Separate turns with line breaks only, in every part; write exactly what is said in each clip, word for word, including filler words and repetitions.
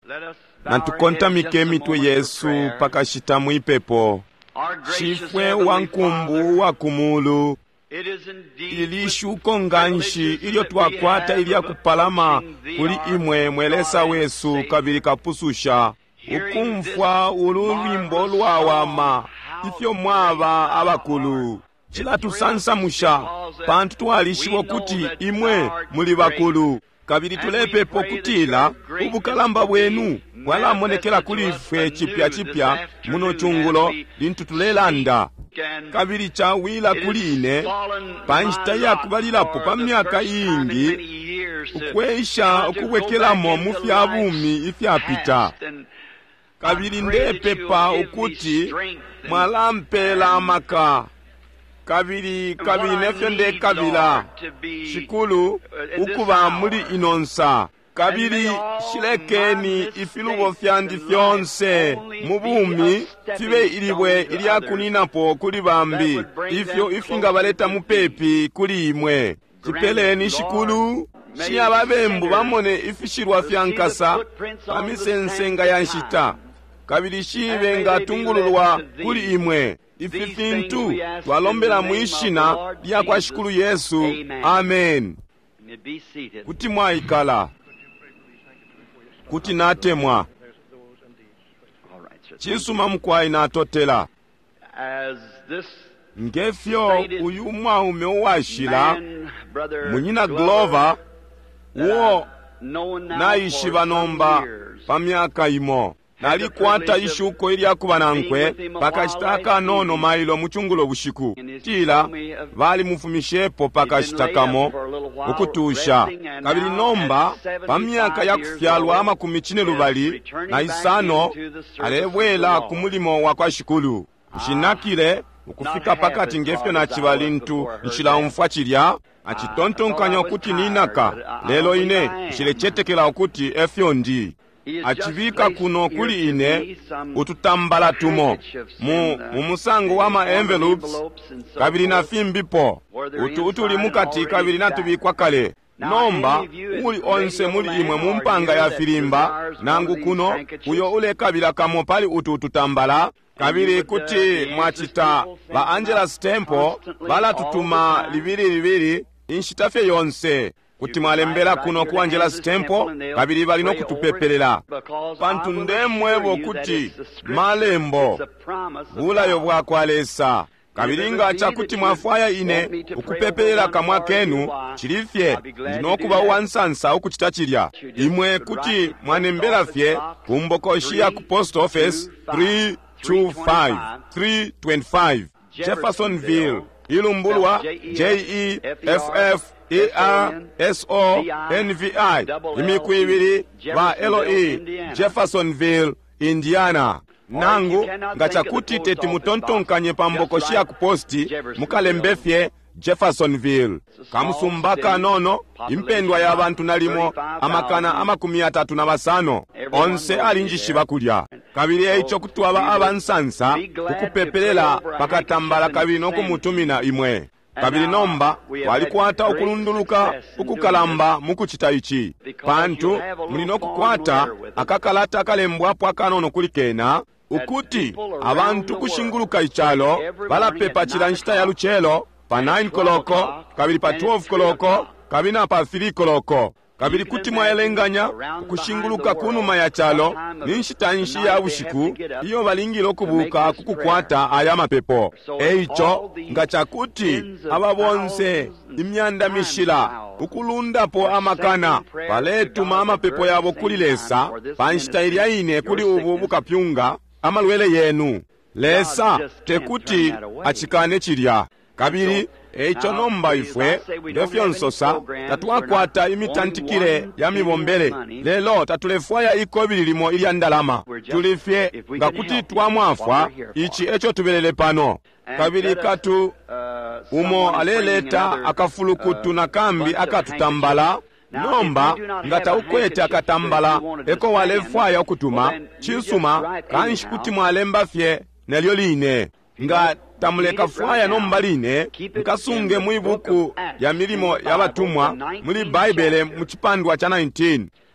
Nantukontamike mitwe Yesu pakashita mwipepo. Chifwe wankumbu wa kumulu. Ilishuko nganshi ilio twakwata ilia kupalama kuli imwe mwelesa wesu kabili kapususha. Ukumfwa ululwimbo lwawama ifyo mwaba abakulu. Chila tusansa musha pantu twalishiwo kuti imwe muli bakulu. Kabili tulepepo kutila ubukalamba bwenu wala monekela kulifwe chipya chipya muno chungulo lintu tulelanda. Kabili chawila kuline panchita ya kubalilapo pa myaka ingi ukweisha ukuwekelamo mufya bumi ifyapita. Kabili ndepepa ukuti mwalampela amaka. Kabili kabili nefyo nde kabila shikulu ukuba muli inonsa. Kabili shilekeni ifilubo fyandi fyonse mubumi fibe ilibwe ilia kuninapo kuli bambi ifyo ifinga baleta mupepi kuli imwe. Chipeleni shikulu shia babembu bamone ifishirwa fyankasa pamisensenga yanshita. Kabili shibe nga tungululwa kuli imwe. Ififintu twalombela mwishina bya kwa shikulu Yesu. Amen. Kuti mwaikala. Kuti natemwa. Chisuma mkwai natotela. Ngefyo uyumwa umewashila munyina Glover uo naishi banomba pa myaka imo. Nalikwata ishuko ili akuba nankwe pakashitaka nono mailo muchungulo bushiku. Tila vali mufumishepo pakashitakamo ukutusha. Kabili nomba pa myaka ya kufyalwa ama kumichine lubali na isano alewela kumulimo wakwa shikulu. Mshinakile ukufika pakati ngefyo na chivalintu nchila umfachilya achitontonkanya okuti ninaka lelo ine mshilechetekela okuti efyo ndi. Achivika kuno kuli ine ututambala tumo mu mumusango wa ma envelopes kabili na fimbipo utu utuli mukati kabili na tubikwa kale. Nomba uli onse muli imwe mumpanga ya filimba nangu kuno uyo ule kabila kamo pali utu ututambala. Kabili kuti mwachita ba Angela Stempo bala tutuma libiri libiri inshitafye yonse. Kuti mwalembela kuno ku Angela Stempo kabili balino kutupepelela. Pantu ndemwebo kuti malembo bulayo bwa kwalesa. Kabili ngacha kuti mwafaya ine ukupepelela kamwa kenu chilifye ndinokuba wansansa ukuchitachilya. Imwe kuti mwanembela fye kumbokoshia ku post office three two five three two five Jeffersonville Ilumbulwa J E F F E R S O N V I imikwibili ba L E Jeffersonville Indiana. Nangu ngachakuti teti mutontonkanye pambokoshia kuposti mukalembefye Jeffersonville. Kamusumbaka nono impendwa ya abantu nalimo amakana amakumi atatu na basano onse alinjishiba kulya. Kabili eicho kutuaba abansansa kukupepelela pakatambala kabili nokumutumina imwe. Kabili nomba walikwata okulunduluka ukukalamba mukuchita ichi. Pantu mulino kukwata akakalata kalembwapo akanono kulikena ukuti abantu kushinguluka ichalo bala pepa chilanshita ya luchelo pa nine koloko kabili pa twelve koloko kabina pa three koloko. Kabili kuti mwaelenganya kushinguluka kunuma ya chalo ninshita nshi ya ushiku iyo balingilo kubuka kukukwata aya mapepo. Eicho ngachakuti ababonse imyanda mishila ukulunda po amakana paletuma amapepo yabo kulilesa panshita ilya ine kuli ubu bukapyunga amalwele yenu lesa tekuti achikane chilya. Kabili eicho nomba ifwe ndefyo nsosa tatuwakwata imitantikile ya mibombele lelo tatulefwaya ikobili limo ilya ndalama tulifye ngakuti twamwafwa ichi echo tubelele pano. Kabili katu umo aleleta akafulukutu na kambi akatutambala nomba ngata ukwete akatambala eko walefwaya okutuma chinsuma kanshikuti mwalemba fye nelyo line nga tamuleka fwaya nomba line nkasunge mwibuku ya milimo ya batumwa muli Bible mu chipandwa cha nineteen.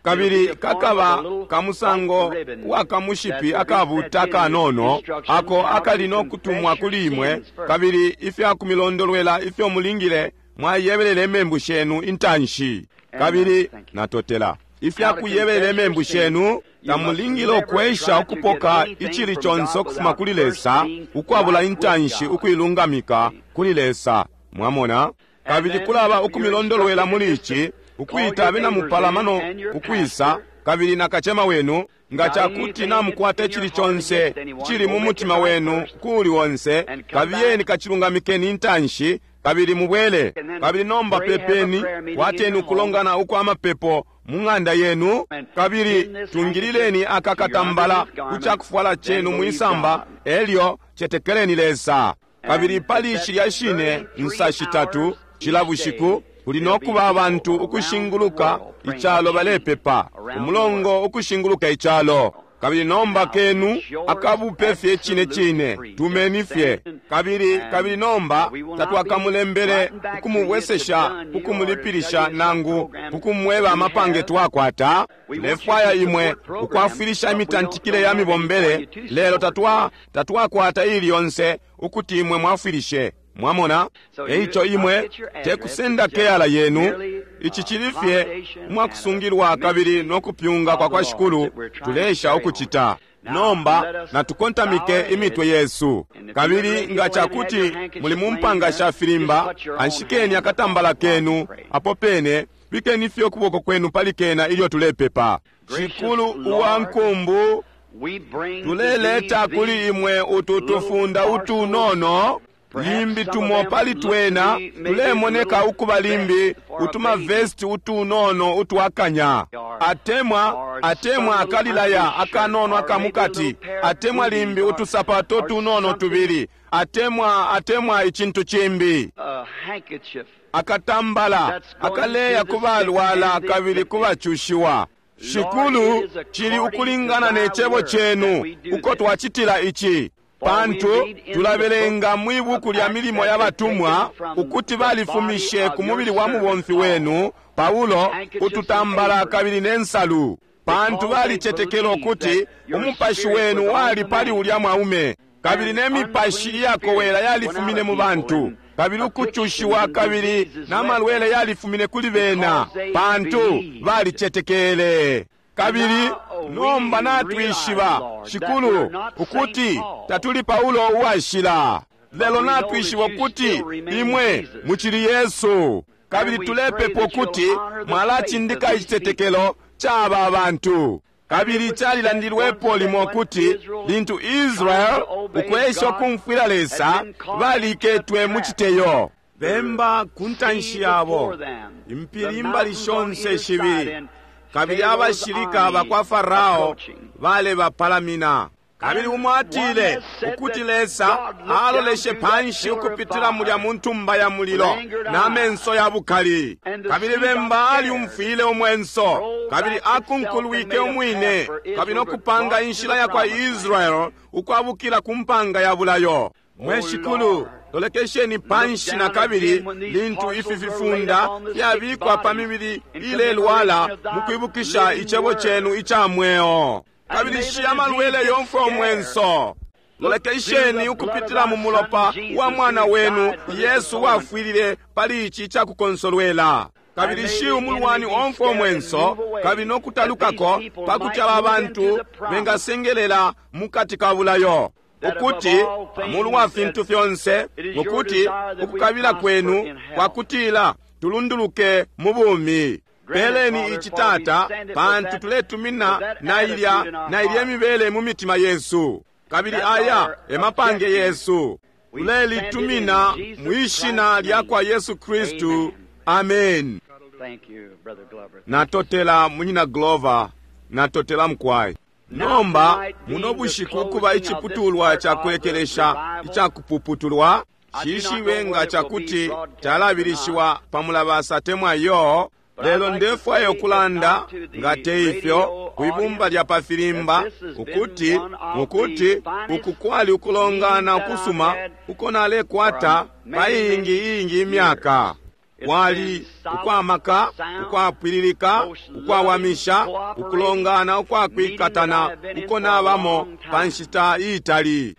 kabiri kakaba kamusango wakamushipi akabuta kanono ako akalina okutumwa kulimwe kabiri ife akumilondolwela ife omulingile mwayebelele emembu shenu intanshi kabiri natotela ife akuyebelele emembu shenu tamulingile okwesha okupoka ichili chonse okufuma kulilesa ukwabula intanshi ukwilungamika kulilesa mwamona kabiri kulaba okumilondolwela mulichi ukwita bena mupalamano ukwisa kabiri nakachema wenu nga chakuti namukwata chili chonse chili mu mutima wenu kuli wonse kabiyeni kachilungamikeni intanshi kabiri mubwele kabiri nomba pepeni wateni ukulongana uko amapepo munganda yenu kabiri tungilileni akakatambala kuchakufwala chenu muisamba elio chetekeleni lesa kabiri palishi lya shine nsashi tatu chilavushiku kulinokuba abantu ukushinguluka ichalo balepepa umulongo ukushinguluka ichalo kabiri nomba kenu akabupefye chine chine tumenifye kabiri kabiri nomba tatu akamulembele ukumuwesesha ukumulipirisha nangu ukumweba amapange twakwata lefwaya imwe ukwafirisha imitantikile ya mibombele lelo tatwa tatwa kwata ili yonse ukuti imwe mwafirishe mwamona eicho imwe tekusenda keala yenu ichi chilifye mwakusungirwa kabiri nokupyunga kwa kwa shikulu tulesha okuchita nomba na tukontamike imitwe Yesu kabiri nga chakuti mulimumpanga shafirimba anshikeni akatambala kenu apopene bikeni fyo kuboko kwenu palikena ilio tulepepa shikulu uwankumbu tuleleta kuli imwe ututufunda utunono limbi tumo pali twena tulemoneka ukuba limbi utuma vesti utunono utuakanya atemwa atemwa akalilaya akanono akamukati atemwa limbi utusapato tunono tubiri atemwa atemwa ichintu chimbi akatambala akaleya kubalwala kabiri kubachushiwa shikulu chili ukulingana nechebo chenu uko twachitila ichi pantu tulabelenga mwibuku lya milimo y'abatumwa ukuti balifumishe ku mubiri wa mubomfi wenu Paulo ututambala kabiri n'ensalu pantu balichetekela okuti omupashi wenu wali pali ulya mwaume kabiri n'emipashi yakowela yalifumine mu bantu kabiri ukuchushiwa kabiri n'amalwele yalifumine kuli bena pantu balichetekele kabiri nomba natwishiba shikulu ukuti tatuli Paulo uwashila lelo natwishiba kuti imwe muchili Yesu kabiri tulepe pokuti mwalachi ndika ichitetekelo chaba abantu kabiri chalilandirwepo limo kuti lintu Israel ukwesha kumfwila lesa valiketwe muchiteyo bemba kuntanshi yabo impirimba lishonse shibiri kabiri abashirika bakwa Farao vale bapalamina kabiri umwatile ukuti lesa aloleshe panshi ukupitila mulya muntumba ya mulilo na menso ya bukali kabiri bemba ali umfile omwenso kabiri akunkulwike omwine kabiri nokupanga inshila ya kwa Israel ukwabukila kumpanga ya bulayo mweshikulu tolekesheni panshi na kabiri lintu ifififunda yabikwa pamibiri ile lwala mukwibukisha ichebo chenu ichamweo kabiri shiyamalwele yomfu omwenso tolekesheni ukupitila mu mulopa wa mwana wenu Yesu wafwilile pali ichi chakukonsolwela kabiri shi umulwani omfu omwenso kabiri nokutalukako pakutyala abantu bengasengelela mukati kabulayo ukuti amuluwa fintu fyonse ukuti ukukabila kwenu kwakutila tulunduluke mubumi beleni ichitata pantu tuletumina na ilya na ilya mibele mu mitima Yesu kabiri aya emapange Yesu tuleli tumina muishina lyakwa Yesu Kristu amen. Natotela munyina Glover natotela mkwai nomba munobushiku kuba ichiputulwa chakulekelesha ichakupuputulwa shishiwe nga chakuti chalabirishiwa pamulabasa temwayo lelo ndefu ayo kulanda nga teifyo kuibumba lya pafirimba ukuti ukuti ukukwali ukulongana ukusuma ukona ale kwata paingi ingi imyaka wali ukwamaka, ukwapwiririka, ukwawamisha, ukulongana, ukwakwikatana, ukonabamo panshita itali.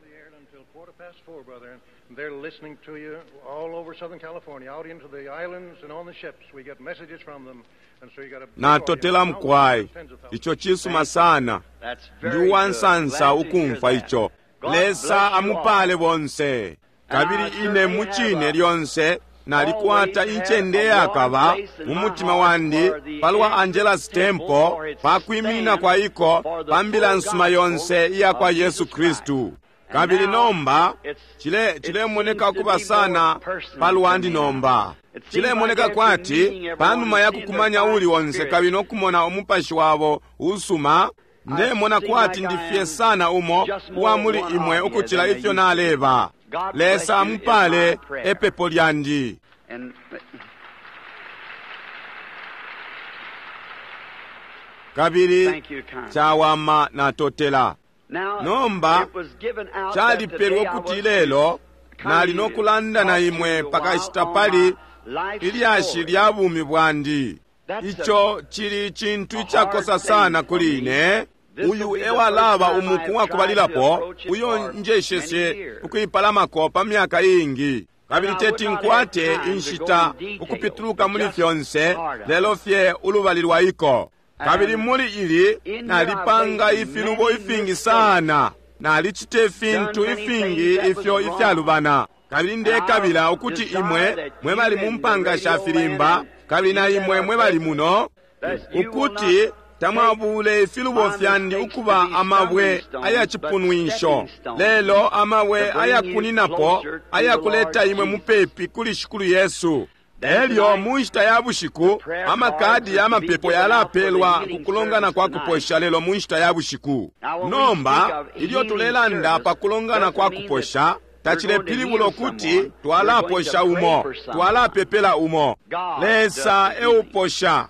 They're listening to you all over Southern California, out into the islands and on the ships. We get messages from them. And so you got a
na totela mkwai icho chisuma sana ndi wansansa ukumfa icho lesa amupale bonse kabiri ine muchine lyonse nalikwata inchende yakava mumutima wandi palwa Angelus Temple pakwimina kwa iko pambila nsuma yonse iya kwa Yesu Kristu. Kabili nomba chile chile moneka kuba sana paluandi nomba chile moneka kwati panuma ya kukumanya uli wonse kabino kumona omupashi wabo usuma nde mona kwati ndifye sana umo uamuli imwe ukuchila ifyo na leba lesa mpale epepo lyandi. Kabili chawama na totela nomba chali perwo kuti lelo nali nokulanda na imwe pakashita pali ilyashi lya bumi bwandi. Icho chili chintu chakosa sana kuline uyu ewalaba umukuwa kubalilapo uyo njeshese ukuipalamako pa myaka ingi kabili teti nkwate inshita ukupituluka muli fyonse lelo fye ulubalilwa iko kabili muli ili nalipanga ifilubo ifingi sana nalichite fintu ifingi ifyo ifyalubana kabili nde kabila ukuti imwe mwe bali mumpanga shafirimba kabili na imwe mwe bali muno ukuti tamabule ifilubo fyandi ukuba amabwe ayachipunwisho lelo amabwe ayakuninapo ayakuleta imwe mupepi kuli shikulu Yesu. Elyo muishita ya bushiku amakadi ya mapepo yalapelwa kukulongana kwa kuposha lelo muishita ya bushiku nomba ilio tulelanda pa kulongana kwa kuposha tachile pilibulo kuti twalaposha umo twalapepela umo lesa euposha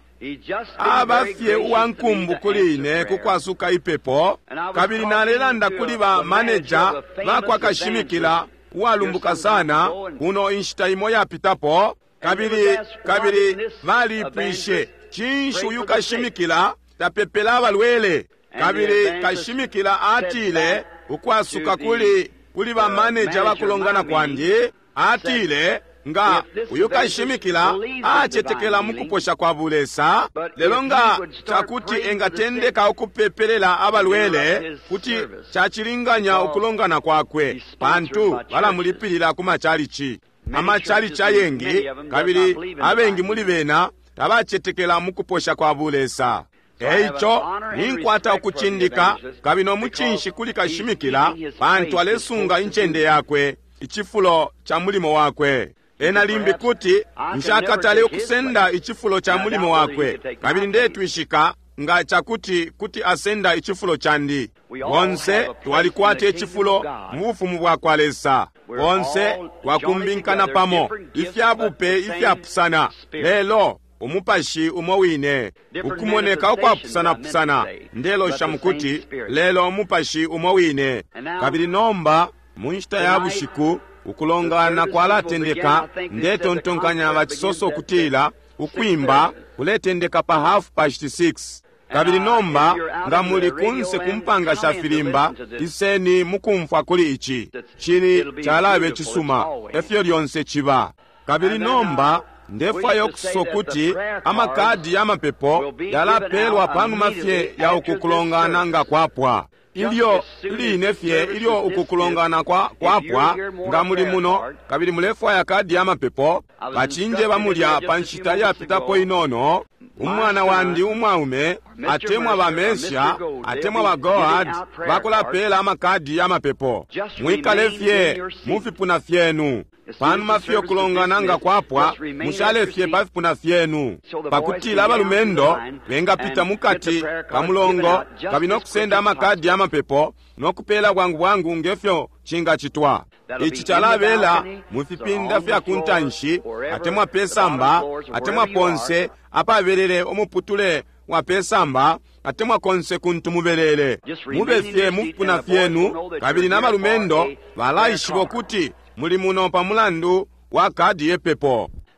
abafye uwankumbu kuline kukwasuka ipepo kabili nalelanda kuli ba manager bakwakashimikila uwalumbuka sana kuno inshita imo yapitapo kabili kabili mali pishe chinshu yukashimikila tapepela balwele kabili kashimikila atile ukwasuka kuli kuli ba manager bakulongana kwandi atile nga uyukashimikila achetekela mukuposha kwa bulesa lelo nga chakuti engatendeka ukupepelela abalwele kuti chachilinganya ukulongana kwakwe pantu wala mulipilila kumachalichi amachalichi ayengi kabili abengi muli bena tabachetekela mukuposha kwa bulesa eicho ninkwata ukuchindika kabino muchinshi kuli kashimikila pantu alesunga inchende yakwe ichifulo cha mulimo wakwe enalimbi kuti nshakatale okusenda ichifulo cha mulimo wakwe kabili ndetu ishika nga chakuti kuti asenda ichifulo chandi bonse twalikwate ichifulo mufumu bwakwalesa bonse twakumbinkana pamo ifyabupe ifyapusana lelo umupashi umowine ukumoneka okwapusana-pusana ndelo shamukuti lelo umupashi umowine kabili nomba munshita ya bushiku ukulongana kwalatendeka ndetontonkanya bachisoso kutila ukwimba kuletendeka pa half past six kabili nomba nga muli kunse kumpanga shafirimba iseni mukumfa kuli ichi chini chalabe chisuma efyo lyonse chiba kabili nomba ndefa yokusokuti amakadi ya mapepo yalapelwa panu mafye ya ukukulongana nga kwapwa ilio linefye ilio ukukulongana kwa kwapwa nga muli muno kabili mulefwa ya kadi ya mapepo bachinje bamulya panshita ya pitapo inono umwana wandi umwaume atemwa bamesha atemwa bagoad bakulapela amakadi ya mapepo mwikalefye mufipuna fyenu panu mafye okulongana nga kwapwa mushalefye pafipuna fyenu pakutila balumendo bengapita mukati kamulongo kabino kusenda amakadi ya mapepo nokupela bwangu bwangu ngefyo chinga chitwa ichi chalabela mufipinda fya kuntanshi atemwa pesamba atemwa ponse apaberere omuputule wa pesamba atemwa konse kuntumubelele mubefye mufipuna fyenu kabili na balumendo balayishibo kuti muli muno pa mulandu wa kadi yepepo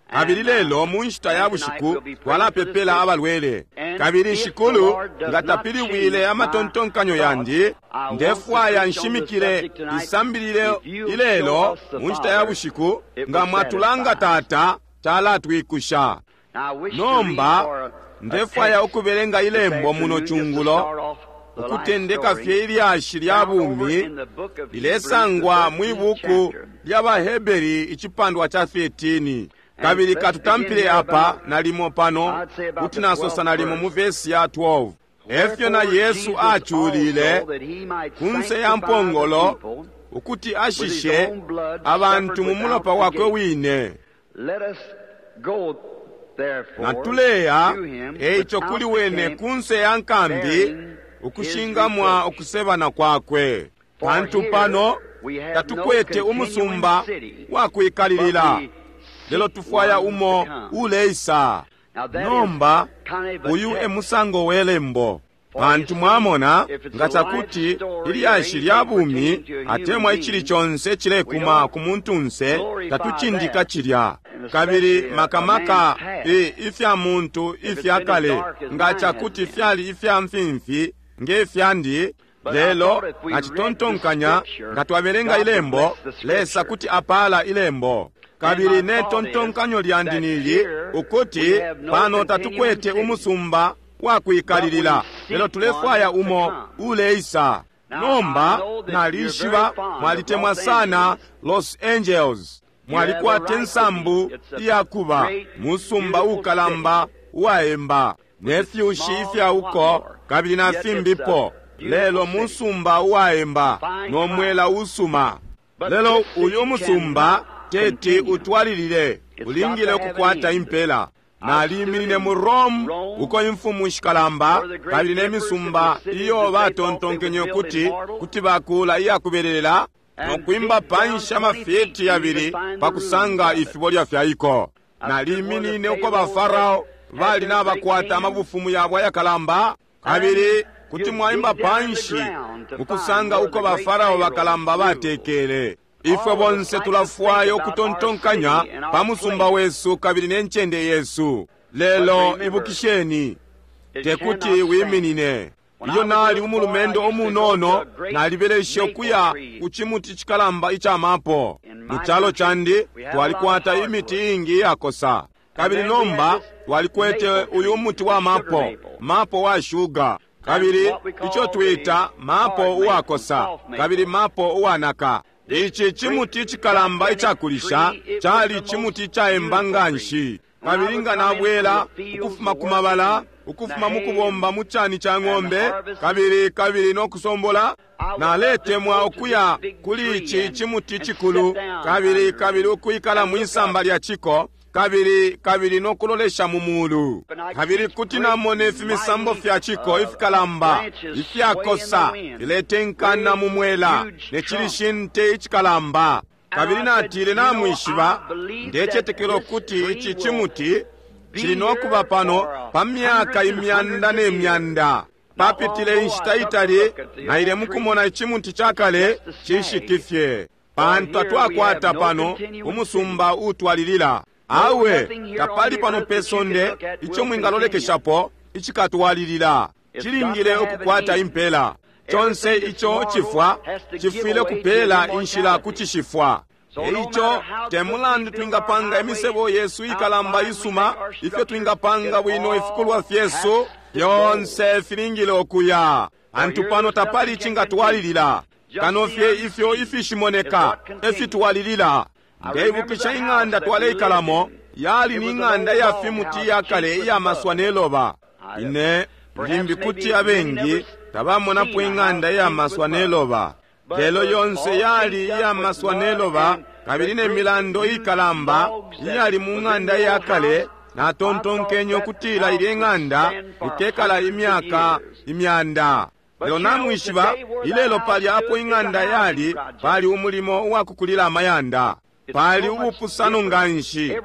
kabiri lelo munshita ya bushiku twalapepela abalwele kabiri shikulu ngatapiliwile amatontonkanyo yandi ndefwaya nshimikile isambilile ilelo munshita ya bushiku nga mwatulanga tata tala twikusha nomba ndefwaya okubelenga ilembo muno chungulo okutendeka fye ilyashi lya bumi ilesangwa mwibuku ly'Abaheberi ichipandwa cha thelathini kabiri katutampile apa nalimo pano kuti nasosa nalimo mu vesi ya twelve efyo na Yesu achulile kunse ya mpongolo ukuti ashishe abantu mumulopa wakwe wine natuleya eicho kuli wene kunse ya nkambi ukushingamwa okusebana kwakwe pantu pano tatukwete umusumba wakwikalilila lelo tufwaya umo uleisa nomba uyu emusango welembo pantu mwamona ngatakuti ilyashi lya bumi atemwa ichili chonse chilekuma kumuntunse tatuchindika chilya kabiri makamaka e ifya muntu ifya kale ngachakuti ifyali ifya mfimfi ngefyandi lelo ngachitontonkanya ngatwabelenga ilembo lesa kuti apala ilembo kabiri ne tontonkanyo lyandinili ukuti pano tatukwete umusumba wakwikalilila lelo tulefwaya umo uleisa nomba nalishiba mwalitemwa sana Los Angeles mwalikwate nsambu iyakuba musumba ukalamba waemba nefyushi ifya uko kabili na fimbipo lelo musumba waemba nomwela usuma lelo uyo musumba teti utwalilile ulingile okukwata impela nalimilile mu Rome uko imfumu shikalamba kabili nemisumba iyo batontonkenyo kuti kuti bakula iyakubelela nokwimba pansha mafeti yabiri pakusanga ifibo lyafyaiko naliminine uko bafarao bali nabakwata amabufumu yabwa yakalamba kabiri kuti mwaimba panshi ukusanga uko bafarao bakalamba batekele ifwe bonse tulafwayo kutontonkanya pamusumba wesu kabiri nenchende Yesu lelo ibukisheni tekuti wiminine iyo nali umulumendo omunono nalibeleshe okuya kuchimuti chikalamba ichamapo muchalo chandi twalikwata imiti ingi yakosa kabiri nomba twalikwete uyu muti wa mapo mapo wa shuga kabiri icho twita mapo uwakosa kabiri mapo uwanaka ichi chimuti chikalamba ichakulisha chali chimuti cha embanganshi kabiri nga nabwela ukufuma kumabala ukufuma mukubomba muchani cha ng'ombe kabiri kabiri nokusombola naletemwa okuya kuli ichi chimuti chikulu kabiri kabiri ukuyikala mwisamba lya chiko kabiri kabiri nokulolesha mumulu kabiri kuti namone fimisambo fya chiko ifikalamba ifyakosa iletenkana mumwela nechilishinte ichikalamba kabiri natile namwishiba ndechetekelo kuti ichi chimuti chilinokuba pano pa myaka imyanda n'emyanda papitile inshita itali na ile mukumona ichimuti chakale chishikifye pantu atwakwata pano umusumba utwalilila awe kapali pano pesonde icho mwingalolekeshapo ichikatwalilila chilingile okukwata impela chonse icho chifwa chifwile kupela inshila kuchishifwa eicho temulandu twingapanga emisebo Yesu ikalamba isuma ife twingapanga bwino ifikulwa fyesu yonse filingile okuya antu pano tapali ichingatwalilila kanofye ifyo ifishimoneka efitwalilila ndebukisha ing'anda twale ikalamo yali ni ing'anda ya fimuti ya kale ya maswaneloba ine limbi kuti abengi tabamona po ing'anda ya maswaneloba lelo yonse yali ya maswaneloba kabiri ne milando ikalamba yali mu ng'anda ya kale na tontonkenyo kutila ile ng'anda ikekala imyaka imyanda lelo namwishiba ilelo pali apo ing'anda yali pali umulimo wakukulila amayanda pali ubupusano nganshi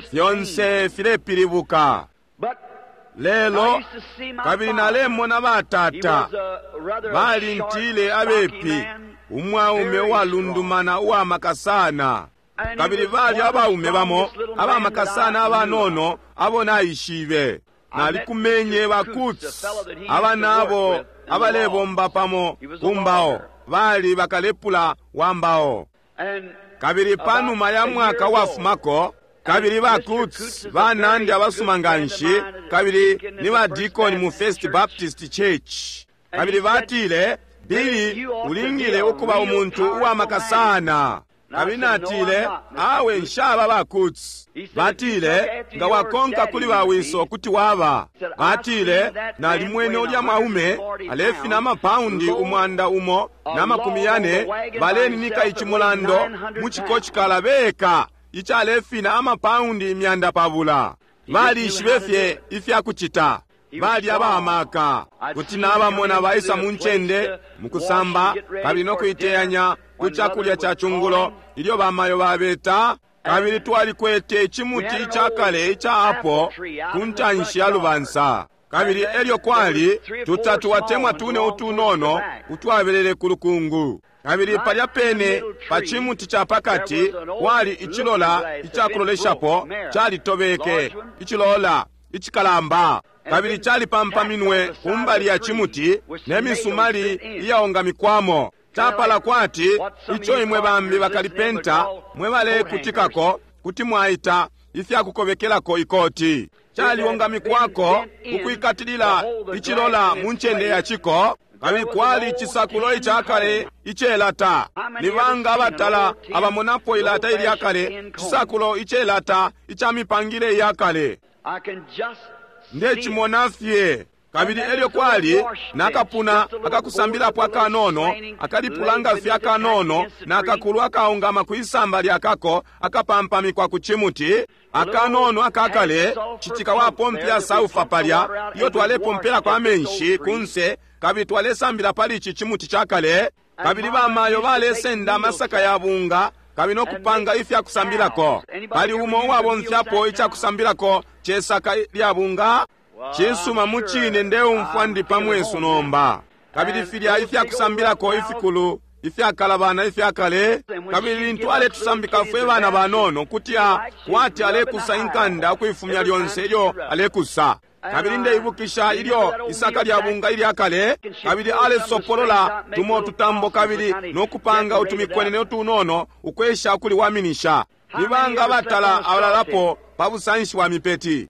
yonse filepilibuka lelo kabiri nalemo na batata bali ntile abepi umwaume walundumana uwamakasana kabiri bali abaume bamo abamakasana abanono abo naishive nali kumenye bakutsi abana abo abalebomba pamo kumbao bali bakalepula wambao kabiri panuma ya mwaka wafumako kabiri bakutsi banandi abasumanganshi kabiri ni badikoni mu First Baptist Church kabiri batile bili ulingile okuba omuntu uwamakasana kabinatile awe nshaba bakutsi batile nga wakonka kuli bawiso kuti waba batile nali mwene olya maume alefi na mapaundi umwanda umo na makumi yane baleni nika ichimulando muchiko chikalabeka icha alefi na amapaundi myanda pavula bali ishibefye ifya kuchita bali abamaka kuti nabamona baisa munchende mukusamba kabiri no kuiteyanya kuchakulya cha chungulo ilyo bamayo babeta kabiri twali kwete chimuti chakale cha apo kuntanshi alubansa kabiri elyo kwali tutatu watemwa tune utunono utwabelele kulukungu kabiri palya pene pa chimuti cha pakati wali ichilola ichakuloleshapo chali tobeke ichilola ichikalamba kabiri chali pampaminwe kumbali ya chimuti nemisumali iyaonga mikwamo tapala kwati icho imwe bambi bakalipenta mwebale kutikako kuti mwaita ifya kukobekelako ikoti chali onga mikwako ukuikatilila ichilola munchende ya chiko kabiri kwali chisakulo ichakale ichelata nibanga abatala abamonapo ilata ili yakale chisakulo ichelata ichamipangile yakale ndechi monafye kabiri elyo kwali nakapuna akakusambila po akanono akalipulanga fya akanono nakakulu akaungama kuisamba lyakako akapampamikwa kuchimuti akanono akakale chitika wapompya saufa palya iyo twalepompela kwa menshi kunse kabiri twalesambila pali ichi chimuti chakale kabiri bamayo balesenda masaka ya bunga kabino kupanga ifya kusambilako bali umo wabo mfyapo icha kusambilako chesaka lya bunga chisuma muchine ndeu mfwandi pamwesu nomba kabiri filya ifya kusambilako ifikulu ifya kalabana ifya kale kabiri ntwale tusambika fwe bana banono kutia wati alekusa inkanda kuifumya lyonse ilyo alekusa kabiri ndeibukisha ilyo isaka lya bunga ili akale kabiri ale sopolola tumo tutambo kabiri nokupanga utumikwene utunono ukwesha kuli waminisha nibanga batala abalalapo pabusanshi wa mipeti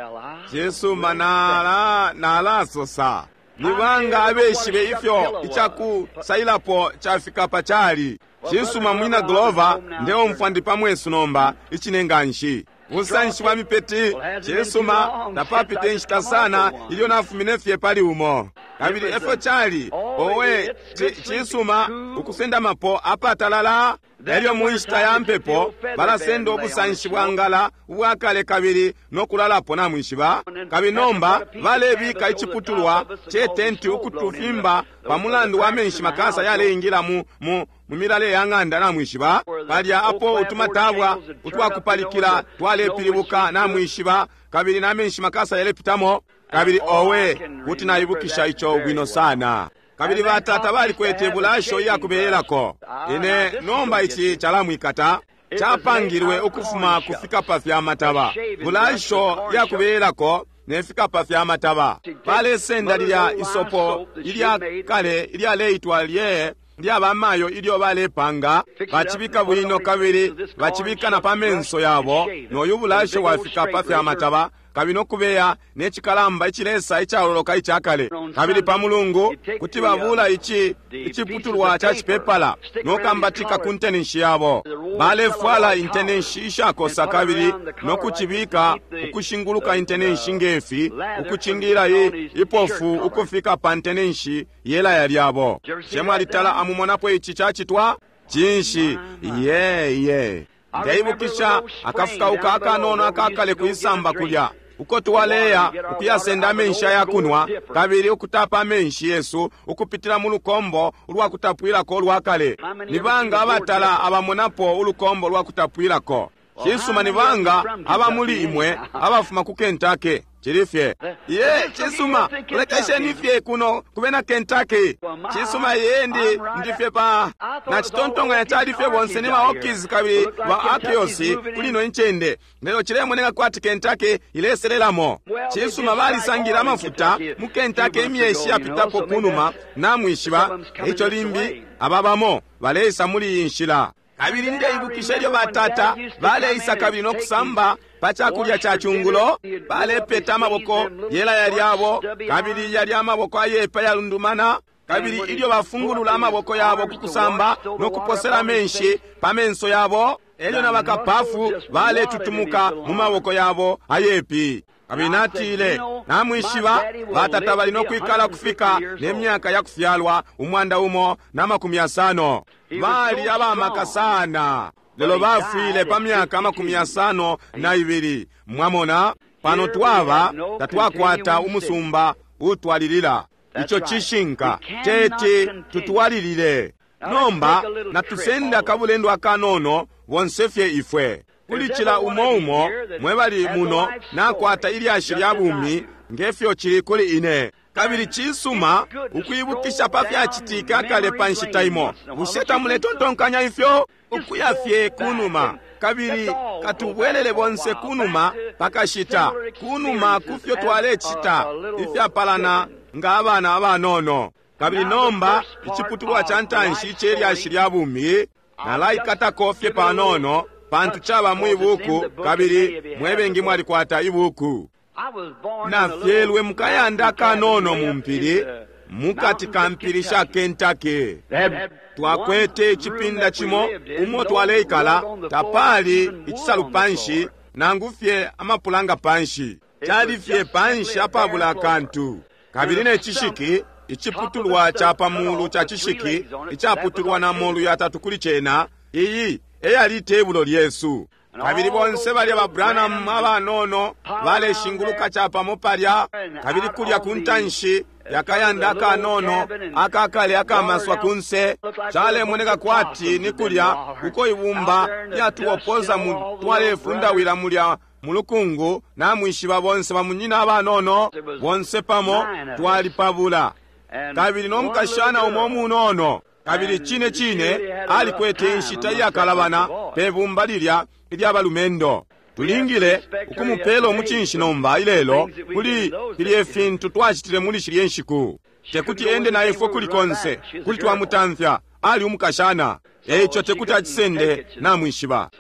Yesu manala nala sosa nibanga abeshibe ifyo ichaku sailapo chafika pachali Yesu mamwina Glover ndeo mfandi pamwesu nomba ichinenganshi usanshi wa mipeti Yesu ma napapite nshita sana ilio nafuminefye pali umo kabiri efo chali owe Yesu ma ukusenda mapo apatalala elyo muishita ya mpepo bala sendo obusanshi bwangala ubwakale kabiri nokulalapo na mwishiba kabinomba vale bika ichiputulwa chetenti ukutufimba pamulandu wa menshi makasa yale ingira mu mu mumirale yanganda na mwishiba palya apo utumatabwa utwakupalikira twale pilibuka na mwishiba kabiri na menshi makasa yale pitamo kabiri owe kuti naibukisha icho bwino sana kabiri batata bali kwete bulasho yakubelako ine nomba ichi chalamu ikata chapangirwe ukufuma kufika pafya amataba bulasho yakubelako nefika pafya amataba pale senda lya isopo ilya kale ilya leitwa lye lya bamayo ilyo bale panga bachibika bwino kabiri bachibika na pamenso yabo no yubulasho wafika pafya amataba kabino kubeya nechikalamba ichilesa ichaoloka ichakale kabili pamulungu kuti babula ichi ichiputulwa chachipepala nokambatika kuntenenshi yabo bale fwala intenenshi ishakosa kabili nokuchibika ukushinguluka intenenshi ngefi ukuchingira ipofu ukufika pantenenshi yela yalyabo shema litala amumonapo ichi chachitwa chinshi ye ye ndaibukisha akafuka ukaka nono akakale kuisamba kulya uko tuwaleya ukuyasenda mensha yakunwa kabiri ukutapa menshi Yesu ukupitira mu lukombo ulwa kutapwirako olwakale nibanga abatala abamonapo ulukombo lwa kutapwirako Yesu manibanga abamuli imwe abafuma ku Kentucky chilifye ye chisuma kulekeshe nifye kuno kubena Kentucky chisuma ye ndi ndifye pa na chitontonga ya chalifye bonse ni maokizi kabili wa akiosi kulino nchende lero chilemo nenga kwati Kentucky ileselelamo chisuma bali sangira mafuta mu Kentucky imyeshi apitapo kunuma na mwishiba echo limbi ababamo baleisa muli inshila kabili nde ibukisha lyo batata baleisa kabili no kusamba pachakulya cha chungulo bale peta amaboko yela yali abo kabili yali amaboko ayepa yalundumana kabili ilyo bafungulula amaboko yabo kukusamba no kuposera menshi pamenso yabo elyo na bakapafu bale tutumuka mu maboko yabo ayepi kabinatile namwishiba batata bali no kwikala kufika nemyaka ya kufyalwa umwanda umo na makumi asano bali abamaka sana lelo bafile pa myaka makumi asano na ibiri mwamona pano twaba tatwakwata umusumba utwalilila icho chishinka tete tutwalilile nomba na tusenda kabulendo akanono wonsefye ifwe kulichila umo umo mwebali muno nakwata ili ashiri abumi ngefyo chili kuli ine kabili chisuma ukuyibukisha pafya chitika kale panshitaimo usheta muletotonkanya ifyo ukuyafye kunuma kabili katubwelele bonse kunuma pakashita kunuma kufyo twale chita ifya palana nga abana abanono kabili nomba ichiputulwa chantanshi cheli ashiri abumi nalaikata kofye panono pantu chaba mwibuku kabili mwebengi mwali kwata ibuku nafyelwe mukayanda kanono mumpiri mukati kampiri sha Kentucky twakwete chipinda chimo umo twaleikala tapali ichisalu panshi nangufye amapulanga panshi chalifye panshi apabula kantu kabili ne chishiki ichiputulwa chapa mulu cha chishiki ichaputulwa na mulu ya tatu kuli chena iyi eyali tebulo lyesu kabili bonse bali ababranam abanono bale shinguluka chapa mopalya kabili kulya kuntanshi yakayanda kanono akakale akamaswa kunse chale mweneka kwati nikulya uko ibumba yatuopoza mu twale fundawira mulya mulukungu na mwishiba bonse bamunyina abanono bonse pamo twali pabula kabili nomukashana umomu nono kabili chine chine ali kwete nshita yakalabana pebumba lilya ilyabalumendo tulingile ukumupelo muchinshi nomba ilelo kuli kiliye fintu twachitile muli shiliye nshiku tekuti ende na efo kuli konse kuli twamutamfya ali umukashana eicho tekuti achisende na mwishiba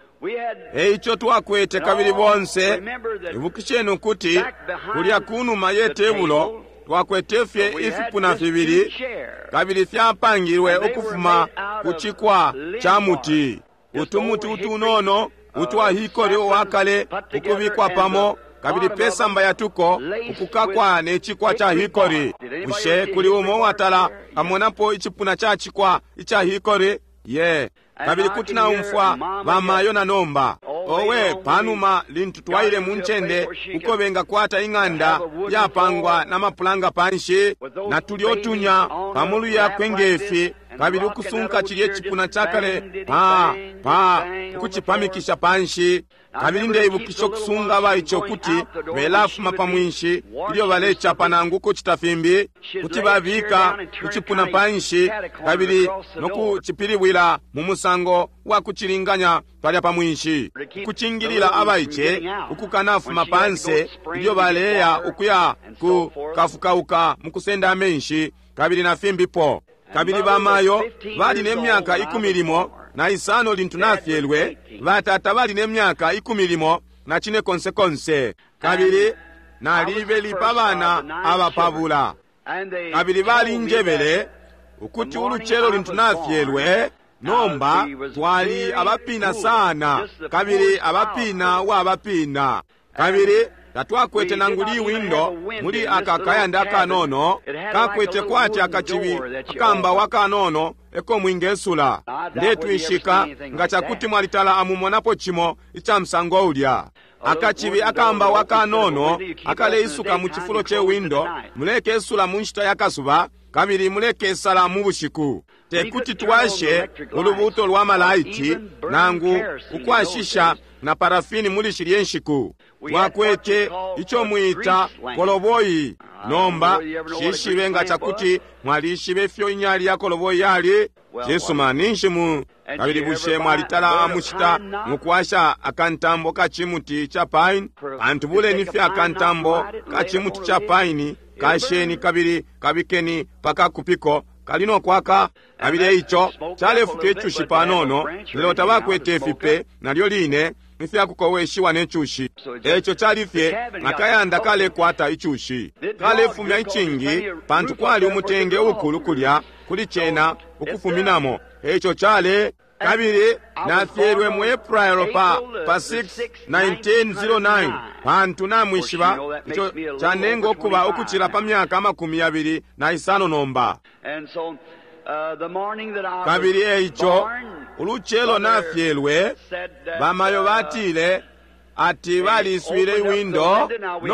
eicho twakwete kabili bonse ibukishenu kuti kulya kunuma yetebulo twakwetefye ifipuna fibili kabili fyapangirwe okufuma kuchikwa cha muti utumuti utunono utwahikole wakale ukubikwa pamo kabili pesa mbaya tuko ukukakwa nechikwa cha hikori ushe kuli umo watala amonapo ichipuna cha chikwa icha hikori ye yeah. Kabili kutina umfwa bamayo na nomba owe panuma lintu twaile munchende uko benga kwata inganda yapangwa na mapulanga panshi na tuliotunya pamulu ya kwengefi kabili ukusunka chiliye chipuna chakale pa pa kuchipamikisha panshi kabili nde ibukisho kusunga baicho kuti belafu mapamwinshi ilio balecha panangu kuchitafimbi kuti babika kuchipuna panshi kabili noku chipiriwila mumusango wa kuchilinganya palya pamwinshi kuchingilila abaiche ukukanafu mapanse ilio baleya ukuya kukafukauka mukusenda menshi kabili na fimbi po kabili bamayo bali nemyaka ikumilimo na isano lintunafyelwe batata bali nemyaka ikumilimo na chine konse konse kabili na libe lipabana abapabula kabili bali njebele ukuti uluchelo lintunafyelwe nomba twali abapina sana kabili abapina wa abapina kabili tatwakwete nanguli windo muli akakayanda kanono kakwete kwati akachibi akamba wakanono eko mwingesula ndetu ishika nga chakuti mwalitala amumonapo chimo icha msango ulya akachibi akamba wakanono akale isuka muchifulo che windo muleke esula munshita yakasuba kabili muleke esala mubushiku tekuti twashe ulubuto lwa malaiti nangu kukwashisha na parafini muli shiriyenshiku twakwete icho mwita koloboyi nomba shishibe nga chakuti mwalishibe fyo inyali ya koloboyi yali Yesu maninshi mu kabiri bushe mwalitala amushita mukwasha akantambo kachimuti cha pine antu bule nifya akantambo kachimuti cha pine kasheni kabiri kabikeni paka kupiko kalino kwaka kabiri icho chalefu kechushi panono lilo tabakwete fipe nalyo line nifya kukoweshiwa nechushi echo chalifye nakayanda kale kwata ichushi kalefu mya ichingi pantu kwali umutenge ukulu kulya kuli chena ukufuminamo echo chale kabiri nafyerwe mu April pa pa six nineteen oh nine pantu namwishiba icho chanengo kuba okuchira pa myaka amakumi abiri na isano nomba kabiri echo uluchelo nafyerwe bamayo batile ati baliswire windo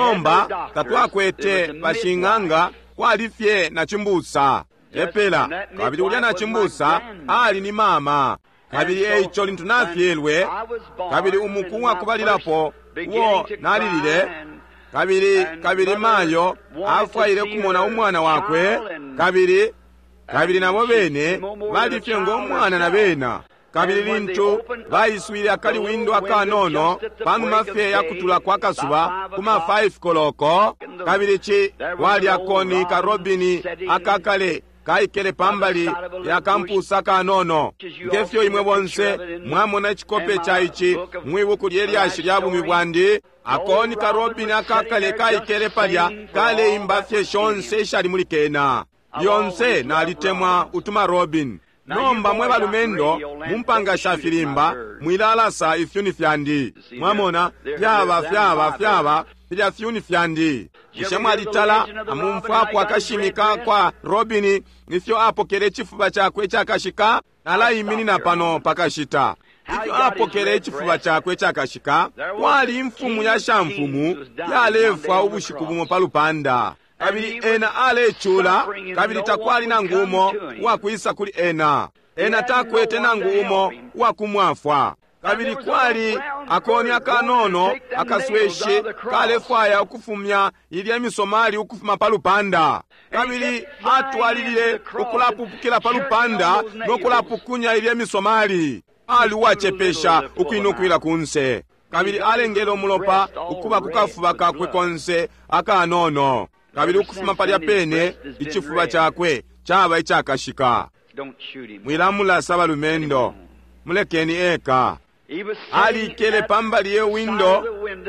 nomba katwakwete bashinganga kwalifye na chimbusa epela kabiri ulya na chimbusa ali ni mama kabiri echo lintu nafyelwe kabiri umukuwa kubalilapo uwo nalilile kabiri kabiri mayo afwaile kumona umwana wakwe kabiri kabiri nabo bene balifye ngo umwana na bena kabiri lintu bayiswile akali windo akanono panu mafye ya kutula kwa kasuba kuma five koloko kabiri chi wali akoni ka Robini akakale kaikele pambali ya kampusa kanono ngefyo imwe bonse mwamona chikope cha ichi mwibuku lyelyashi lya bumi bwandi akoni ka Robini akakale kaikele palya kale imbafye shonse shali mulikena yonse nalitemwa utuma Robin nomba mwe balumendo mumpanga shafirimba mwilalasa ifyuni fyandi mwamona fyaba fyaba fyaba filya fyuni fyandi ishemwa litala amumfapo akashimika kwa Robini nifyo apokele chifuba chakwe chakashika ala imini na pano pakashita ifyo apokele chifuba chakwe chakashika wali mfumu ya shamfumu yalefwa ubushikubumo palupanda kabiri ena ale chula kabiri takwali na ngumo wakuisa kuli ena ena takwete na ngumo wakumwafwa kabiri kwali akoni akanono akasweshi kale fwaya ukufumya ilya misomali ukufuma palupanda kabiri atwalilile ukulapupukila palupanda nokulapukunya ilya misomali ali wachepesha ukuinukwila kunse kabiri alengelo mulopa ukuba kukafuba kakwe konse akanono kabiri ukufuma palya pene ichifuba chakwe chaba ichakashika mwilamula sabalumendo mulekeni eka ali kele pambali ye windo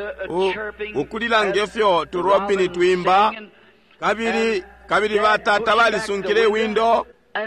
ukulila ngefyo tu Robini twimba kabiri kabiri batata balisunkile windo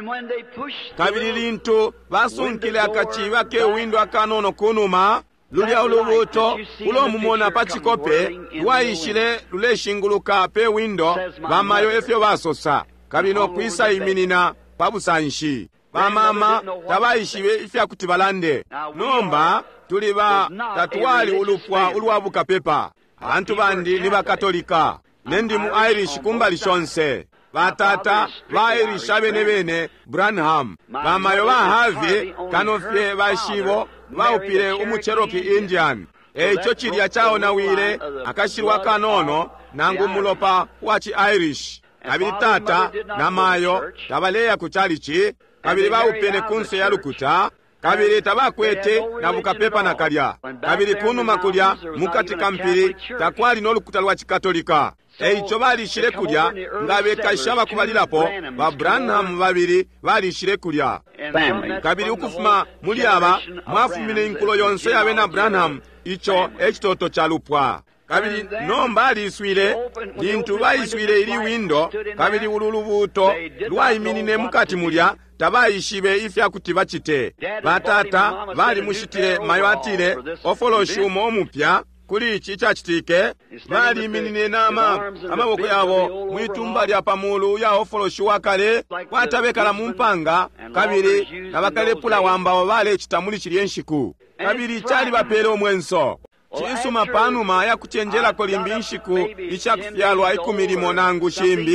kabiri lintu basunkile akachiba ke windo akanono kunuma lulya ulubuto ulo mumona pachikope waishile lule shinguluka pe windo bamayo efyo basosa kabino kwisa iminina pabusanshi bamama tabayishibe ifya kuti balande nomba tuli ba tatuwali ulupwa ulwabuka pepa abantu bandi ni bakatolika nendi mu Irish kumbali shonse batata ba Irish abene bene Branham bamayo ba Harvey kanofye bashibo baupire umucheroki Indian echo chilya chao na wile akashirwa kanono nangu mulopa wachi Irish kabiri tata na mayo tabaleya kuchalichi kabiri baupene kunse ya lukuta kabiri tabakwete na bukapepa na kalya kabiri kunu makulya mukati kampiri takwali n'olukuta lwa kikatolika eicho balishire kulya ngabe kashaba kubalilapo ba Branham babiri balishire kulya kabiri ukufuma muli aba mwafumine inkulo yonse yabe na Branham icho ekitoto chalupwa kabiri nomba aliswile lintu bayiswile ili windo kabiri ululubuto lwayiminine mukati mulya tabayishibe ifya kuti bachite batata bali mushitire mayo atire ofoloshumo omupya kuli ichi chachitike bali minine nama amaboko yabo mwitumba lya pamulu ya ofoloshu wakale kwatabekala mumpanga kabiri nabakalepula wamba bale chitamuli chilyenshiku kabiri chali bapele omwenso chisuma panuma ya kuchenjela kolimbi nshiku ichakufyalwa ikumilimo nangu shimbi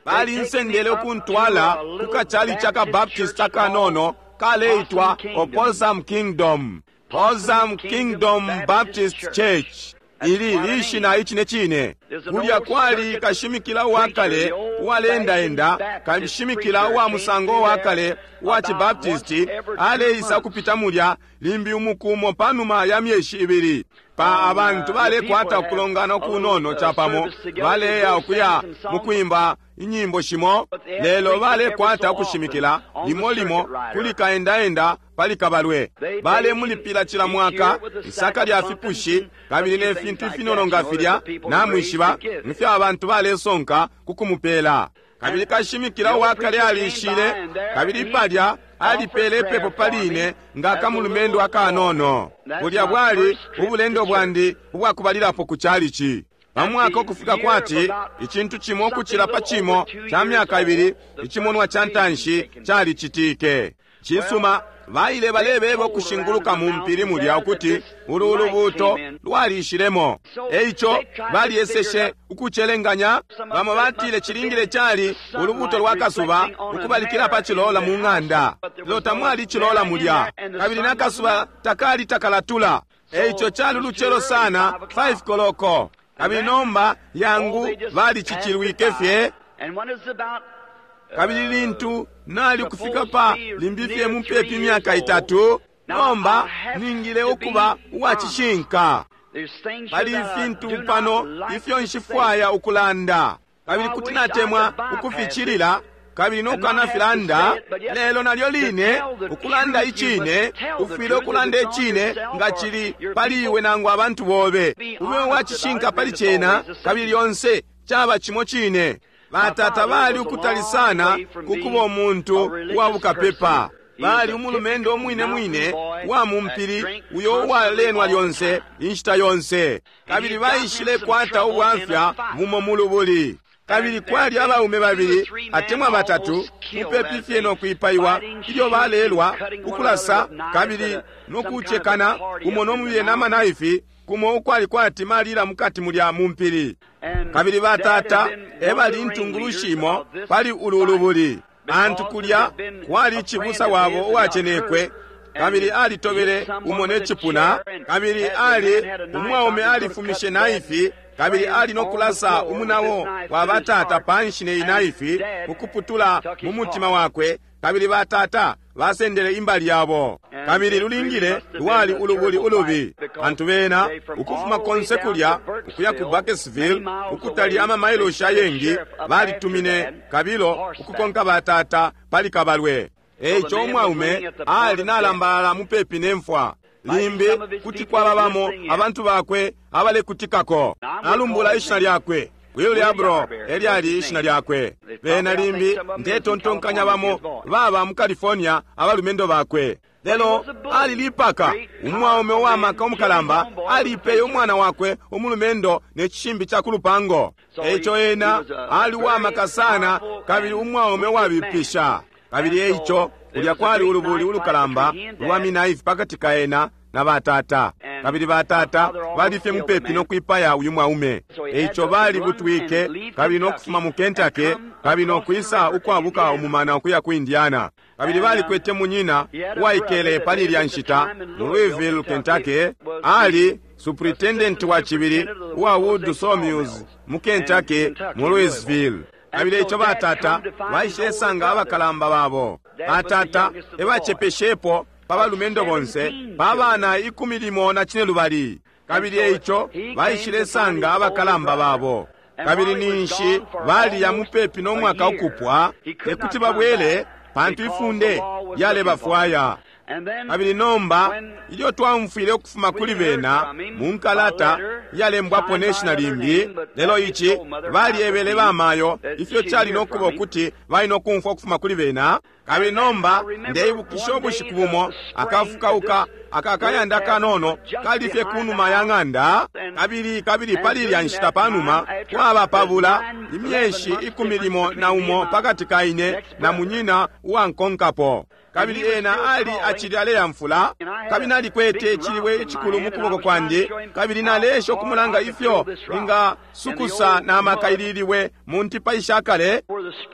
bali nsendele okuntwala kukachali chaka Baptist akanono kaleitwa Opposum Kingdom, Opposum Kingdom Baptist Church. Ili lishi na ichi nechine kulya kwali kashimikila wakale walendaenda kashimikila wa musango wakale wa Chibaptisti ale isa kupita mulya limbi umukumo panuma ya myeshi ibiri pa abantu bale kwata kulongana kunono chapamo bale ya okuya mukuimba inyimbo shimo lelo bale kwata kushimikila limo limo kulikaendaenda palikabalwe bale mulipila chila mwaka isaka lya fipushi kabili ne fintu finono ngafilya na mwishiba mfya abantu bale sonka kukumupela kabili kashimikila wakale alishile kabili palya alipele pepo paline ngaka mulumendo akanono bulya bwali ubulendo bwandi bwakubalirapo kuchalichi pamwaka okufika kwati ikintu kimo okuchilapa chimo cha myaka ibiri ichimonwa cha ntanshi chali chitike chisuma baile balebebo kushinguluka mu mpiri mulya okuti ululu buto lwalishilemo eicho bali eseshe ukuchelenganya bamo batile chilingile chali ulubuto lwakasuba ukubalikira pa chilola mu nganda lota mwali chilola mulya kabili nakasuba takali takalatula eicho chali luchelo sana five koloko kabili nomba yangu bali chichilwike fye kabili lintu nali kufika pa limbifye mumpepi myaka itatu nomba ningile okuba wachishinka bali fintu pano ifyo nshifwaya ukulanda kabili kutinatemwa ukufichilila kabili nokana filanda lelo nalyo line ukulanda ichine ufile okulanda echine nga chili paliwe nangu abantu bobe uwe wachishinka pali chena kabili yonse chaba chimo chine batata bali ukutalisana kukuba omuntu wabukapepa bali umulumendo mwine mwine wa mumpiri uyo walenwa lyonse inshita yonse kabili bayishile kwata ubwafya bumo mulubuli kabili kwali abaume babili atemwa batatu mupepi fyeno kwipaiwa ilyo balelwa ukulasa kabili nokuchekana umono muye namanaifi kumo ukwali kwati malira mukati mulya mumpiri kabili batata ebali ntungulushimo pali ululubuli bantu kulya kwali chibusa wabo owachenekwe kabili ali tobele umone chipuna kabili ali umwaume alifumishe naifi kabili ali nokulasa umunawo wa batata panshine inaifi ukuputula mumutima wakwe kabili batata basendele imbali yabo kabili lulingile lwali ulubuli ulubi antu bena ukufuma konse kulya ukuya ku Bucketsville ukutali ama mailo shayengi bali tumine kabilo ukukonka batata pali kabalwe eicho omwaume ali nalambala mupepi nemfwa limbi kuti kwababamo abantu bakwe abale kutikako alumbula ishina lyakwe William Bro eliali ishina lyakwe bena limbi ndetontonkanya bamo baba mu California abalumendo bakwe lelo ali lipaka umwaume wamaka omukalamba alipe omwana wakwe omulumendo nechishimbi cha kulupango eicho ena ali wamaka sana kabili umwaume wabipisha kabili eicho ulya kwali ulubuli ulukalamba lwaminaifu pakati kaena na batata kabili batata balifye mupepi nokwipaya uyu mwaume eicho bali butwike kabili nokufuma mu Kentucky kabili nokwisa ukwabuka omumana okuya ku Indiana kabili bali kwete munyina waikele pali lya nshita mu Louisville, Kentucky ali superintendent wa chibiri wa Wood Sawmills mu Kentucky mu Louisville kabili eicho batata baishesanga abakalamba babo batata ebachepeshepo pabalumendo bonse babana ikumi limo na chine lubali kabili eicho baishilesanga abakalamba babo kabili ninshi bali ya mupepi nomwaka ukupwa ekuti babwele pantu ifunde yale bafwaya kabili nomba ilyo twamfile okufuma kuli bena munkalata yale mbwapo national limbi lelo ichi bali ebele bamayo ifyo chali nokuba okuti bali nokumfa okufuma kuli bena kabili nomba ndeibu kishobu shikubumo akafukauka akakayanda kanono kalifye kunuma ya ng'anda kabiri kabiri palilya nshita panuma kwaba pabula imyeshi ikumilimo na umo pakati kaine na munyina wankonkapo kabiri ena ali achili aleya mfula kabiri nali kwete chiliwe chikulu mukuboko kwandi kabiri nalesho kumulanga ifyo inga sukusa na makaililiwe muntipa ishakale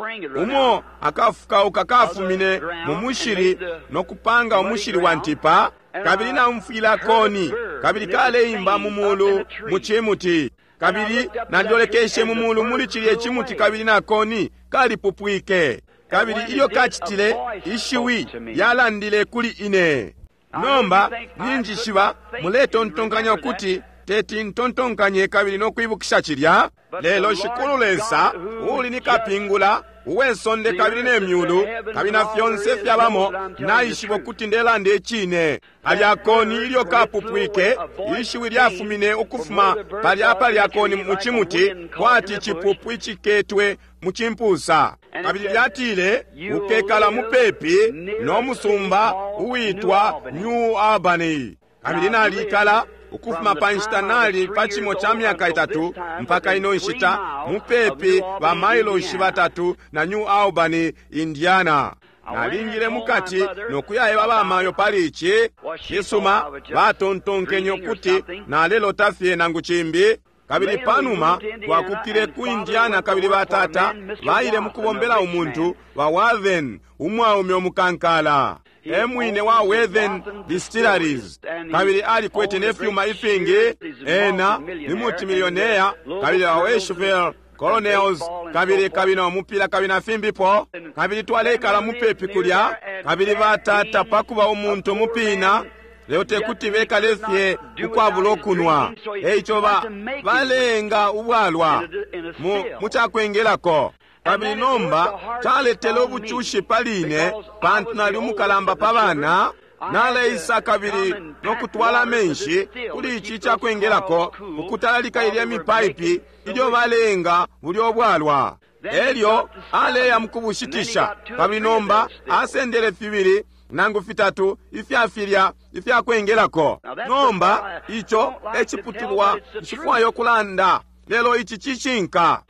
umo akafuka ukakafumine mumushiri nokupanga umushiri wa ntipa kabiri na mfila koni kabiri kale imba mumulu muchimuti kabiri nalyolekeshe mumulu muli chili echimuti kabiri na koni kali pupwike kabiri iyo kachitile ishiwi yalandile kuli ine nomba ninjishiba muleto ntonkanya kuti teti ntontonkanye kabiri nokwibukisha chilya lelo shikululesa uli nikapingula uwensonde kabiri nemyulu kabiri na fyonse fyabamo na ishibo kuti ndelande echine alyakoni ilyo kapupwike ishiwi lyafumine ukufuma palyapa lyakoni muchimuti kwati chipupu ichiketwe muchimpusa kabiri lyatile ukekala mupepi nomusumba uitwa New Albany kabiri nalikala ukufuma panchitanali pachimo cha myaka itatu mpaka ino nshita mupepi wa mailo shibatatu na New Albany, Indiana. Nalingile mukati nokuyaye babamayo palichi kisuma batontonkenyo kuti na lelo tafye nangu chimbi kabiri panuma wakukile ku Indiana kabiri batata baile mukubombela umuntu wa Wathen umwaume omukankala emwine wa Wathen Distilleries kabiri ali kwete nefyuma ifingi ena ni multimillionaire kabiri wa Weshville Colonels kabiri kabina omupira kabina fimbipo kabiri twalekala mupepi kulya kabiri batata pakuba omuntu mupina leo tekuti bekalefye ukwabula okunwa ekyo ba balenga ubwalwa mu mukyakwengerako kabiri nomba taletela obuchushi paline pantu nali umukalamba pabana naleisa kabiri nokutwala menshi kuli ichi kyakwengerako okutalalika ilya mipaipi ilyo balenga buli obwalwa elyo aleya mukubushitisha kabiri nomba asendele fibiri nangu fitatu ifyafirya ifyakwengerako nomba icho echiputulwa chifwayo kulanda lelo ichi chichinka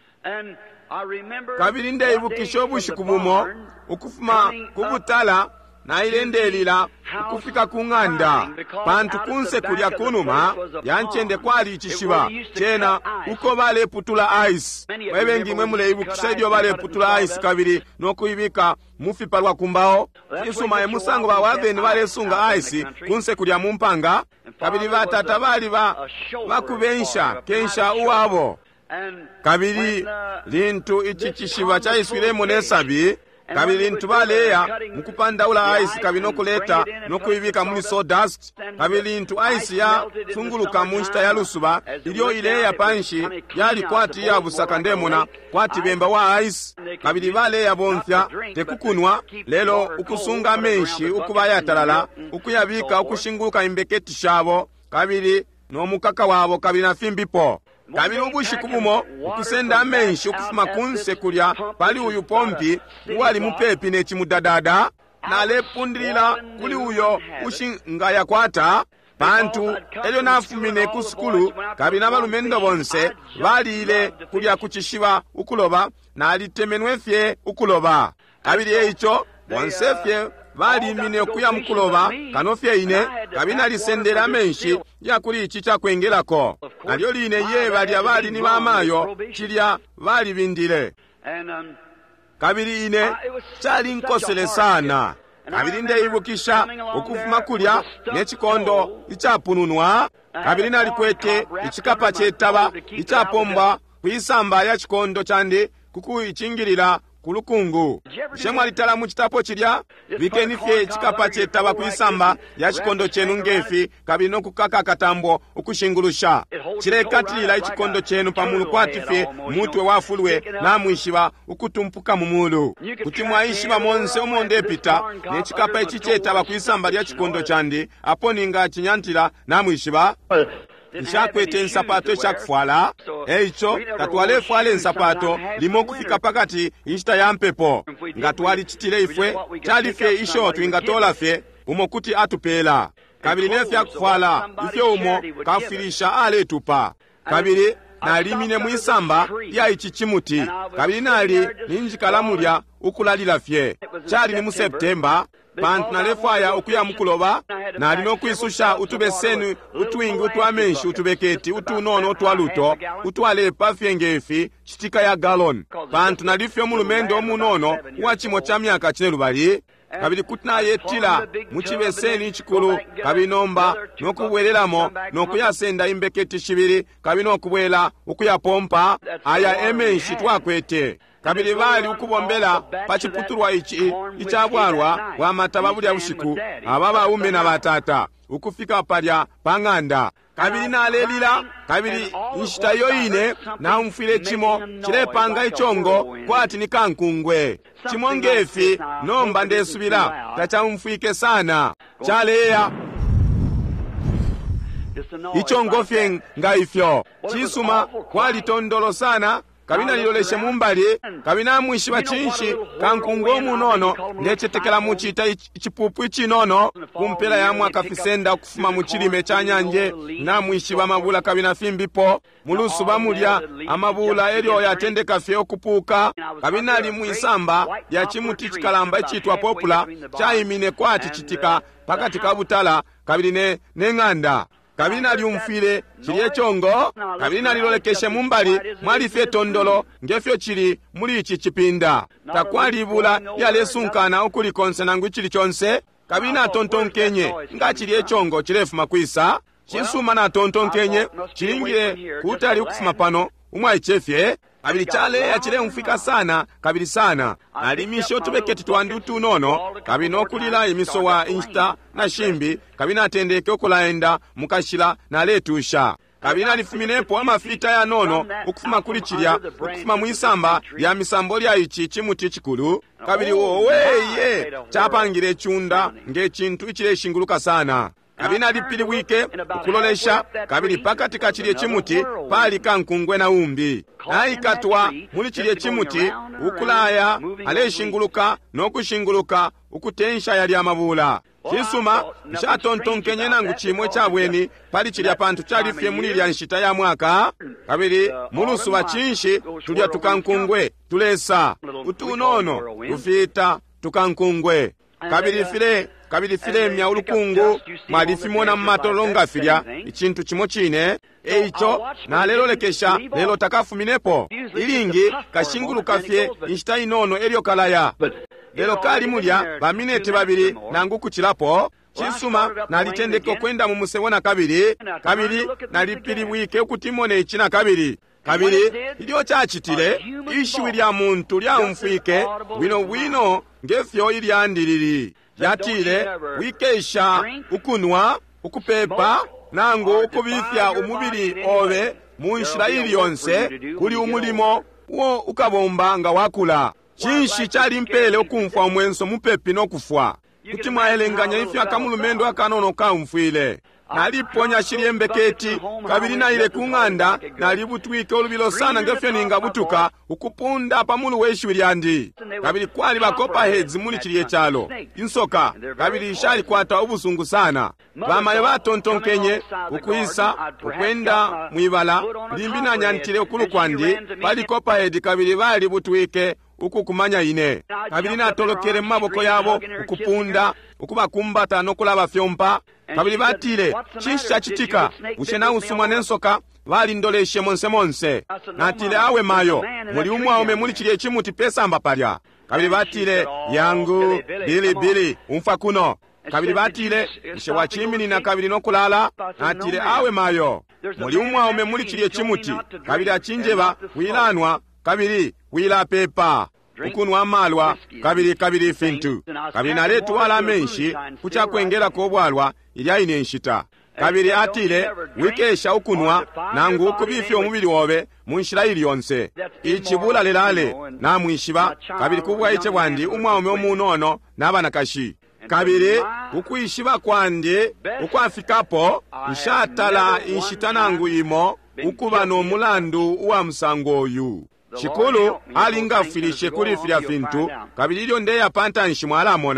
kabiri ndeibukisha obushikubumo ukufuma kubutala na ilendelila ukufika kung'anda pantu kunse kulya kunuma yanchende kwali ichishiba chena uko bale putula ice webengi mwe muleibukisha idyo bale putula ice kabiri nokuibika mufipalwa kumbao kisuma emusango ba Wathen bale sunga ice kunse kulya mumpanga kabiri batata bali ba bakubensha kensha uwabo kabiri lintu ichichishiba cha iswiremo nesabi kabiri ntubaleya mukupanda ula ice kabiri nokuleta nokuibika muli sawdust kabiri ntu ice ya sunguluka munshita ya lusuba ilyo ileya panshi yali kwati ya busaka ndemona kwati bemba wa ice kabiri baleya bonthya tekukunwa lelo ukusunga menshi ukubaya talala ukuyabika ukushinguluka imbeketi shabo kabiri nomukaka wabo kabiri na fimbipo kabiri ubushikubumo ukusenda menshi ukufuma kunse kulya pali uyu pompi wali mupepi nechimudadada nalepundilila kuli uyo ushingaya kwata pantu elyo nafumine kusikulu kabiri nabalumendo bonse balile kulya kuchishiba ukuloba nalitemenwefye ukuloba kabiri eicho bonsefye bali mine okuya mukuloba kanofye ine kabina lisendera menshi ya kuli ichi kyakwengerako nalyo line ye bali abali ni bamayo kilya bali bindile kabiri ine kyali nkosele sana kabiri ndeibukisha okufuma kulya n'ekikondo ikyapununwa kabiri nali kwete ikikapa kyetaba ikyapomba kwisamba ya kikondo kyandi kuku ichingirira kulukungu shemwa litala mu kitapo kilya bikenifye chikapa kyetaba kwisamba ya kikondo kyenu ngefi kabiri nokukaka katambo okushingurusha kirekatilila ekikondo kyenu pamulu kwatifye mutwe wafulwe namwishiba ukutumpuka mumulu kuti mwaishiba monse omonde epita n'ekikapa eki kyetaba kwisamba lya kikondo kyandi aponinga kinyantira namwishiba nchakwete nsapato chakufwala eicho katwale fwale nsapato limo kufika pakati inchita ya mpepo nga twali chitile ifwe chalife isho twingatola fe umo kuti atupela kabiri nefya kufala ifye umo kafirisha aletupa kabiri nalimine mwisamba lya ichi chimuti kabiri nali ninjikalamulya ukulalila fye chali ni mu Septemba pantu nalefaya okuya mukuloba nali n'okwisusha utubeseni utwingi utwamenshi utubeketi utunono utwaluto utwalepa fyengefi chitika ya galon pantu nalifye mulumendo omunono wa chimo cha myaka chine lubali kabiri kutina yetila muchibeseni chikulu kabiri nomba n'okubwereramo n'okuyasenda imbeketi shibiri kabiri n'okubwela okuyapompa aya emenshi twakwete kabiri bali ukubombela pachiputulwa ichi ichabwalwa wa mataba bulya bushiku ababa ume na batata ukufika palya panganda kabiri nalelila kabiri nshita yoine na umfile chimo chilepanga ichongo kwati ni kankungwe chimo ngefi nomba ndesubila tacha umfike sana chaleya ichongo fye ngaifyo chisuma kwali tondolo sana kabina liloleshe mumbali kabina mwishiba chinshi kankungo munono ndechetekela muchita ichipupu ichinono kumpela ya mwaka fisenda kufuma muchilime cha nyanje na mwishiba mabula kabina fimbipo mulusu bamulya amabula elio yatendeka fye okupuka kabina li mwisamba ya chimuti chikalamba ichitwa popula chaimine kwati chitika pakati kabutala kabine nenganda kabiri nali umfile chili echongo kabiri nali lolekeshe mumbali mwali fye tondolo ngefyo chili muli ichi chipinda takwalibula yalesunkana okuli konse nangu chili chonse kabiri na tontonkenye nga chili echongo chilefu makwisa chisuma na tontonkenye chilingile kutali ukufuma pano umwa ichefye kabiri chale ya chile umfika sana kabiri sana nalimishe otubeketi twandi utunono kabiri nokulila imiso wa insta na shimbi kabiri natendeke okulaenda mukashila na letusha kabiri nalifuminepo amafita ya nono ukufuma kuli chilya ukufuma mwisamba ya misambo lya ichi chimuti chikulu kabiri woweye chapangile chunda nge chintu ichile shinguluka sana kabiri nalipili wike ukulolesha kabiri pakati kachilye chimuti pali kankungwe na umbi naikatwa muli chilye chimuti ukulaya aleshinguluka nokushinguluka ukutensha yali amabula chisuma chatontonkenye nangu chimwe chabweni pali chilya pantu chalifye muli lya nshita ya mwaka kabiri mulusu wa chinshi tulya tukankungwe tulesa utunono ufita tukankungwe kabiri file kabiri file mya ulukungu malifimona mmatolonga filya ichintu chimo chine eicho na lelo lekesha lelo takafuminepo ilingi kashinguluka fye nshita inono elio kalaya lelo kali mulya baminete babiri nangu kuchilapo chisuma nalitendeko kwenda mumusewona kabiri kabiri nalipili wike ukutimone ichina kabiri kabiri ilio chachitile ishu lya muntu lya umfike wino wino ngefyo ili andilili yatile wikesha ukunwa ukupepa nango ukubifya umubiri owe munshira ili yonse kuli umulimo wo ukabomba nga wakula chinshi chali mpele okumfwa umwenso mupepi nokufwa kuti mwaelenganya ifya kamulumendo akanono ka umfwile naliponya shilye mbeketi kabiri na ile kunganda nalibutwike olubilo sana ngefyo ninga butuka ukupunda pamulu weshu lyandi kabiri kwali bakopa heads muli chiliye chalo insoka kabiri ishali kwata obusungu sana bamaye batontonkenye ukuisa ukwenda mwibala limbi na nyantile okulukwandi bali kopa head kabiri bali butwike ukukumanya ine kabiri natolokere maboko yabo ukupunda ukubakumbata nokulaba fyompa kabiri batile chisha chitika ushena usumwa nensoka bali ndoleshe monse monse natile awe mayo muli umwa muli chiliye chimuti pesa amba palya kabiri batile yangu bili bili umfa kuno kabiri batile ishe wachimini na kabiri nokulala natile awe mayo muli umwa muli chiliye chimuti kabiri achinjeba wilanwa kabiri wila pepa ukunwa malwa kabiri kabiri fintu kabiri naletu wala menshi kucha kwengela kobwalwa ilya ine nshita kabiri atile wikesha ukunwa nangu ukubifya omubiri wobe munshira ili yonse ichibula lelale na mwishiba kabiri kubwa iche bwandi umwaume omunono nabana kashi kabiri ukuishiba kwandi ukwafikapo nshatala inshita nangu imo ukuba no mulandu uwa msango oyu chikulu alinga filishe kuli filya fintu kabiri ilyo ndeya panta nshimwala mona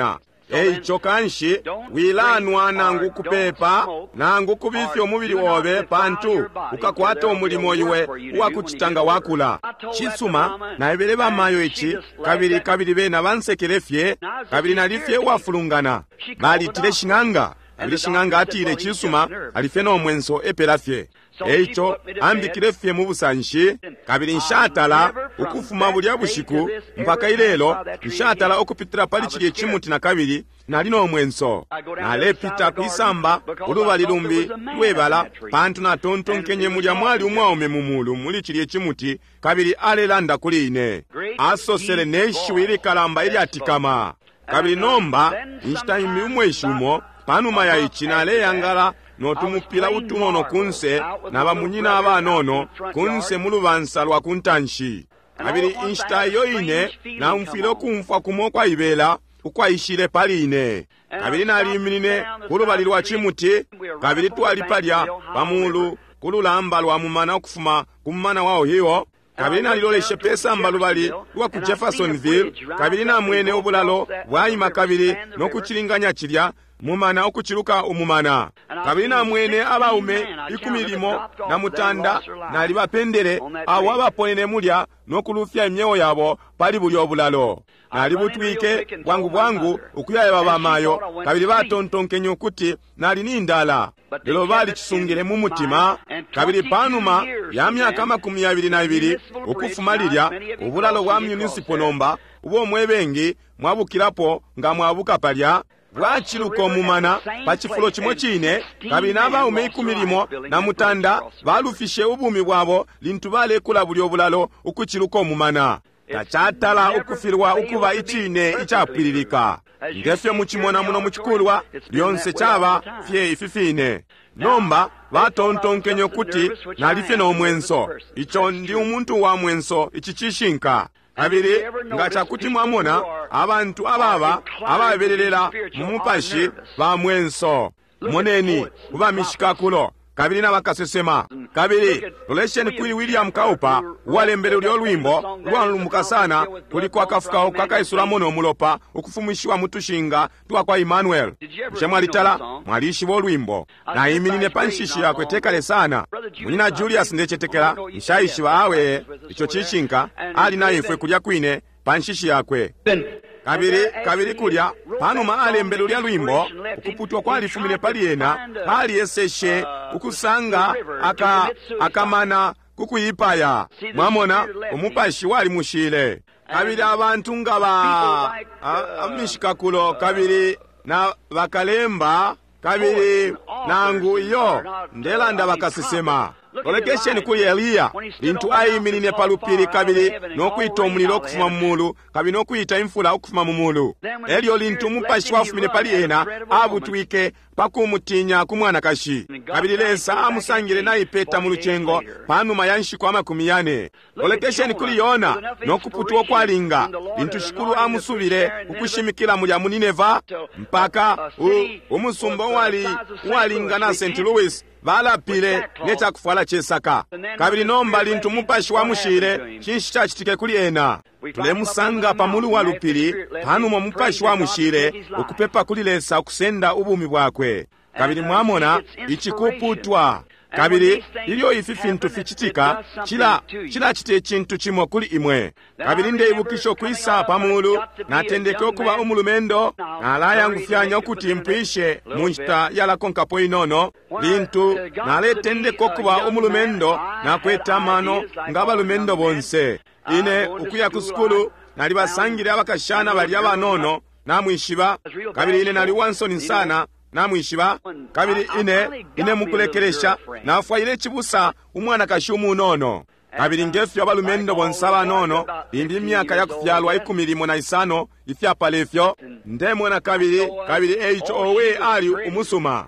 eicho kanshi wilanwa nangu kupepa nangu kubifya omubiri wobe pantu ukakwata omulimo iwe uwakuchitanga wakula chisuma naibele bamayo ichi kabiri kabiri bena bansekelefye kabiri nalifye wafulungana balitile shinganga kabiri shinganga atile chisuma alifye n'omwenso epelafye eicho ambikilefye mu busanshi kabiri nshatala ukufuma bulya bushiku mpaka ilelo nshatala okupitira pali chili chimuti na kabiri nali n'omwenso nalepita kwisamba uluba lilumbi lwebala pantu na tonto nkenye mulya mwali umwaume mumulu muli chili chimuti kabiri alelanda kuline asosele neshiwili kalamba ili atikama kabiri nomba nshitayimi umweshumo panuma ya ichi naleyangala notumupila utunono kunse na bamunyina abanono kunse mulubansa lwa kuntanshi kabiri inshitayo ine na umfilo kumfa kumo kwa ibela ukwayishile paline kabiri naliminine kulubali lwa chimuti kabiri twalipalya pamulu kululamba lwa mumana okufuma kumumana wao hiyo kabiri naliloleshe pesa mbalubali lwa ku Jeffersonville kabiri na mwene obulalo bwayima kabiri nokuchilinganya chilya mumana okuchiluka umumana kabiri na mwene abaume ikumilimo na mutanda nali bapendere awo abaponene mulya nokulufya emyewo yabo pali buli obulalo nali butwike bwangu bwangu okuyaya bamayo kabiri batontonkenye okuti nali nindala lelo bali kisungire mu mutima kabiri panuma ya myaka makumi abiri na ibiri okufumalirya obulalo bwa municipal nomba ubwo mwebengi mwabukirapo nga mwabuka palya bwachiluka omumana pachifulo chimwe chine kabiri n'abaume ikumilimo na mutanda balufishe ubumi bwabo lintu balekula buli obulalo ukuchiluka omumana tachatala okufirwa ukuba ichine ichapwiririka ngefye muchimona muno muchikulwa lyonse chaba fye ififine nomba batontonkenye kuti nalifye n'omwenso icho ndi umuntu wa mwenso ichichishinka kabiri ngachakuti mwamona abantu ababa ababererera mumupashi ba mwenso moneni kuba mishikakulo kabiri n'abakasesema kabiri loleshen kuri William Kaupa walembere ulyo lwimbo lwalumuka sana kuliko akafukaho kakaisula mono omulopa okufumishiwa mutushinga tuwa kwa Emmanuel mshemwalitala mwalishi bolwimbo na iminine panshishi yakwe tekale sana munyina Julius ndechetekela mshayishi waawe icho chishinka ali na ifwe kulya kwine panshishi yakwe kabiri kabiri kulya panuma alembere ulya lwimbo ukuputwa kwa alifumile pali yena pali eseshe ukusanga aka akamana kukuyipaya mwamona omupashi wali mushile kabiri abantu nga ba amishikakulo kabiri na bakalemba kabiri nangu iyo ndelanda bakasesema olekesheni kuli Eliya lintu ayimirine palupiri kabiri nokwita omuliro okufuma mumulu kabiri nokwita infula okufuma mumulu elyo lintu mupashi wafumine pali ena abutwike pakumutinya kumwana kashi kabiri lesa amusangire naipeta muluchengo panuma ya nshiko amakumi yane olekesheni kuli Yona nokuputwa okwalinga lintu shikulu amusubire ukushimikila mulya mu Nineva mpaka umusumba wali walinga na Saint Louis balapile necha kufala chesaka kabiri nomba lintu mupashi wa mushire chinshi chachitike kuli ena tulemusanga pamulu wa lupiri panuma mupashi wa mushire okupepa kuli lesa okusenda ubumi bwakwe kabiri mwamona ichikuputwa kabiri ilyo ififintu fichitika chila chila chite chintu chimo kuli imwe kabiri nde ibukisho kuisa pamulu natendeke okuba umulumendo nalaya ngufyanya okuti mpishe munchita yala konkapo inono lintu naletendeke okuba umulumendo nakweta mano ngaba lumendo bonse ine ukuya kusukulu nali basangire abakashana bali abanono namwishiba kabiri ine nali wansoni sana namwishiba kabiri ine ine mukulekeresha nafwaile chibusa umwana kashumu nono kabiri ngefyo abalumendo bonsaba nono indi myaka yakufyalwa ikumilimo na isano ifyapalefyo ndemona kabiri kabiri eicho owe ali umusuma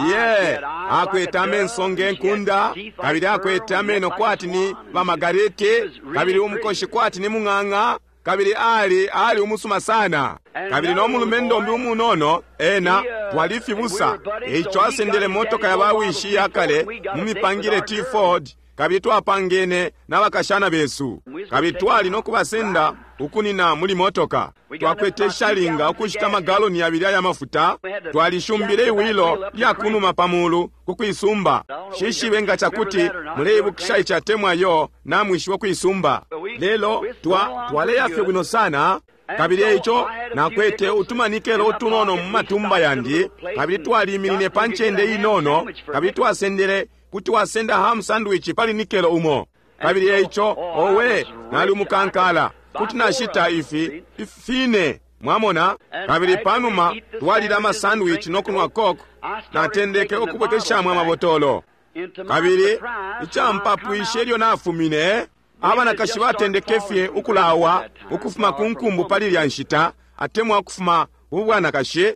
ye akweta mensonge nkunda kabiri akweta meno kwati ni bamagarete kabiri umukoshi kwati ni munganga kabiri ali ali umusuma sana kabiri no mulumendo mbi umunono ena twalifibusa eicho asendele motoka yabawishi yakale mumipangire T-Ford kabiri twapangene n'abakashana besu kabiri twali no kubasenda ukunina muli motoka twakwetesha linga okuchita magaloni abiri ya mafuta twalishumbire iwilo lya kunuma pamulu kukwisumba shishibe nga chakuti muleyibukisha ichatemwayo na mwishi wokwisumba lelo twa twaleyafe bwino sana kabiri echo nakwete utumanikelo utunono mu matumba yandi kabiri twaliminine panchende inono kabiri twasendere kuti wasenda ham sandwich pali nikelo umo kabiri echo owe nali mukankala kuti nashita ifi ifine mwamona kabiri panuma twalira ma sandwich nokunwa coke natendeke okubwekeshamwe amabotolo kabiri ichampapu ishelyo nafumine abana kashi batendekefye ukulawa ukufuma kunkumbu pali lya nshita atemwa okufuma ubwana kashi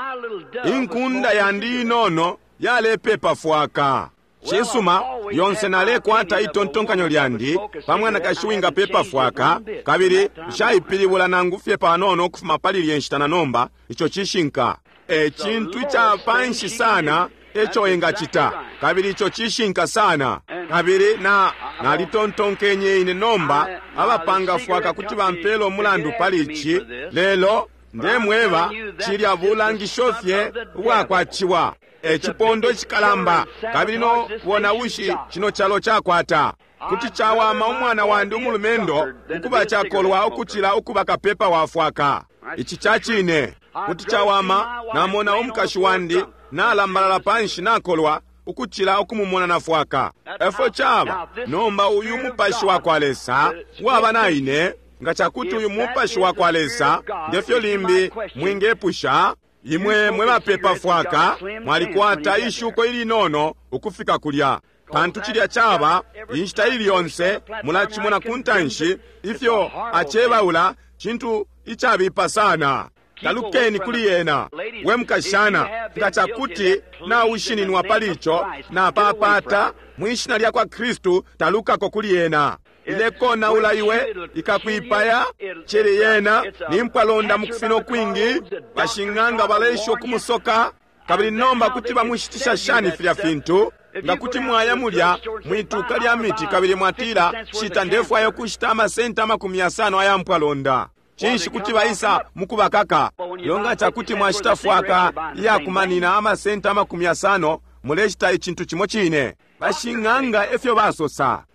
inkunda yandi nono yale pepa fuaka Chisuma yonse nale kwata itontonkanyo lyandi pamwana kashuinga pepa fuaka kabiri shaipilibula nangufye panono kufuma pali lyenshitana nomba icho chishinka e chintu cha panshi sana echo enga chita kabiri icho chishinka sana kabiri na nalitontonkenye ine nomba abapanga fuaka kuti bampelo mulandu palichi lelo ndemweba chilya bulangishofye bwakwachiwa echipondo chikalamba kabiri no wona ushi chino chalo chakwata kuti chawama umwana wandi umulumendo ukuba chakolwa okuchila ukuba kapepa wafuaka ichi chachine kuti chawama namona umkashi wandi nalambalala panshi nakolwa ukuchila okumumona nafuaka efo chaba nomba uyu mupashi wakwalesa waba naine nga chakuti uyu mupashi wakwalesa ndefyo limbi mwingepusha imwe mweba pepa fuaka mwalikwata ishuko ili nono ukufika kulya pantu chilya chaba inshita ili yonse mulachimona kuntanshi ifyo achebaula chintu ichabipa sana talukeni kuli yena we mkashana ngachakuti na ushininwa palicho na papata mwishina lya kwa Kristu talukako kuli yena ile kona ulaiwe ikakuipaya chele yena nimpalonda mukufino kwingi bashinganga balesho kumusoka kabili nomba kuti bamushitisha shani filya fintu nga kuti mwaya mulya mwituka lya miti kabili mwatira shita ndefu ayo kushita amasenta makumi asano aya mpalonda chinshi kuti baisa mukubakaka longa chakuti mwashita fuaka ya kumanina amasenta makumi asano muleshita ichintu chimo chine bashinganga efyo basosa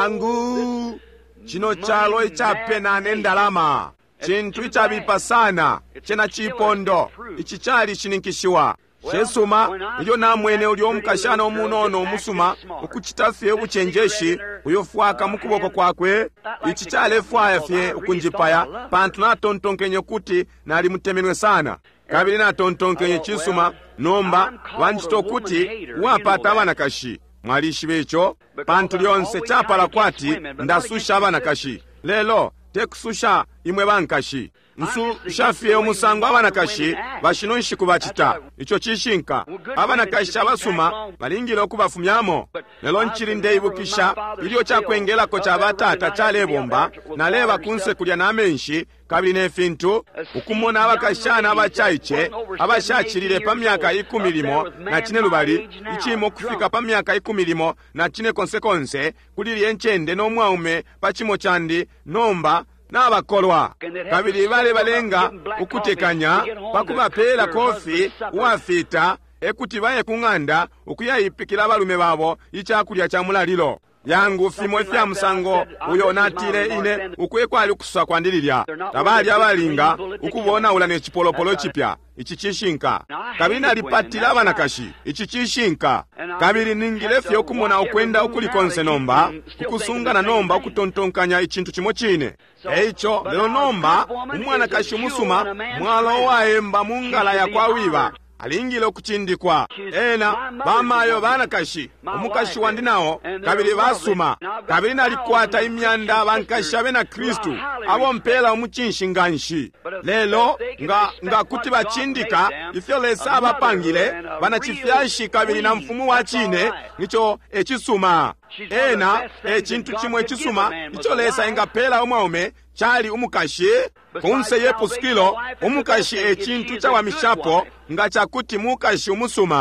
yangu chino chalo ichapenane ndalama chintu ichabipa sana chena chipondo ichichali chininkishiwa Chesuma iyo namwene uli omukashana omunono omusuma ukuchitafye ubuchenjeshi uyofuaka mukuboko kwakwe ichichale fwayafye ukunjipaya pantu natontonkenye kuti nali mutemenwe sana kabili natontonkenye chisuma nomba wanjito kuti wapata abana kashi mwalishi becho pantu lyonse chapala kwati ndasusha abana kashi lelo tekususha imwe bankashi nsu shafye omusango abana kashi bashino nshiku bachita icho chishinka abana kashi abasuma balingile okubafumyamo lelo nchiri ndeibukisha ilio chakwengela ko chabatata chalebomba naleba kunse kulya namenshi kabili nefintu ukumona abakashana abachaiche abashachirire pa myaka ikumi limo na chine lubali ichimo kufika pa myaka ikumi limo na chine konsekonse kulili enchende nomwaume pachimo chandi nomba n'abakolwa kabili bale balenga ukutekanya pakubapela kofi wafita ekuti baye kunganda ukuyayipikira abalume babo ichakulya cha mulalilo yangu fimo efya musango uyo natire ine ukwekwa ali kususa kwandililya tabali abalinga ukubona ulane chipolopolo chipya ichi chishinka kabili nalipatila abana kashi ichi chishinka kabili ningilefye okumona ukwenda ukulikonse nomba kukusunga na nomba ukutontonkanya ichintu chimo chine eicho lelo nomba umwana kashi umusuma mwalo waemba mungala ya kwa wiba alingile okuchindikwa ena bamayo bana kashi omukashi wandinawo kabili basuma kabili nalikwata imyanda bankashi abe na Kristu abo mpela omuchinshinganshi lelo nga nga kuti bachindika ifyo lesa abapangile banachifyashi kabili na mfumu wa chine nicho echisuma ena echintu chimwe chisuma icho lesa ingapela omwaume chali umukashi kunse yepuskilo umukashi echintu cha wamishapo nga chakuti mukashi umusuma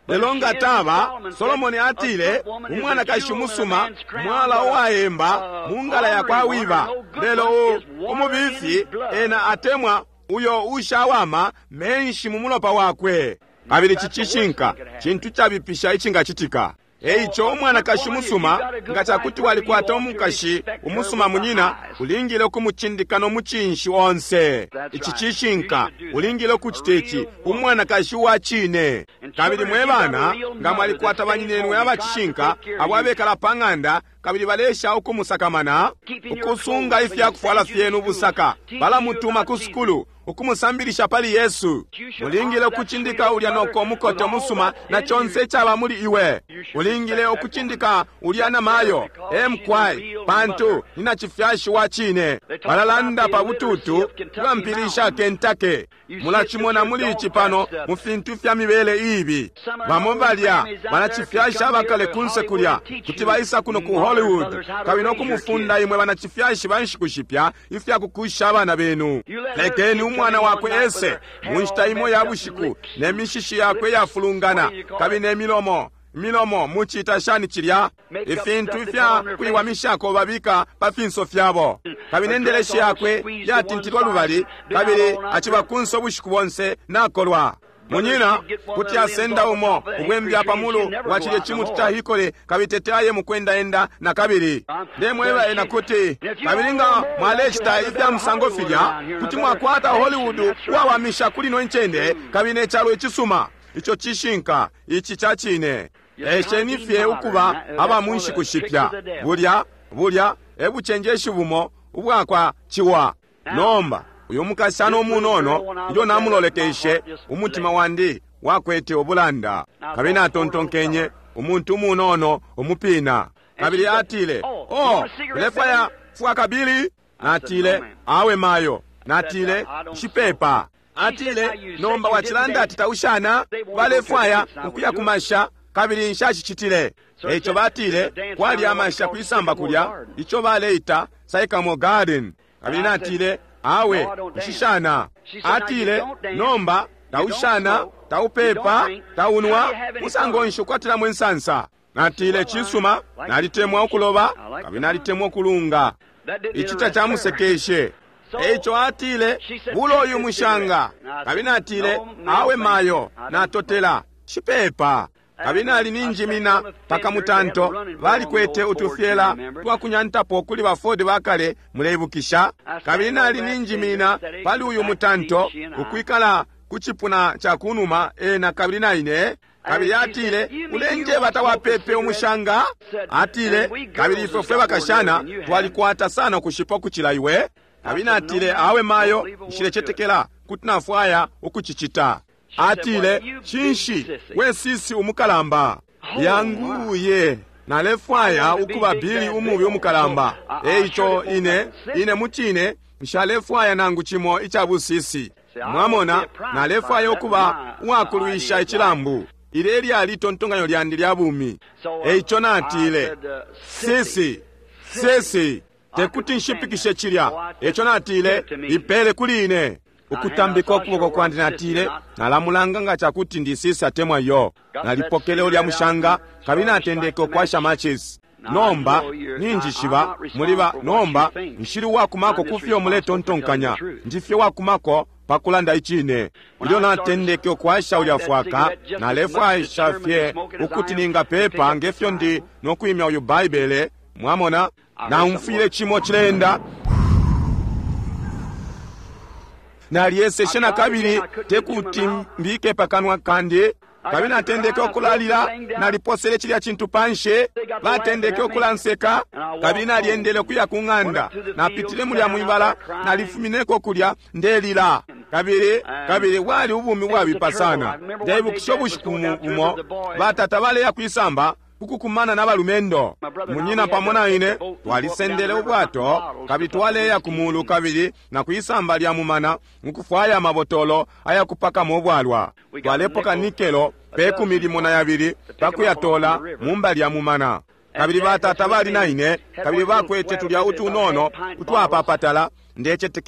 lelo ngataba Solomoni atile umwana kashimusuma mwala owayemba mungala ya kwa wiva lelo umubisi ena atemwa uyo ushawama menshi mumulopa wakwe kabiri chichishinka chintu chabipisha ichinga chitika eicho omwana kashimusuma ngachakuti walikwata omukashi umusuma munyina ulingile okumuchindika nomuchinshi onse ichichishinka ulingile okuchitechi umwana kashi wachine kabiri mwebana nga mwalikwata banyinenwe abachishinka abwabekala panganda kabiri balesha okumusakamana ukusunga ifi yakufwala fyenu busaka bala mutuma kusukulu okumusambirisha pali Yesu ulingile okuchindika ulya noko mukote musuma na chonse chaba muli iwe ulingile okuchindika ulya na mayo emkwai pantu nina chifyashi wachine balalanda pa bututu bampirisha Kentucky mulachimona muli chipano mufintu fya mibele ibi bamobalya banachifyasha bakale kunse kulya kuti baisa kuno ku Hollywood kabino kumufunda imwe banachifyashi banshikushipya ifya kukusha abana benu lekeni umwana wakwe ese munshitaimo ya bushiku nemishishi yakwe yafulungana kabine milomo milomo muchita shani chilya ifintu ifya kuiwamishako babika pafinso fyabo kabinendeleshi yakwe yatintilwa lubali kabili achiba kunso bushiku bonse nakolwa munyina kuti asenda umo ubwembya pamulu wachile chimutu cha hikole kabiteteaye mukwenda enda na kabiri demwewa ena kuti kabiringa mwalechita ifya msango filya kuti mwakwata Hollywood wawamisha kulino nchende kabine chalo ichisuma icho chishinka ichi chachine eshe nifye ukuba aba munshi kushipya bulya bulya ebu chenjeshi bumo ubwakwa chiwa nomba uyo mukasano munono iyo namulolekeshe umutima wandi wakwete obulanda kabina atontonkenye umuntu munono omupina kabili atile oh lefaya fuwa kabili natile awe mayo natile shipepa atile nomba wachilanda atitaushana wale faya ukuya kumasha kabili nshashi chitile echo batile kwali amasha kuisamba kulya icho baleita Sycamore Garden kabili natile awe shishana atile nomba taushana taupepa taunwa musango nshukwatira mwensansa natile chisuma nalitemwa okuloba kabina litemwa okulunga ichita cha musekeshe echo atile bulo uyu mushanga kabina atile awe mayo natotela shipepa kabina alininjimina paka mutanto bali kwete utufyela twakunyantapo kuli bafodi bakale mulebukisha kabina alininjimina pali uyu mutanto ukwikala kuchipuna cha kunuma ena kabina ine kabili atile ulenje batawapepe umushanga atile kabili ifofwe bakashana twalikwata sana kushipa kuchila iwe kabina atile awe mayo nshirechetekela kutinafwaya ukuchichita atile chinshi wesisi umukalamba yanguye nalefwaya ukuba bili umubi umukalamba eicho ine ine muchine mshalefwaya nangu chimo ichabusisi mwamona nalefwaya ukuba wakuluisha ichilambu ileli alitontonganyo lyandi lyabumi eicho natile sisi sisi tekuti nshipikishe chilya echo natile ipele kuline ukutambika okuboko kwandi natile nalamulanga nga chakuti ndisisi atemwa yo nalipokele olya mushanga kabina atendeke okwasha matches nomba ninji shiba muliba nomba nshiri wakumako kufya omuleto ntonkanya ndifye wakumako pakulanda ichine ilio natendeke okwasha ulyafwaka nalefwa shafye ukuti ninga pepa ngefyo ndi nokuimya uyu baibele mwamona na umfile chimo chilenda naliyeseshe na kabili tekuti mbike pakanwa kandi kabina atendeke okulalira naliposele chilya chintu panshe batendeke okulanseka kabina aliendele kuya kunganda napitile mulya mwibala nalifumineko kulya ndelila kabili kabili wali ubumi wabipasana ndaibukisho bushikumu batata bale ya kuisamba kukukumana na balumendo munyina pamona ine twalisendele ubwato kabitwale ya kumulu kabili na kuisamba lya mumana nkufwaya mabotolo aya kupaka mobwalwa twalepoka nikelo peku milimo na yabili bakuyatola mumba lya mumana kabili batata bali na ine kabili bakwete tulya utu nono utwapapatala ndechetekela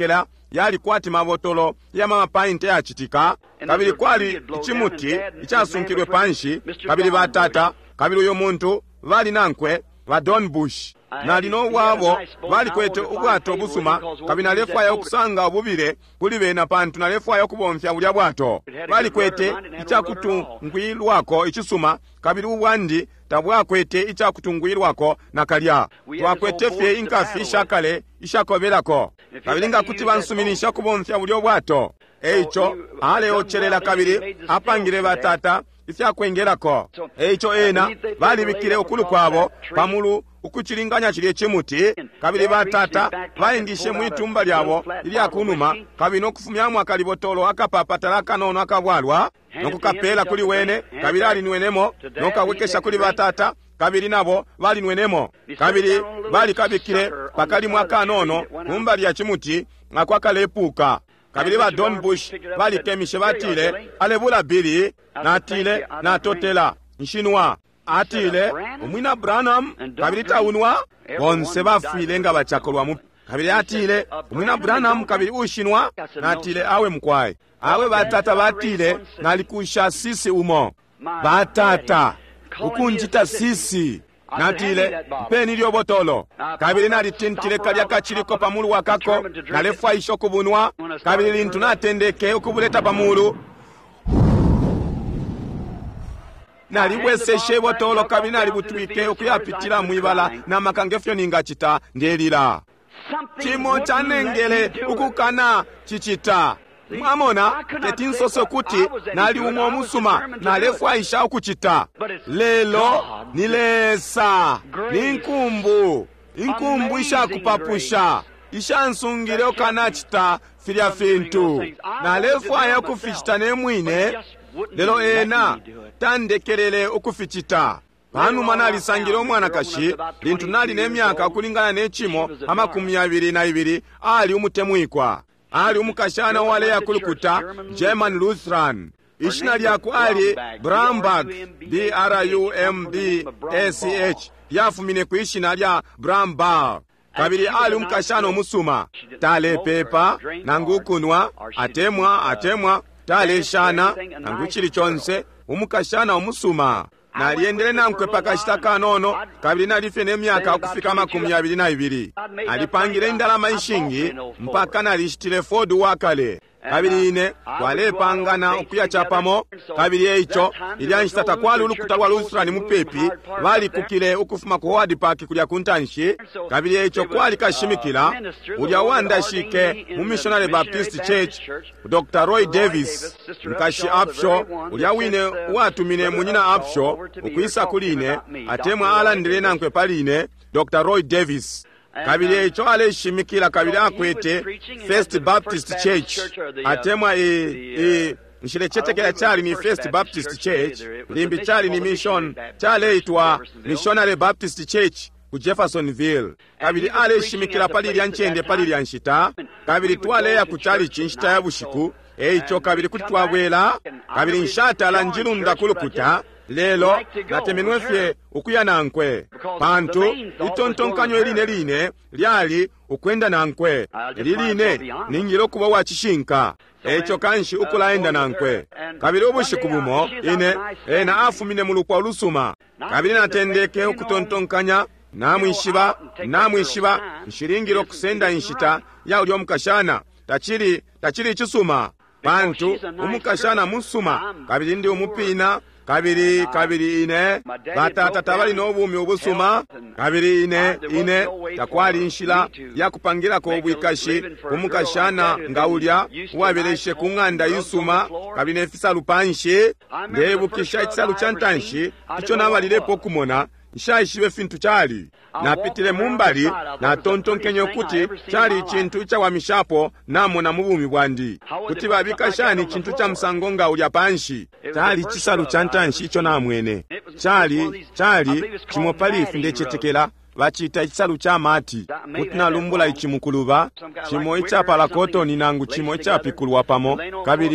yali kwati mabotolo ya mamapainte achitika. Kabili kwali ichimuti ichasunkirwe panshi. Kabili batata kabili uyo muntu vali nankwe va Don Bush na lino wabo vali kwete ubwato busuma. Kabili nalefaya okusanga obubire kuli bena pantu nalefaya okubomfya bulya bwato vali kwete ichakutungwirwako ichisuma. Kabili ubwandi tabwakwete ichakutungwirwako nakalya twakwete fye inkafi ishakale ishakoberako. Kabili nga kuti bansuminisha kubomfya bulya bwato eicho ale ochelela. Kabili apangire batata ifyakwengerako eicho ena bali bikire okulu kwabo pamulu ukuchilinganya chili chimuti. Kabili batata bayingishe mwitumba lyabo ili akunuma. Kabili nokufumyamu akalibotolo akapapatala kanono akabwalwa nokukapela kuli wene. Kabili ali nwenemo nokawekesha kuli batata. Kabili nabo bali nwenemo. Kabili bali kabikire pakali mwaka nono mumbali ya chimuti akwakalepuka. Kabili ba Don Bush bali kemishe batile alebula bili na atile na totela nshinwa atile umwina Branham. Kabili taunwa bonse bafile nga bachakolwa mu. Kabili atile umwina Branham. Kabili ushinwa na atile awe mkwai awe batata batile nalikusha sisi umo batata ukunjita sisi natile mpeni lyo botolo. Kabili nalitintile kalya kachiliko pamulu wakako nalefwa isho kubunwa. Kabili lintu natendeke ukubuleta pamulu naliweseshe botolo. Kabili nalibutwike ukuyapitila mwibala na makangefyo ningachita ndelila chimo chanengele ukukana chichita. Mwamona tetinsoso kuti nali umwe omusuma nalefwa isha okuchita. Lelo nilesa ninkumbu inkumbu isha kupapusha isha nsungire okana chita filya fintu nalefwa ya kufichita nemwine. Lelo ena tandekelele okufichita panu mana alisangire omwana kashi lintu nali nemyaka kulingana nechimo amakumi abiri na ibiri ali umutemwikwa. Ali umukashana wale ya kulukuta German Lutheran. Ishina liyaku ali Bramberg B R U M B A C H yafumine ku ishina lya Bramberg. Kabili ali umukashana omusuma tale pepa nangukunwa atemwa atemwa tale shana nanguchili chonse umukashana omusuma naliendele namkwe paka shitaka nono. Kabili nalifye nemyaka okufika makumi abiri na ibiri alipangile indalama ishingi mpaka nalishitile Ford wakale. Kabili ine walepangana okuyachapamo. Kabili eicho ilyanshitata kwali ulukuta lwa Lutheran mupepi bali kukile ukufuma ku Howard Park kulya kuntanshi. Kabili eicho kwali kashimikila ulya wanda shike mu Missionary Baptist Church Doctor Roy Davis mkashi Upshaw ulya wine watumine munyina Upshaw ukuyisa kuline atemwa alandile nankwe paline Doctor Roy Davis. Kabili eicho ale shimikila kabili akwete First Baptist Church atemwa e, e mshile chete kila chali ni First Baptist Church. Limbi chali ni mission chale itwa Missionary Baptist Church ku Jeffersonville. Kabili ale shimikila pali lya nchende pali lya nshita. Kabili tuwale ya kuchali chinshita ya bushiku eicho kabili kuti twabwela. Kabili nshata ala njilunda kulukuta lelo natemenwefye ukuya nankwe pantu itontonkanyo eline line lyali ukwenda nankwe liline ningilo kuba wachishinka echo kanshi ukulaenda nankwe. Kabili ubushiku bumo ine ena afumine mulukwa ulusuma. Kabili natendeke ukutontonkanya namwishiba namwishiba nshilingilo kusenda inshita ya ulio mkashana tachiri tachiri chisuma pantu umukashana musuma. Kabili ndi umupina. Kabili kabili ine batata tabali n'obumi obusuma. Kabili ine ine takwali nshila ya kupangira ko obwikashi kumukashana ngaulya wabereshe kunganda yusuma. Kabili nefisa lupanshi ndebukisha ikisalu chantanshi kicho nabalilepo kumona nshaishibe fintu chali napitile mumbali na tontonkenyo kuti chali chintu cha wamishapo namo na mubumi bwandi kuti babikashani chintu cha msangonga ulya panshi chali chisalu chantanshi icho namwene chali chali chimopalifi ndechetekela bachita chisalu cha mati kuti nalumbula ichimukuluba chimo ichapala kotoni nangu chimo ichapikulwa pamo. Kabili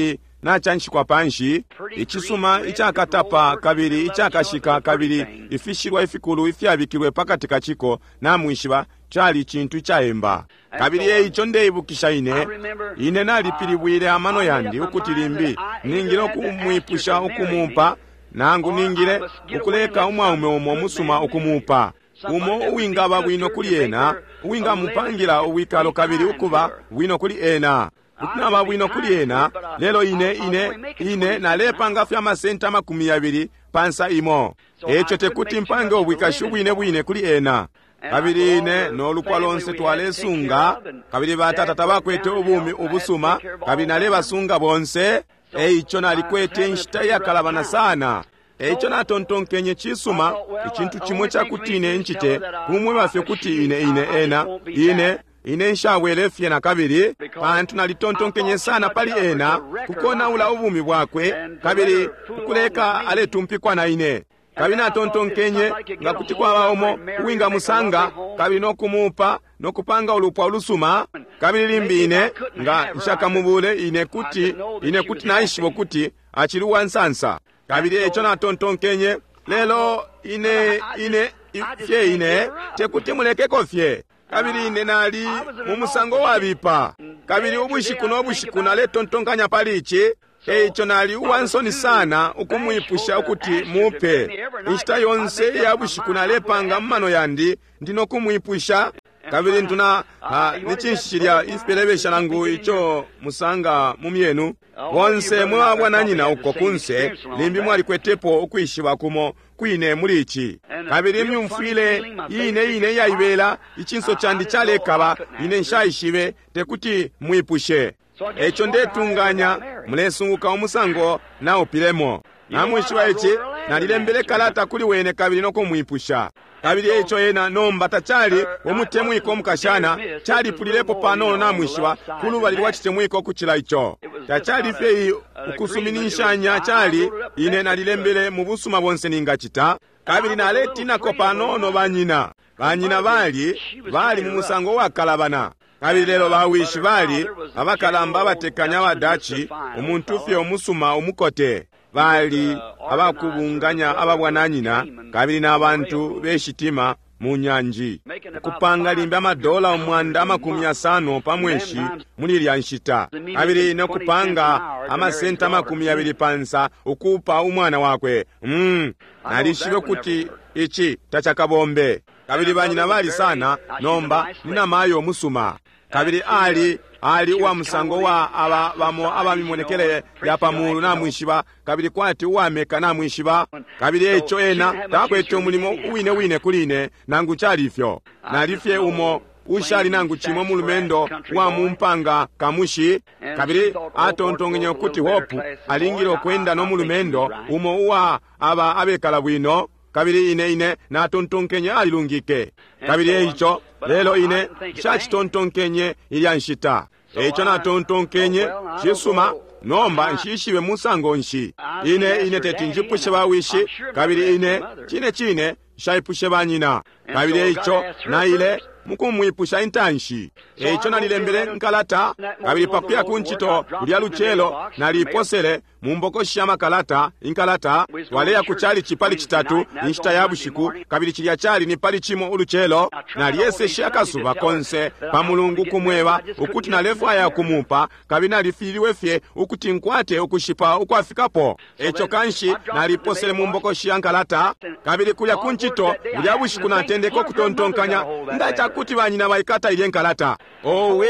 nachanchikwa panshi ichisuma ichakatapa kabiri ichakashika kabiri ifishirwa ifikulu ifyabikirwe pakati kachiko namwishiba chali chintu chaemba kabiri eicho ndeibukisha ine ine nalipilibwire amano yandi ukutilimbi ningire okumwipusha okumupa nangu ningire ukuleka umwaume omwo musuma okumupa umo uwingaba bwino kuli ena uwinga mupangira uwikalo kabiri ukuba bwino kuli ena utunaba bwino kuli ena lelo ine ine ine nalepanga fya masenta makumi abiri pansa imo echo tekuti mpange obwikashu bwine bwine kuli ena kabiri ine n'olukwa lonse twalesunga kabiri batata tabakwete obumi obusuma kabiri nale basunga bonse eicho nalikwete nshita yakalabana sana eicho natontonkenye chisuma ichintu chimwe chakutine nchite kumwe bafye kuti ine ine ena ine ine nshawelefye na kabiri pantu nalitontonkenye sana pali ena kukona ula ubumi bwakwe kabiri kukuleka ale tumpikwa na ine kabiri natontonkenye nga kuti kwa waomo uwinga musanga kabiri nokumupa nokupanga ulupwa ulusuma kabiri limbine nga nshaka mubule ine kuti ine kuti naishibo kuti achiruwa nsansa kabiri echo natontonkenye lelo ine ine fye ine chekuti mulekeko fye kabiri ine nali mumusango wabipa kabiri ubushiku n'obushiku nale tontonkanya palichi eicho nali uwansoni sana ukumwipusha ukuti mupe inshita yonse ya bushiku nalepanga mmano yandi ndino kumwipusha kabiri ntuna nichinshirya ifpelebesha nangu icho musanga mumyenu wonse mwabwa nanyina uko kunse limbi mwali kwetepo ukwishiba kumo kwine mulichi kabiri myumfile ine ine yaibela ichinso chandi chalekaba ine nshayishibe tekuti mwipushe echo ndetunganya mulesunguka omusango na opilemo namwishiwa echi nalilembele kalata kuli wene kabiri noko mwipusha kabiri echo ena nomba tachali omutemwiko omukashana chali pulilepo panono namwishiwa kuluba liliwa chitemwiko kuchila icho tachali fei ukusuminishanya chali ine nalilembele mubusuma bonse ningachita kabiri naletinako panono banyina banyina bali bali mumusango wakalabana kabiri lelo bawishi bali abakalamba abatekanya abadachi omuntu fye omusuma omukote bali abakubunganya ababwananyina kabiri n'abantu beshitima mu nyanji kupanga limba madola omwanda amakumi asano pamweshi muli lya nshita kabiri n'okupanga amasenta makumi abiri pansa okupa umwana wakwe mm nalishibe kuti ichi tachakabombe kabiri banyina bali sana nomba nina mayo omusuma kabiri ali ali wa musango wa aba bamo abamimonekele ya pamulu na mwishiba kabiri kwati uwameka na mwishiba kabiri echo ena takwete omulimo uwine wine kuline nangu chalifyo nalifye umo ushali nangu chimo mulumendo wa mumpanga kamushi kabiri atontongenye kuti hopu alingiro kwenda no mulumendo umo uwa aba abekala bwino kabiri ine ine na tontonkenye alilungike kabiri eicho lelo ine shachi tontonkenye ilyanshita eicho na tontonkenye chisuma nomba nshishibe musango nshi ine ine teti njipushe bawishi kabiri ine chine chine shaipushe banyina kabiri eicho na ile mukumwipusha intanshi eicho nalilembele nkalata kabiri pakuya kunchito ulya luchelo naliposele mumbokosha makalata inkalata waleya kuchali chipali chitatu inshita ya bushiku kabiri chilya chali ni pali chimo uluchelo naliyese shakasuba konse pamulungu kumweba ukuti nalefu aya kumupa kabiri nalifiliwe fye ukuti nkwate ukushipa ukwafikapo echo kanshi naliposele mumbokosha nkalata kabiri kulya kunchito ulya bushiku natendeko kutontonkanya ndacha kuti banyina baikata ile nkalata owe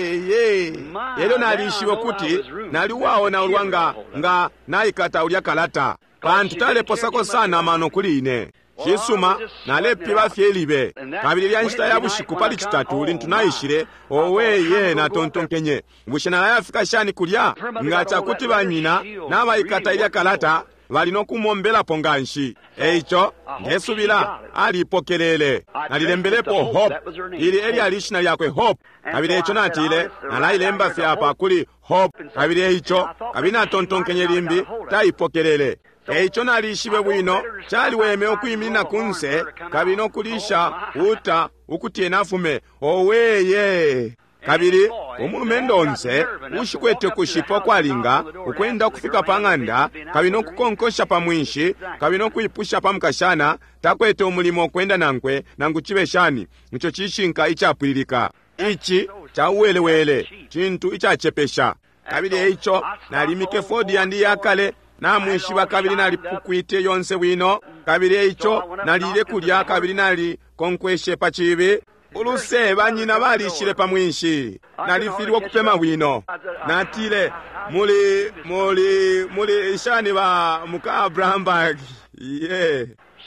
ye yelo nalishiwe kuti naliwao na ulwanga nga naikata ulya kalata bantu taleposako sana mano kuli ine chisuma nalepi bafyelibe kabiri lyanshita ya bushiku pali chitatu lintu naishire owe ye na tontonkenye bushina na yafika shani kulya ngacha kuti banyina na baikata ilya kalata valino kumombela ponganshi eicho ngesubila alipokelele nalilembelepo hope ili eli alishina yakwe hope kabiri echo natile nalailemba fyapa kuli hope kabiri eicho kabina tontonkenye limbi taipokelele eicho nalishibe bwino chali weme okuyimina kunse kabino kulisha uta ukuti enafume oweye kabiri omulumendo onse ushikwete kushipo kwalinga ukwenda kufika pang'anda kabino kukonkosha pamwinshi kabino kuipusha pamkashana takwete omulimo kwenda nankwe nangu chibeshani nicho chishinka ichapwilika ichi chauwelewele chintu ichachepesha kabiri eicho nalimike fodi yandi yakale namwishi bakabiri nali pukwite yonse wino kabiri eicho nalile kulya kabiri nali konkweshe pachibi uluse banyina balishile pamwinshi nalifiriwa kupema wino natile muli muli muli ishani ba muka Abrahamberg yeah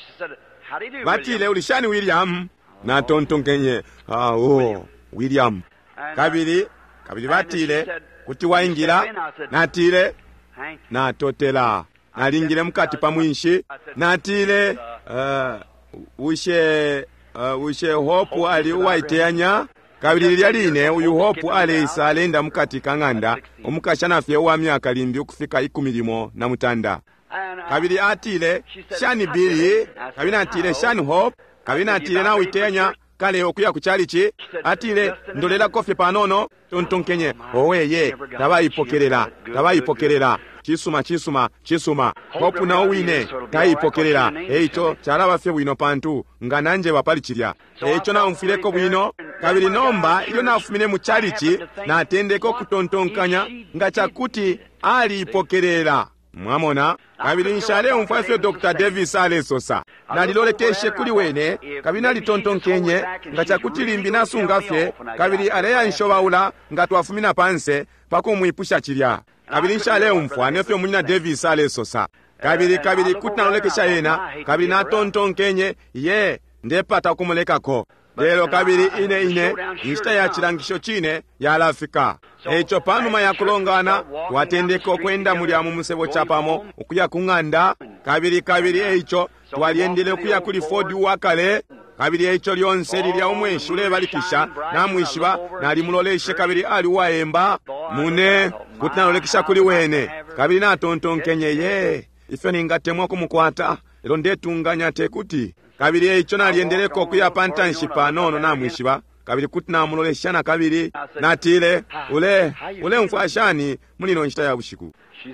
batile ulishani William na tontonkenye ah oh William kabiri kabiri batile kuti waingira natile na totela nalingire mukati pamwinshi natile uh, ushe uh, ushe hopu ali uwaiteyanya kabiri lyaline uyu hopu ali isalenda mukati kang'anda omukashana fye wa myaka limbi ukufika ikumilimo na mutanda kabiri atile shani bili kabiri atile shani hopu kabiri atile na uiteyanya kale okuya kuchalichi atile ndolela kofi panono tontonkenye oweye tabayipokerera tabayipokerera chisuma chisuma chisuma hopu na owine tayipokerera eicho charaba fye bwino pantu nga nanje bapalichirya eicho na umfileko bwino kabiri nomba iyo nafumine mu chalichi na atendeko kutontonkanya nga chakuti alipokerera mwamona kabiri nshale umfafyo Doctor Davis Alesosa nalilolekeshe kuli wene kabina litontonkenye nga chakuti limbi nasungafye kabiri aleya nshobaula nga twafumina panse pako muipusha chirya kabiri nshale umfwane fyo munyina Davis Alesosa kabiri kabiri kutinalolekesha yena kabiri na tontonkenye ye ndepata kumulekako lelo kabiri ine ine nshita ya chilangisho chine ya lafika echo panuma ya kulongana twatendeko kwenda mulyamu musebo chapamo ukuya kung'anda kabiri kabiri echo twaliendele okuya kuli Ford wakale kabiri echo lyonse lilya omweshi ulebalikisha namwishiba nalimuloleshe kabiri ali waemba mune kutinalolekesha kuli wene kabiri natontonkenye ye ife ningatemwa kumukwata elo ndetunganya tekuti kabiri echo naliendeleko okuya pantanshipa nono namwishiba kabiri kutina muloleshana kabiri natile ule ule mfashani mulino nshita ya bushiku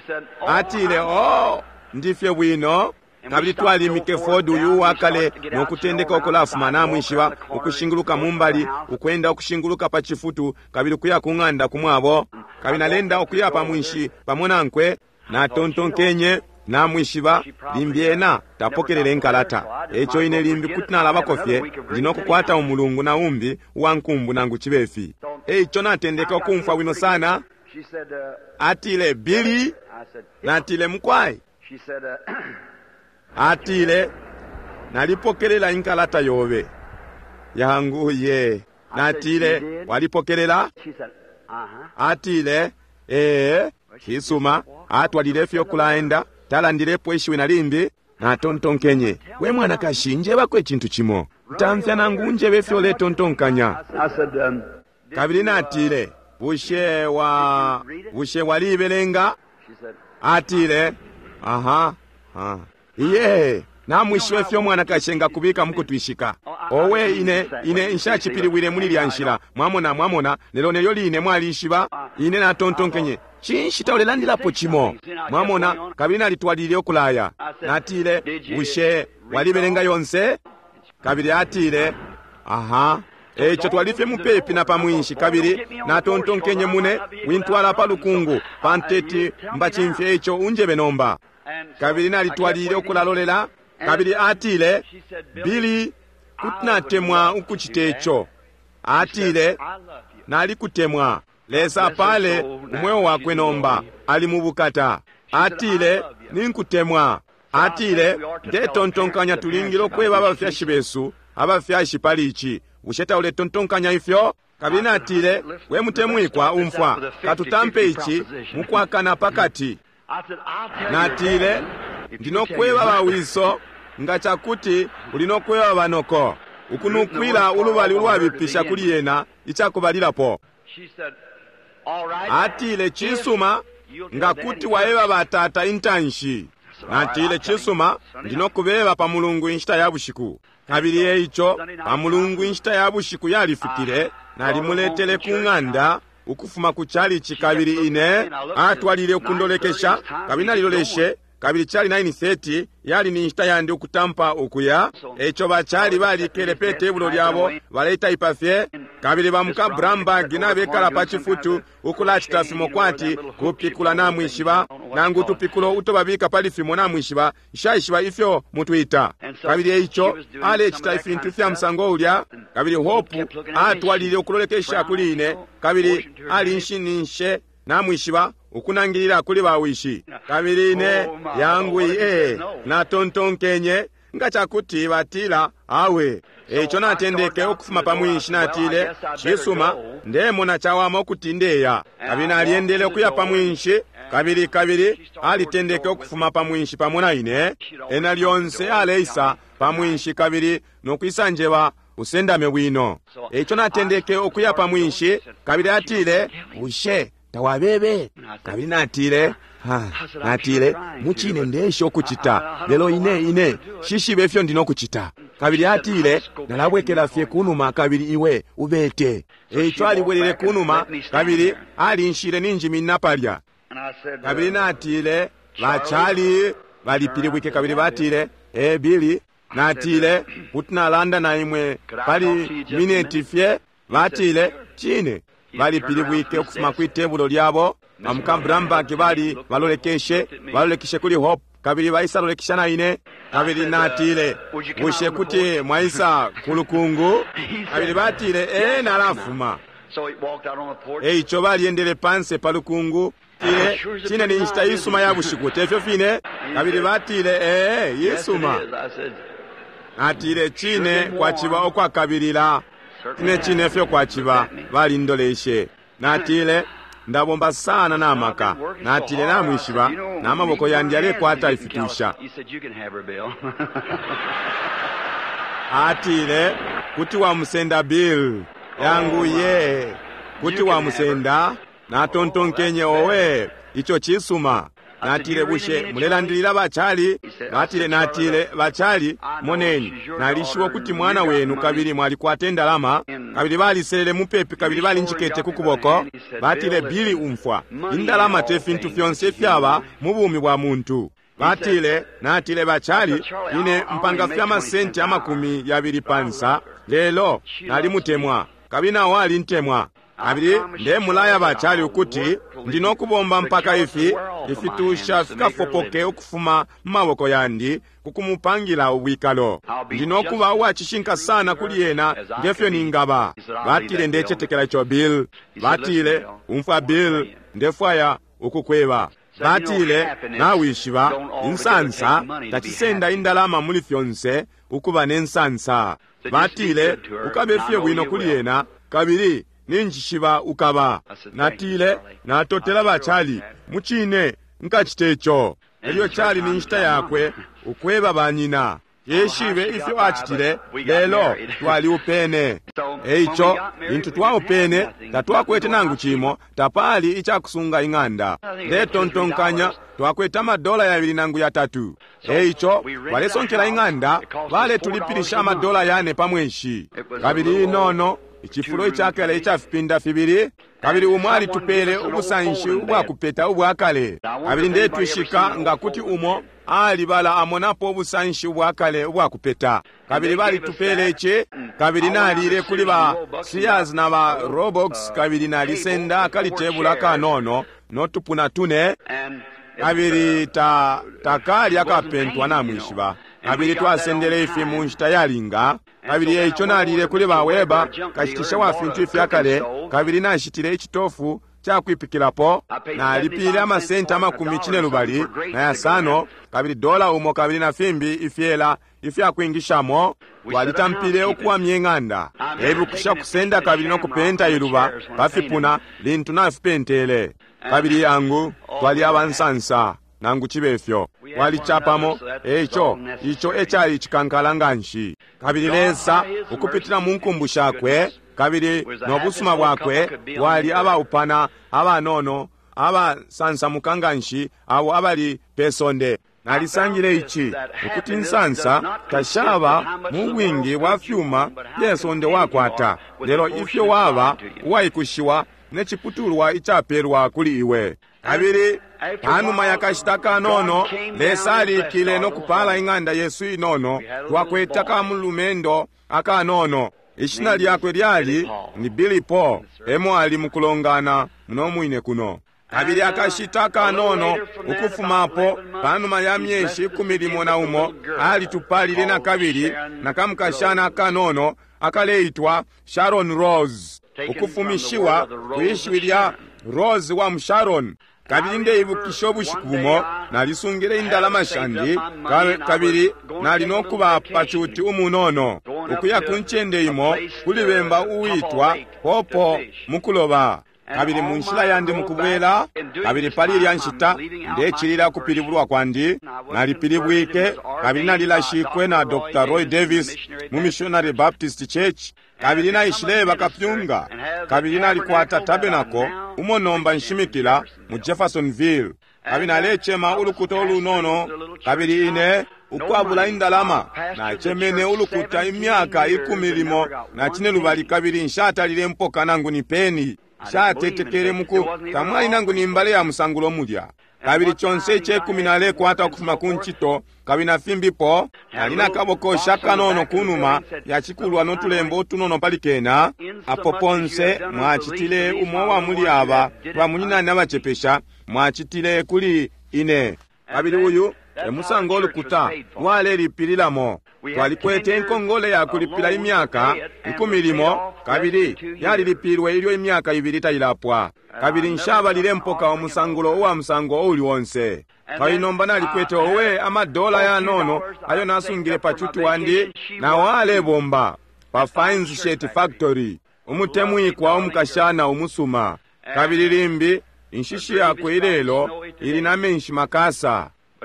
atile oh ndifye bwino kabiri twalimike Ford uyu wakale nokutendeka okulafuma namwishiba ukushinguluka mumbali ukwenda okushinguluka pachifutu kabiri kuya kung'anda kumwabo kabiri nalenda okuya pamwishi pamona nkwe na tontonkenye namwishiba limbyena tapokelele nkalata echo ine limbi kutinala bakofye lino kukwata umulungu na umbi wankumbu nangu chibefi echo natendeka kumfa wino sana atile Billy natile mkwai atile nalipokelela inkalata yobe yangu ye natile walipokelela atile ee kisuma atwalile fyo kulaenda talandilepo eshiwe nalimbi natontonkenye we mwana kashinje bakwe chintu chimo tamfya nangu njebe fyo le tontonkanya kabiri natile bushe wa bushe walibelenga atile aha ha iye namwishiwe fyo mwana kashenga kubika mukutwishika owe ine ine nshachipiriwire muli lyanshira mwamona mwamona lelo neyo line mwalishiba ine natontonkenye chinshita ulelandilapo chimo mwamona kabiri alitwalile okulaya natile bushe walibelenga yonse kabiri atile aha echo twalife mupepi na pamwinshi kabiri natontonkenye mune wintwala palukungu panteti mbachimfye echo unjebe nomba kabiri nalitwalile okulalolela kabiri atile Billy kutinatemwa ukuchitecho atile nali kutemwa lesa pale umweo wakwe nomba ali mubukata atile ninkutemwa atile ndetontonkanya tulingilo kweba abafyashi besu abafyashi palichi usheta ule tontonkanya ifyo kabiri natile we mutemwikwa umfwa katutampe ichi mukwakana pakati natile ndinokweba bawiso nga chakuti ulinokweba banoko ukunukwila ulubali ulwabipisha kuli yena ichakubalirapo atile chisuma nga kuti waeba batata intanshi natile chisuma ndinokubeba pamulungu inshita ya bushiku kabiri eicho pamulungu inshita ya bushiku yalifikire nalimuletele kung'anda ukufuma kuchali chikabiri ine atwalile kundolekesha kabiri naliloleshe kabiri chali nine thirty yali ni nshita yandi ukutampa ukuya echo bachali bali kelepe tebulo lyabo baleita ipafye kabiri bamuka Bramberg nabekala pachifutu ukula chitafimo kwati kupikula na mwishiba nangu tupikulo utobabika palifimo na mwishiba shaishiba ifyo mutwita kabiri echo ale chitaifi ntufya msango ulya kabiri hopu atwalile ukulolekesha kuline kabiri ali nshinishe na mwishiba ukunangirira kuli bawishi kabiri ne yangu ye na tontonkenye ngachakuti batila awe echo natendeke okufuma pamwishi natile chisuma ndemo na chawama okutindeya kabiri aliendele kuya pamwishi kabiri kabiri alitendeke okufuma pamwishi pamona ine ena lyonse aleisa pamwishi kabiri nokwisanjeba usendame bwino echo natendeke okuya pamwishi kabiri atile ushe tawabebe kabiri natile ha natile muchine ndesho kuchita lelo ine ine shishibe fyo ndino kuchita kabiri atile nalabwekela fye kunuma kabiri iwe ubete echo alibwelele kunuma kabiri ali nshire ninji minapalya kabiri natile bachali balipile bwike kabiri batile e bili natile kutinalanda na imwe pali mineti fye batile chine balipile bwike okufuma kwitebulo lyabo bamuka Bramberg bali balolekeshe balolekeshe kuli hope kabiri baisa lolekesha na ine kabiri natile bushe kuti mwaisa kulukungu kabiri batile e nalafuma eicho baliendele panse palukungu ile chine ni nshita yisuma ya bushiku tefyo fine kabiri batile e yisuma natile chine kwa chiba okwa kabirila ine chine fyo kwa chiba bali ndoleshe natile ndabomba sana namaka natile na mwishiba na maboko yandi yale kwata ifitusha atile kuti wa musenda bill yangu ye kuti wa musenda na tontonkenye owe icho chisuma natile bushe mulelandilira bachali natile natile bachali moneni nalishiwo kuti mwana wenu kabiri mwali kwatenda lama kabiri bali selele mupepe kabiri bali nchikete kukuboko batile bili umfwa indalama tefintu fyonse fyaba mubumi bwa muntu batile natile bachali ine mpanga fyama senti amakumi yabiri pansa lelo nali mutemwa kabina wali ntemwa abiri nde mulaya bachali ukuti ndinokubomba mpaka ifi ifitusha fikafopoke okufuma maboko yandi kukumupangila ubwikalo ndinokuba wachishinka sana kuli yena ngefyo ningaba batile ndechetekela cho bill batile umfa bill ndefwaya ukukweba batile nawishiba insansa tachisenda indalama muli fyonse ukuba nensansa batile ukabefye bwino kuli yena kabiri ninjishiba ukaba natile natotela bachali muchine nkachitecho elyo chali ninshita yakwe ukweba banyina yeshibe ife wachitile lelo twali upene eicho intu twa upene tatwakwete nangu chimo tapali ichakusunga ing'anda letontonkanya twakweta madola yabili nangu ya tatu eicho walesonkela ing'anda wale tulipilisha madola yane pamweshi kabili inono ichifulo ichakale ichafipinda fibiri kabiri umwali tupele ubusanshi ubwakupeta ubwakale kabiri ndetu ishika nga kuti umo ali bala amonapo ubusanshi ubwakale ubwakupeta kabiri bali tupele ichi kabiri nalile kuli ba Sears na ba Robox kabiri nalisenda kalitebula kanono notupuna tune kabiri ta takali akapentwa na mwishiba kabiri twasendele ifi munshita yalinga kabiri eicho nalile kuli baweba kashitisha wafintu ifyakale kabiri nashitile ichitofu chakwipikilapo nalipile amasenti amakumi chine lubali na yasano kabiri dola umo kabiri na fimbi ifyela ifyakwingishamo walitampile okuwa myeng'anda ebi kusha kusenda kabiri nokupenta iluba pafipuna lintu nafipentele kabiri yangu twali abansansa nangu chibefyo walichapamo echo icho echali chikankalanga nshi kabiri lesa ukupitila munkumbusha kwe kabiri nobusuma bwakwe wali aba upana aba nono aba sansa mukanga nshi abo abali pesonde nalisangire ichi okuti nsansa tashaba mu bwingi bwa fyuma yensonde wakwata lero ifyo waba wayikushiwa n'ekiputulwa ichaperwa kuli iwe. Kabiri panuma yakashitaka nono lesalikile n'okupala ing'anda Yesu inono twakwetaka mu lumendo aka nono. Ishina lyakwe lyali ni Billy Paul emo ali mukulongana munomwine kuno. Kabiri akashitaka nono ukufumapo panuma ya myeshi kumilimo na umo ali tupalile na kabiri nakamukashana aka nono akaleitwa Sharon Rose ukufumishiwa kuishwilya Rose wa Sharon. Kabiri ndeibukisho bushikumo nalisungire indalama shandi kabiri nalinokuba pachuti umunono ukuya kunchende imo kulibemba uitwa popo mukuloba. Kabiri munshila yandi mukubwela kabiri palili yanshita ndechilila kupilibulwa kwandi nalipilibwike kabiri nalilashikwe na Doctor Roy Davis mu Missionary Baptist Church. Kabiri naishile bakapyunga kabiri nalikwata tabenako umonomba nshimikila mu Jeffersonville. Kabiri nalechema ulukuta olunono kabiri ine ukwabula indalama na chemene ulukuta imyaka ikumilimo na chine lubali kabiri nshata lile mpoka nangu ni peni shatetekere muku kamwali nangu ni mbale ya musangulo mulya. Kabiri chonse che kuminale kwata okufuma kunchito kabina fimbipo alina kaboko shaka nono kunuma ya chikulwa notulembo tunono palikena apoponse mwachitile umwa wa muli aba wa munina nabachepesha mwachitile kuli ine. Kabiri uyu emusango olukuta wale lipililamo twalikwete enkongole ya kulipila imyaka ikumilimo kabiri yali lipilwe ilyo imyaka ibiri tayilapwa. Kabiri nshaba lile mpoka wa musangulo uwa musango uli wonse kainomba nalikwete owe amadola ya nono ayo nasungile pachutu wandi na wale bomba pa Fines Shirt Factory umutemwikwa omukashana umusuma. Kabiri limbi inshishi yakwe ilelo ili na menshi makasa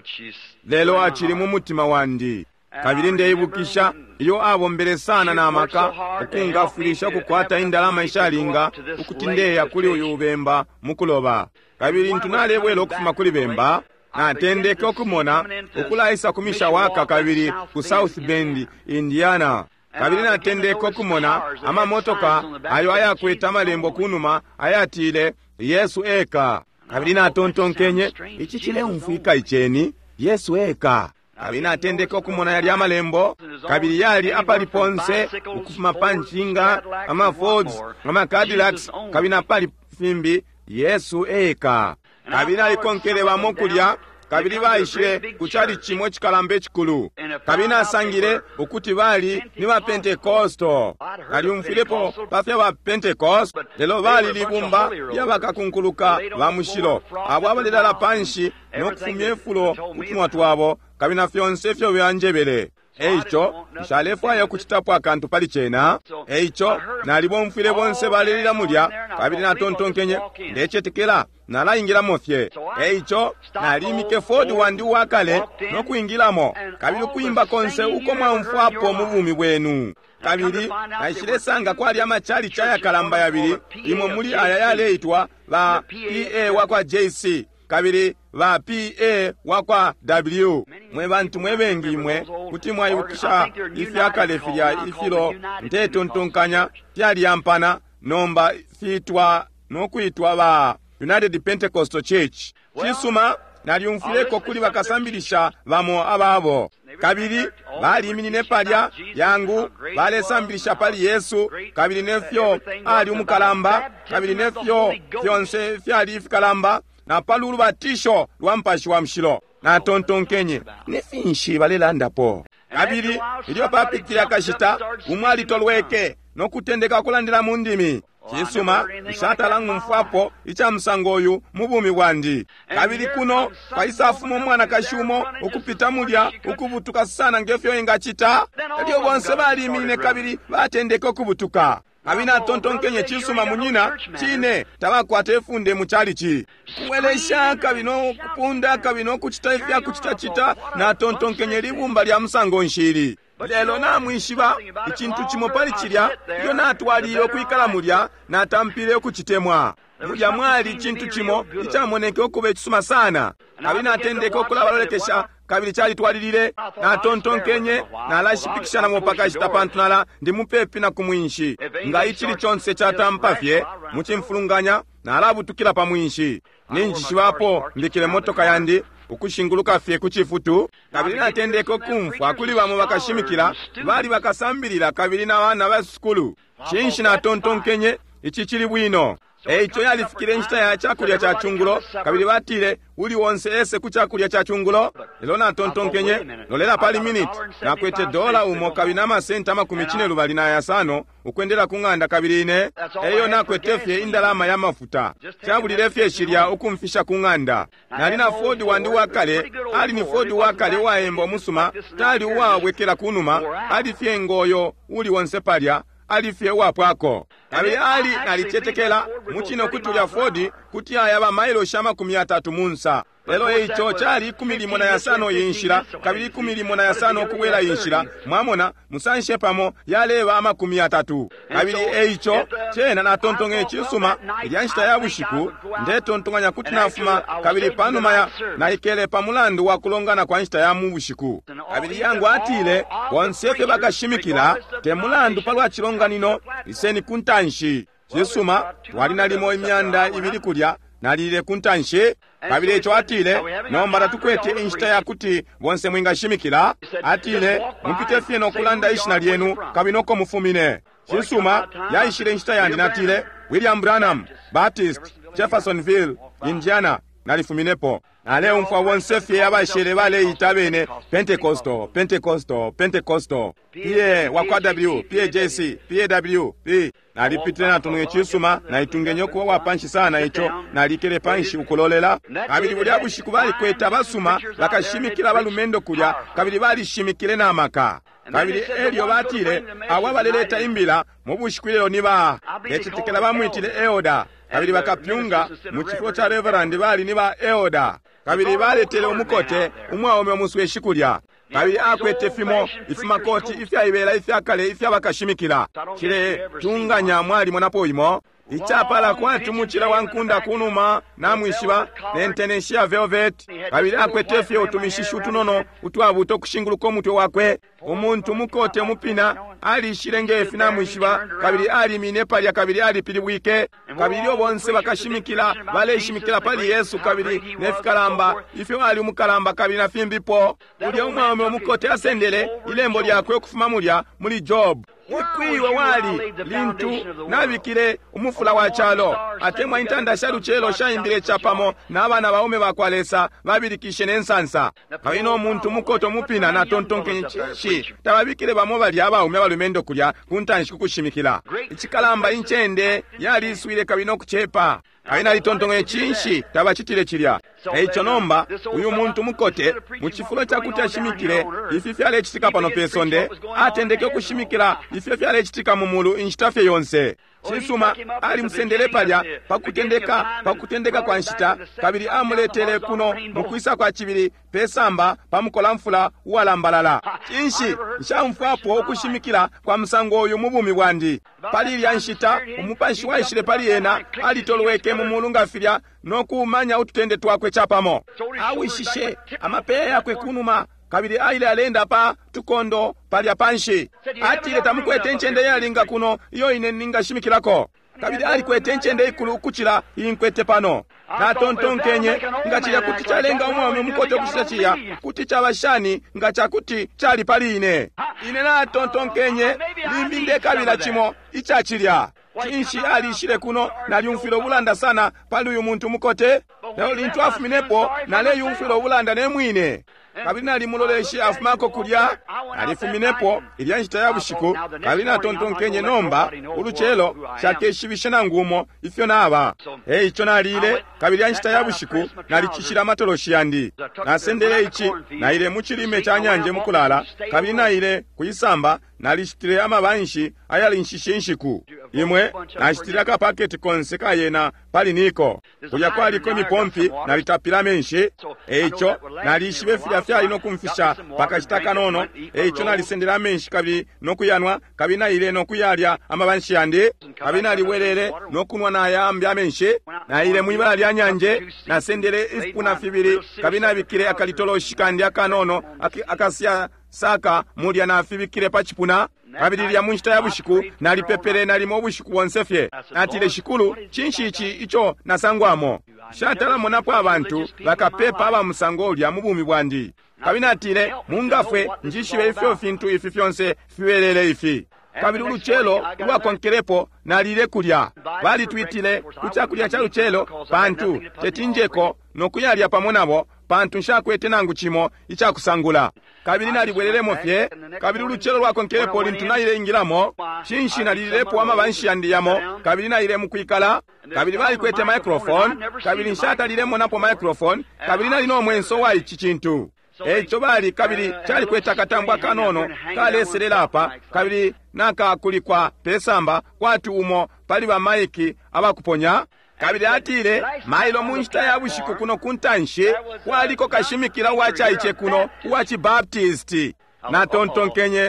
lelo achili mu mutima wandi. Kabiri ndeibukisha iyo abombere sana na amaka okungafulisha kukwata indalama ishalinga ukutindeya kuli uyu bemba mukuloba. Kabiri ntunalebwela okufuma kuli bemba na tendeke okumona okulaisa kumisha waka kabiri ku South Bend, Indiana. Kabiri na tendeke okumona ama motoka ayo ayakweta malembo kunuma ayatile Yesu eka. Kabiri na tontonkenye ichi chile umfika icheni Yesu eka. Kabiri na tendeke okumona yali amalembo kabiri yali apali ponse ukufuma panchinga ama Fords ama Cadillacs kabiri na pali fimbi Yesu eka. Kabiri alikonkeleba mokulya kabiri baishire kuchali chimwe chikalambe chikulu. Kabiri asangire ukuti bali ni wa Pentecosto kali umfilepo bafya wa Pentecost lelo bali libumba yabakakunkuluka bamushilo abo abalidala panshi nokufumye fulo utumwa twabo kabiri na fyonse fyo byanjebele. Eicho nshalefu ayo kuchitapu akantu pali chena. Eicho nalibo mfile bonse balilila mulya kabiri na tontonkenye ndechetekela nala ingila mofye. Eicho nalimike Ford wandi wakale no kuingilamo kabiri kuimba konse uko mwamfu hapo mubumi bwenu. Kabiri naishile sanga kwali amachali chaya kalamba yabiri imo muli aya yaleitwa ba P A wakwa J C kabiri ba P A wakwa W. Mwe bantu mwebengi mwe kuti mwayukisha ifi akalefi ya ifilo nteto ntonkanya tyali yampana nomba fitwa nokuitwa ba United Pentecostal Church. Chisuma nali umfileko kuli bakasambilisha bamo ababo. Kabiri bali iminine palya yangu bale sambilisha pali Yesu. Kabiri nefyo ali umukalamba kabiri nefyo fyonse fyali ifikalamba na palulu batisho lwampashi wa mshilo na tontonkenye nefinshi balelandapo. Kabiri ilio papitira kashita umwali tolweke no kutendeka kulandila mundimi. Chisuma ishata langu mfapo icha msangoyu mubumi wandi. Kabiri kuno kwa isafumo mwana kashumo ukupita mulya ukubutuka sana ngefyo ingachita elio bonse bali imine kabiri batendeka okubutuka. Kabina tontonkenye chisuma munyina chine tabakwata efunde muchalichi kuwelesha kabino kupunda kabino kuchita ifya kuchita chita na tontonkenye libumba lya musango nshiri. Lelo na mwishiba ikintu chimopali chilya iyo natwaliyo kwikala mulya na tampile kuchitemwa. mulya mwali chintu chimo ichamoneke okuba ekisuma sana. Kabili natendeka okulaba lolekesha kabili chali twalilile na tontonkenye na alashipikishana mopaka chitapantunala ndi mupepi na kumwinshi nga ichili chonse chatampafye muchimfulunganya na alabutukila pa mwinshi ninjishiwapo mbikile motoka yandi ukushinguluka fye kuchifutu. Kabili natendeka kumfu akuli bamo bakashimikila bali bakasambirira kabili na wana ba skulu chinshi na tontonkenye ichichili bwino. Eicho yalifikire nchita ya chakulya cha chungulo kabili batile uli wonse ese ku chakulya cha chungulo elona tontonkenye lolela pali minute na kwete dola umo kabili na masenta makumi chine lubali na yasano ukwendela kunganda kabili ine eyo na kwetefye indalama ya mafuta chabulilefye shirya ukumfisha kunganda. Nalina Ford wandi wakale ali ni Ford wakale waembo musuma tali uwawekela kunuma alifye ngoyo uli wonse palya alifye wapwako. Kabili ali nalichetekela muchino kutulya Ford kuti ayaba mailo shama kumi atatu munsa. Lelo eicho chali kumilimo na yasano yinshira kabili kumilimo na yasano okuwela yinshira mwamona musanshe pamo yaleba ama kumi atatu. Kabili eicho chena na tontonge chisuma ilyanshita ya bushiku nde tontonganya kuti nafuma kabili panumaya na ikele pamulandu wa kulongana kwa nshita ya mubushiku. Kabili yangu atile wonsefe bakashimikila temulandu palwa chilonganino iseni kuntanshi chisuma walina limo imyanda ibili kulya nalile kuntanshi. Kabili echo atile nombala tukwete inshita ya kuti bonse mwingashimikila atile mpite fye nokulanda ishina lyenu kabinoko mufumine. Chisuma ya ishile inshita yandi natile William Branham Baptist Jeffersonville Indiana nalifuminepo. Na leo mfwa wonse fye yabashere bale itabene Pentecostal Pentecostal Pentecostal P wakwa W P J C P W P nalipitile na tunwe chisuma na itungenyo kuwa wapanshi sana icho nalikele panshi ukulolela. Kabili buli abushiku bali kweta basuma bakashimikila balumendo kulya kabili bali shimikile na maka. Kabili elio batile awabaleleta imbila mubushikwilelo niba echitikela bamwitile Eoda. Kabili bakapyunga muchifo cha Reverend bali niba Eoda. Kabili baletele umukote umwaome omuswe shikulya. Kabili akwete fimo ifima koti ifya ibela ifya kale ifya bakashimikila kile tunganya mwali monapo imo ichapala kwatu muchila wankunda kunuma na mwishiba nenteneshia velvet. Kabili akwete fye utumishishu tunono utwabuto kushinguluko mutwe wakwe umuntu mukote mupina ali shirengefi na mwishiba. Kabili ali minepali ya kabili ali pilibwike. Kabili obonse bakashimikila bale shimikila pali Yesu. Kabili nefikalamba ifyo ali umukalamba kabili na fimbipo uli umwame omukote asendele ilembo lyakwe okufuma mulya muli Job. Ikwiwe wali lintu nabikile umufula wa chalo atemwa intanda shalu chelo shaimbile chapamo na abana baume bakwalesa babirikishe nensansa. Kabino omuntu mukoto mupina na tontonkenye chishi tababikile bamo bali abaume balumendo kulya kuntanshi kukushimikila. Ichikalamba inchende yali iswile kabino kuchepa aina litontonge chinshi tabachitile chilya. Eicho nomba uyu muntu mukote muchifulo chakuti ashimikile ifi fyale chitika pano pesonde atendeke kushimikila ifi fyale chitika mumulu inshitafye yonse. Chisuma ali msendele palya pakutendeka pakutendeka kwa nshita kabili amuletele kuno mukwisa kwa chibili pesamba pamukola mfula uwalambalala. Chinshi nshamfuapo okushimikila kwa msango uyu mubumi bwandi pali lya nshita umupanshi wa ishile pali yena alitolweke mumulunga filya nokumanya ututende twakwe chapamo awishishe amapeya yakwe kunuma. Kabili aile alenda pa tukondo pali apanshi atile tamukwete nchende yalinga kuno iyo ine ninga shimikilako. Kabili ali kwete nchende ikulu kuchila inkwete pano na tontonkenye nga chila kuti chalenga umwame mukote kusichia kuti chabashani nga chakuti chali pali ine ine na tontonkenye limbinde kabila chimo ichachilya. Chinshi ali ishile kuno na liumfilo bulanda sana pali uyu muntu mukote leo lintu afuminepo na le yumfilo bulanda ne mwine. Kabili nali muloleshe afumako kulya alifuminepo ilyanshita ya bushiku. Kabili na tontonkenye nomba uluchelo shakeshibishe na ngumo ifyo naba hey icho nalile. Kabili yanshita ya bushiku nalichishira matoloshi yandi nasendele ichi na ile muchilime cha nyanje mukulala. Kabili na ile kuyisamba nalishitire amabanshi ayali nshishe nshiku imwe nashitira ka paketi konse kayena pali niko kuya kwali ko mipompi nalitapila menshi eicho nalishibe fya fya ino kumfisha pakashitaka nono ekyo nalisendera amenshi kabiri n'okuyanwa kabiri nayire n'okuyalya amabanshi ande kabiri naliwerere n'okunwa n'ayambya amenshi nayire mu ibala lya nyanje nasendere ifuna fibiri kabiri nabikire akalitoloshi kandi akanono akasya saka mulya nafibikire pachipuna kabiri lya munchita ya bushiku nalipepere nalimo bushiku bonsefye natile shikulu chinchichi icho nasangwamo shatalamo napo abantu bakapepa aba musango lya mubumi bwandi kabiri natile mungafwe njishiwe ifyo fintu ifi fyonse fiwelele ifi kabiri uluchelo lwakonkerepo nalile kulya bali twitile kuchakulya cha luchelo pantu tetinjeko nokuyalya pamwe nabo pantu nshakwete nangu chimo ichakusangula kabiri nalibwereremo fye kabiri uluchelo lwakonkerepo lintunayile ingilamo chinshi nalilepo amabanshi andiyamo kabiri nayile mukwikala kabiri bali kwete microphone kabiri nshatalilemo napo microphone kabiri nalino mwenso wa ichi chintu ekyo bali kabiri chali kweta katambwa kanono kaleserera apa kabiri naka kulikwa pesamba kwati umo pali ba maiki abakuponya kabiri atile mailo munchita ya bushiku kuno kuntanshe waliko kashimikira wachaiche kuno wachi baptist na tontonkenye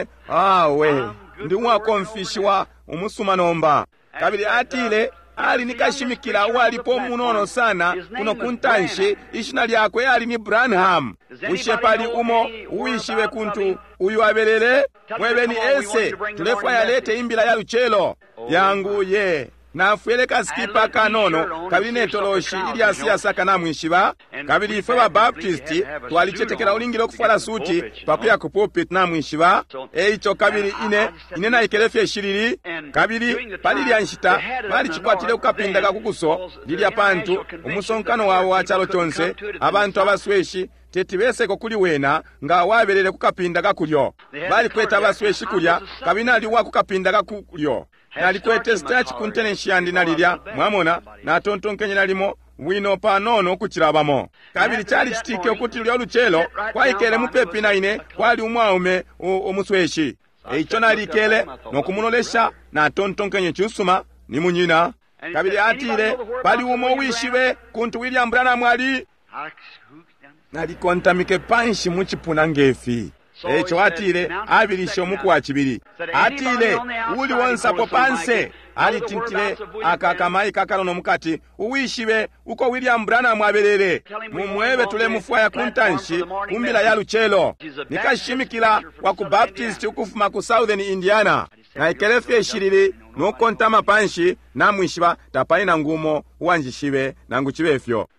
awe ndi mwakonfishwa umusumanomba kabiri atile ali nikashimikira walipo munono sana kuno kuntanshe ishina lyakwe ali ni Branham ushepali umo uishiwe kuntu uyu abelele mwebeni ese tulefa yalete imbila ya luchelo yangu ye nafueleka skipa kanono kabiri netoloshi ili asiyasa kana mwishiba kabiri ife ba baptisti twalichetekera ulingiro kufala suti pakuya ku pulpit na mwishiba eicho kabiri ine ine na ikelefye shiriri kabiri pali lyanshita bali chikwatile ukapindaga kukuso lilya pantu umusonkano wawo wachalo chonse abantu abasweshi tetibeseko kuli wena nga wabelele kukapindaga kulyo bali kweta abasweshi kulya kabiri aliwa kukapindaga kulyo nalikwete stach kunteneshi andi nalilya mwamona natontonkenye nalimo wino panono okuchirabamo kabiri chali chitike okuti lyo luchelo kwaikele mupepi naine kwali umwaume omusweshi eicho nalikele nokumunolesha natontonkenye chusuma ni munyina kabiri atile pali umo wishiwe kuntu William Branham ali nalikontamike panshi muchipuna ngefi ekyo atile abirisho muku wa kibiri atile uli wonsapo panse ali tintile akakamai kakalono mukati uwishiwe uko William Branham abelele mumwebe tule mufwaya kuntanshi kumbila ya luchelo nikashimikila wa ku Baptist ukufuma ku Southern Indiana na ikelefye shirili nukontama panshi na mwishiba tapaina ngumo wanjishibe nangu chibefyo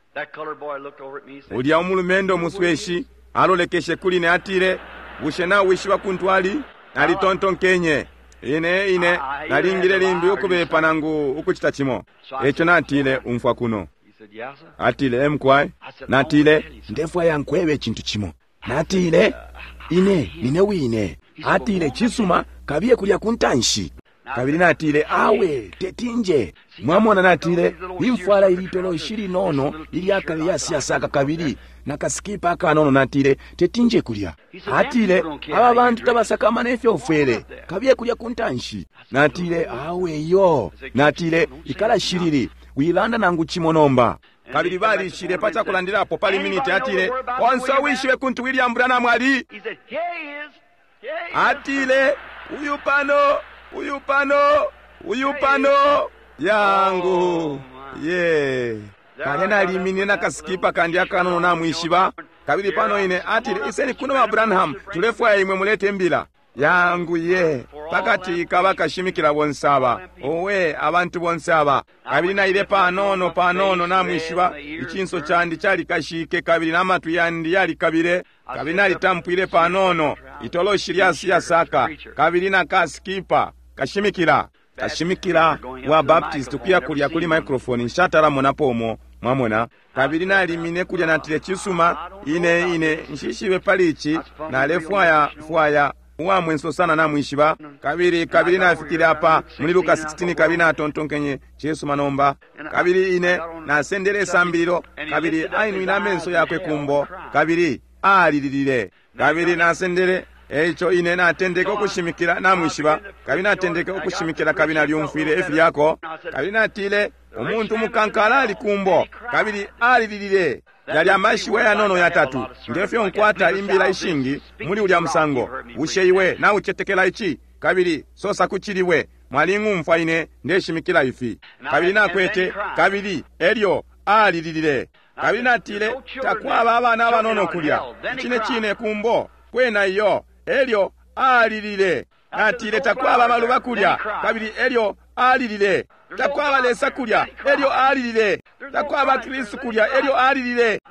uli ya umulumendo musweshi alolekeshe kuli ne atile bushena wishiwa kuntwali nali tontonkenye ine ine nalingire limbi ukubepa nangu ukuchita chimo echo natile umfwa kuno atile emkwai natile ndefwa yankwebe chintu chimo natile ine nine wine atile chisuma kabiye kulya kuntanshi kabiri natile awe tetinje mwamona natile imfwala ilitolo ishiri nono ili akali yasi yasaka kabiri nakasikipa akanono natile tetinje kulya atile aba bantu tabasakama nefyo ofwele kabiye kulya kuntanshi natile awe yo natile ikala shiriri wilanda nangu chimonomba kabiri bali shire pacha kulandirapo pali minute atile onso wishiwe kuntu William Branham ali atile uyu pano uyu pano uyu pano yangu ye yeah. Kanyana limini na kasikipa kandi akanono na mwishiba kabiri pano ine atile iseni kuno wa Branham tulefwa imwe mulete mbila yangu ye pakati kabaka shimikira bonsaba owe abantu bonsaba kabiri na ile panono panono na mwishiba ichinso chandi chali kashike kabiri na matu yandi yali kabire kabiri na litampwile panono itolo shiriasi ya saka kabiri na kasikipa kashimikira kashimikira wa Baptist kuya kulya kuli microphone nshatara monapomo mwamona kabiri na limine kulya natile chisuma ine ine nshishibe palichi na lefwaya fwaya uwa mwenso sana na mwishiba kabiri kabiri na fikiri hapa muli Luka sixteen kabiri na tontonkenye Yesu manomba kabiri ine na sendere sambiro kabiri ainu ina menso yakwe kumbo kabiri alililile kabiri na sendere echo ine na tendeke okushimikira na mwishiba kabiri na tendeke okushimikira kabiri na lyumfire efi yako kabiri na tile omuntu mukankala ali kumbo kabiri alililile yali amashi yanono yatatu ngefyo nkwata imbira ishingi muli ulya musango usheiwe na uchetekela ichi kabiri sosa kuchiliwe mwalingu mfaine ndeshimikila ifi kabiri nakwete kabiri elyo alililile kabiri natile takwaba abana abanono kulya chine chine kumbo kwena iyo elyo alilile natile takwaba maluba kulya kabiri elyo alilile takwaba lesa kulya elyo alilile takwaba Kristo kulya elyo alilile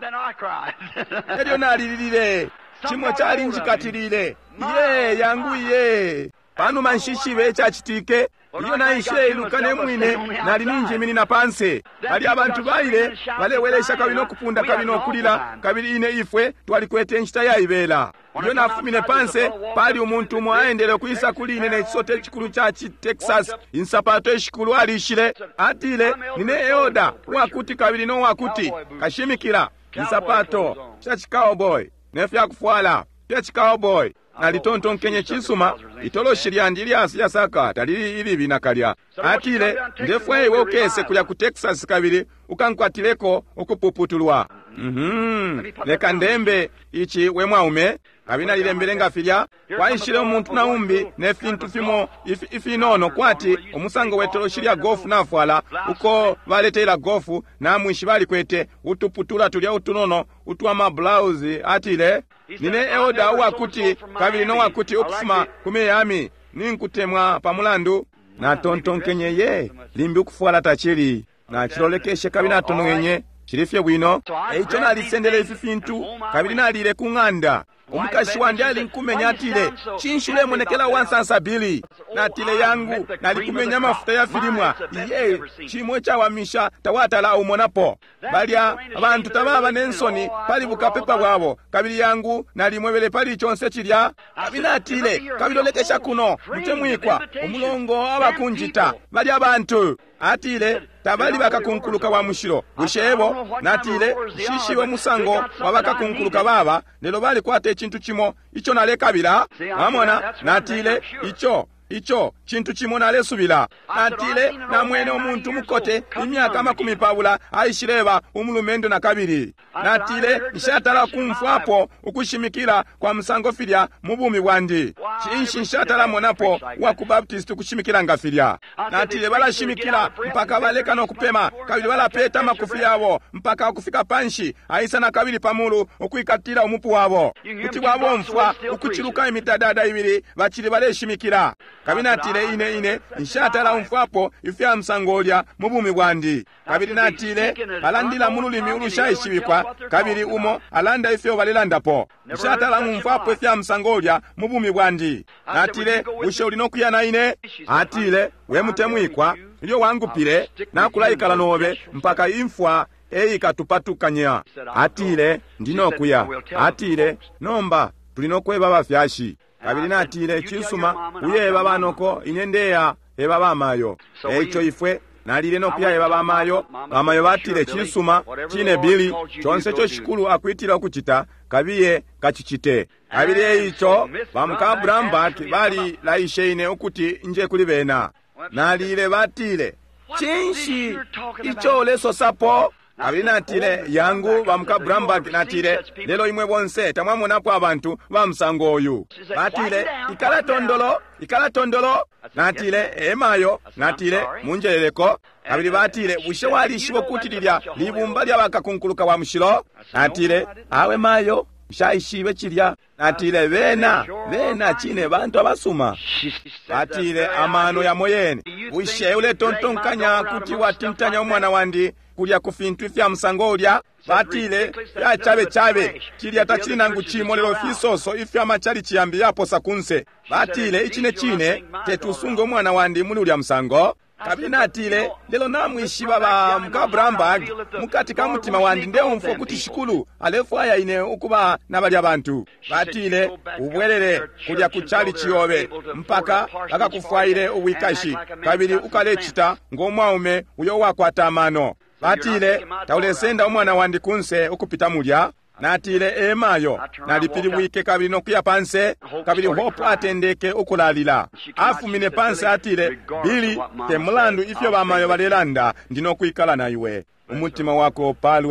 elyo nalilile chimwe chali njikatilile ye yangu ye pano manshishi becha chitike iyo naishe ilukane mwine nali ninjimini na panse ali abantu baile balewelesha kabino kupunda kabino kulila kabili ine ifwe twali kwete nchita ya ibela iyo nafumine panse pali umuntu mwaendele kuisa kuline na isote chikulu cha Texas insapato eshikulu alishile atile nine eoda wakuti kabili no wakuti kashimikila insapato cha cowboy nefya kufuala pya cowboy nalitonto nkenye chisuma itolo shiriandi lyasi yasaka talili ili binakalya atile ndefwe iwe ukese kulya ku Texas kabili ukankwatileko okupuputulwa mhm leka ndembe ichi we mwaume kabina lilembelenga filya kwaishile omuntu na umbi nefintu fimo ifi, ifi nono kwati omusango wetolo shirya gofu nafwala uko valetela gofu na mwishi bali kwete utuputula tulya utunono utwama blouse atile nine eoda wakuti kabili no wakuti okufuma kumeyami ninkutemwa pamulandu na tontonkenye ye limbi ukufwala tachili na chilolekeshe kabina tonongenye chilifye bwino eicho nalisendele ififintu kabili nalile kung'anda omukashi wandi ali nkumenya atile chinshule monekela wansansa bili natile yangu nalikumenya mafuta ya filimwa iye chimwe chawamisha tawatala umonapo balya abantu tababa nensoni pali bukapepa bwabo kabili yangu nalimwebele pali chonse chilya kabina atile kabilolekesha kuno mtemwikwa omulongo abakunjita balya abantu atile tabali bakakunkuluka wa mushiro bushebo natile shishiwe musango wabakakunkuluka baba lelo bali kwate chintu chimo icho nale kabila wamona natile icho icho chintu chimo nale subila natile na mwene omuntu mukote imyaka makumi pabula aishireba umulumendo na kabiri natile ishatala kumfwapo ukushimikila kwa musango filya mubumi bwandi chinshi nshatala monapo wa kubaptistu kushimikila ngafilya natile bala shimikila mpaka baleka no kupema kabili bala peta makufi yabo mpaka kufika panshi aisa na kabili pamulu ukuikatila umupu wabo kuti wabo mfwa ukuchiruka imitadada ibiri bachili bale shimikila kabina atile ine ine nshatala umfwapo ifya msangolya mubumi bwandi kabili natile alandila mululimi ulushaishibikwa kabili umo alanda ifyo balilandapo nshatala umfwapo ifya msangolya mubumi bwandi natile ushauri nokuyana ine atile we mutemwikwa ilyo wangupile nakulaikala nobe mpaka imfwa eikatupatukanya atile ndinokuya atile nomba tulinokweba bafyashi kabili natile chisuma uyeba banoko inendeya eba bamayo eicho ifwe nalile nokuya eba bamayo bamayo batile chisuma chine bili chonse cho shikulu akwitila okuchita kabiye kachichite kabili eicho bamukabrambaki bali laisheine okuti nje kuli bena nalile batile chinshi icho leso sapo kabili natile yangu bamukabrambaki natile lelo imwe bonse tamwamonapo abantu bamusango oyu natile ikala tondolo ikala tondolo natile emayo natile munjeleleko kabili batile bushe walishibo kutililya libumba lya bakakunkuluka wa mushilo natile awe mayo shaishibe chilya natile bena bena chine bantu abasuma batile amano ya moyene bushe ule tontonkanya kuti watintanya omwana wandi kulya kufintu ifya msangolya batile ya chabe chabe chilya tachili nangu chimo lelo fisoso ifya machali chiyambi yapo sakunse batile ichine chine tetusunga omwana wandi muli ulya msango kabina atile lelo namwishiba ba mkabrambag mukati ka mutima wandi nde umfo kuti shikulu alefu aya ine ukuba nabali abantu batile ubwelele kulya kuchali chiyobe mpaka akakufaire uwikashi kabili ukalechita ngomwaume uyo wakwata amano batile taulesenda omwana wandi kunse ukupita mulya natile emayo nalipili wike kabili nokuya panse kabili hopu atendeke ukulalila afumine panse atile bili temulandu ifyo bamayo balelanda ndino kuikala na iwe umutima wako palwe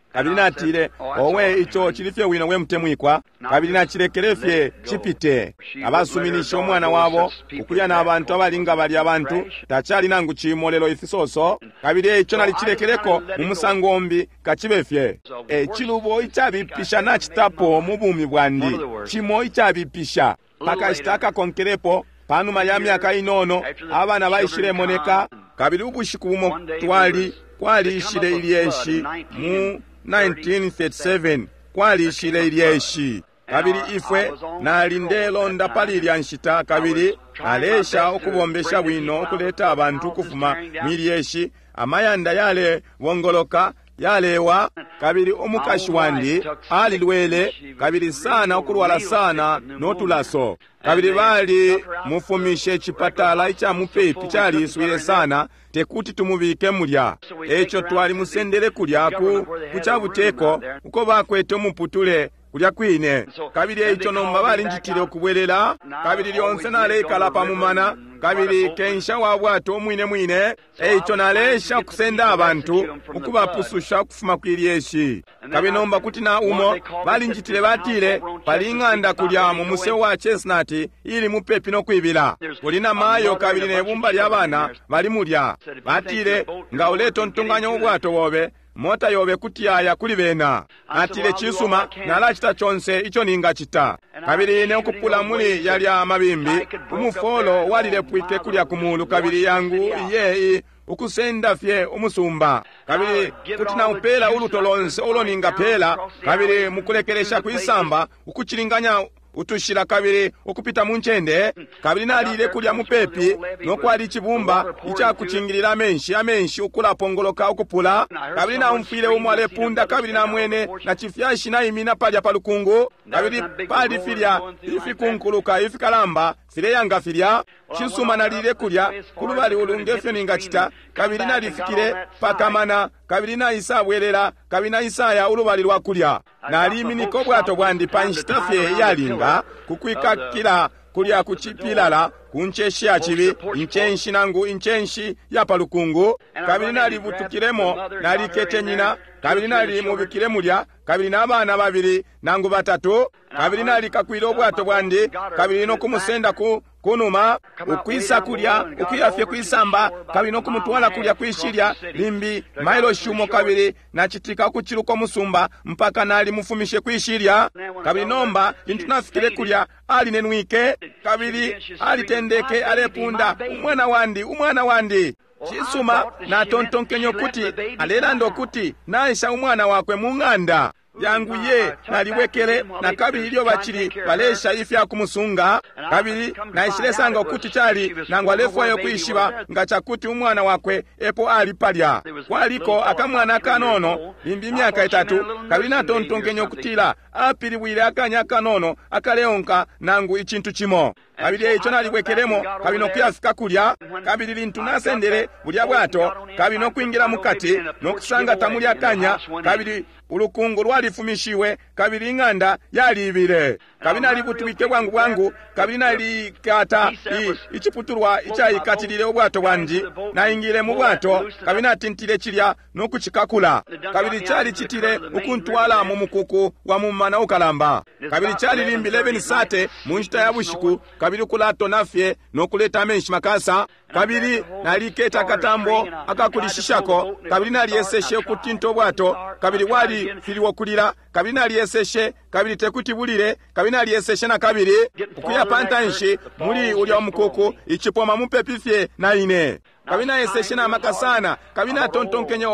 kabiri natile owe icho chilifye wino we mutemwikwa kabiri nachilekelefye chipite abasuminisha omwana wabo okulya n'abantu abalinga bali abantu takyali nangu chimolelo ifisoso kabiri icho nalichilekeleko mu musangombi kachibefye echilubo ichabipisha nachitapo mu bumi bwandi chimo ichabipisha paka chitaka konkerepo panuma ya myaka inono abana bayishire moneka kabiri ubushiku bumo twali kwali ishile ilyeshi mu nineteen thirty-seven kwali ishile ilyeshi kabiri ifwe nalindelo ndapalilya nshita kabiri alesha okubombesha bwino okuleta abantu kufuma milyeshi amayanda yale wongoloka yalewa kabiri omukashi wandi ali lwele kabiri sana okulwala sana notulaso kabiri bali mufumishe chipatala icha mupepi chali iswile sana tekuti tumubike mulya echo twali musendele kulyaku kuchabuteko uko bakwete omuputule kulya kwine kabiri echo nomba bali njitire okubwelela kabiri lyonse nalekala pamumana kabiri kensha wabwato omwine mwine echo nalesha kusenda abantu ukubapususha kufuma kwilyeshi kabiri nomba kuti na umo bali njitire batile palinganda kulya mu muse wa chestnut ili mupepi nokwibila kulina mayo kabiri nebumba lyabana bali mulya batile nga uleto ntunganyo obwato bobe mota yobe kutiyaya kuli bena atile chisuma nalachita chonse icho ninga chita kabiri ne okupula muli yali amabimbi umufolo walile pwike kulya kumulu kabiri yangu ye ukusenda fye umusumba kabiri kutina upela ulutolonse uloninga pela kabiri mukulekelesha kuisamba ukuchilinganya utushira kabiri okupita munchende kabiri nalile kulya mupepi nokwali chibumba icha kuchingilira menshi amenshi ukula pongoloka ukupula kabiri na umfile umwale punda kabiri na mwene na chifyashi na imina palya palukungu kabiri pali filya ifi kunkuluka ifi kalamba file yanga filya chisuma nalile kulya kulubali ulungefyo ninga chita kabiri nalifikire pakamana kabiri na isa bwelela kabiri na isaya ulubali lwa kulya nalimi niko bwato bwandi panshitafye yalinga kukwika kila kulya kuchipilala kuncheshi ya chibi inchenshi nangu inchenshi ya palukungu kabiri nalibutukiremo nalikete nyina kabiri nalimubikire mulya kabiri n'abana babiri nangu batatu kabiri nalikakwira obwato bwandi kabiri no kumusenda ku kunuma ukwisa kulya ukwiyafye kwisamba kabiri no kumutwala kulya kwishilya limbi mailo shumo kabiri na chitika kuchiruko musumba mpaka nali mufumishe kwishilya kabiri nomba intunafikire kulya ali nenwike kabiri ali tendeke alepunda umwana wandi umwana wandi chisuma na tontonkenyo kuti alela ndo kuti naisha umwana wakwe munganda yangu ye naliwekere na kabiri ilyo bachiri balesha ifya kumusunga kabiri naishilesanga okuti chali nangu alefwayo kuishiba nga chakuti umwana wakwe epo ali palya kwaliko akamwana akanono imbi myaka itatu kabiri na tontonkenyo kutila apiri bwile akanya akanono akaleonka nangu ichintu chimo kabiri echo naliwekeremo kabiri nokuyafika kulya kabiri lintu nasendere bulya bwato kabiri nokwingira mukati nokusanga tamuli akanya kabiri ulukungu lwalifumishiwe kabiri inganda yalibire kabiri nalibutwike bwangu bwangu kabiri nalikata ichiputulwa ichayikatilile obwato bwandi naingile mu bwato kabiri natintile chilya nokuchikakula kabiri chali chitile ukuntwala mu mukuku wa mumana ukalamba kabiri chali limbi eleven sate munjita ya bushiku kabiri kulato nafye nokuleta menshi makasa kabiri naliketa katambo akakulishishako kabiri naliyeseshe kutinto bwato kabiri wali filiwo kulira kabiri naliyeseshe kabiri tekuti bulire kabiri naliyeseshe na kabiri ukuya pantanshi muli ulya mukuku ichipoma mupepifye na ine kabiri nayeseshe na makasana kabiri natontonkenyo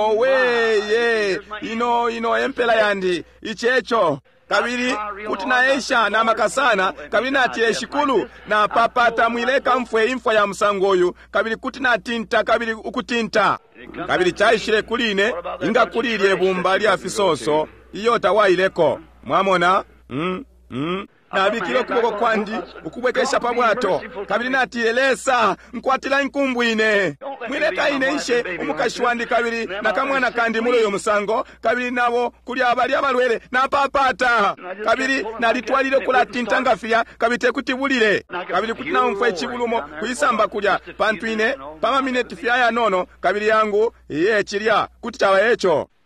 oweye ino ino empela yandi ichecho kabiri kuti naesha na makasana kabiri natile shikulu na papata mwileka mfwe imfwa ya msango oyu kabiri kuti natinta kabiri ukutinta kabiri chaishile kuline inga kulilye bumba lya fisoso iyo tawaileko mwamona mm, mm. nabikile kuboko kwandi ukubwekesha pabwato kabiri natilelesa nkwatila inkumbwine mwileka ine ishe umukashi wandi kabiri na kamwana kandi muloyo musango kabiri nabo kuli abali abalwele na papata kabiri nalitwalile kula tintangafia kabiri tekutibulile kabiri kutina mfwe chibulumo kuisamba kulya pantwine pama mineti fya ya nono kabiri yangu iye chilya kutitawa echo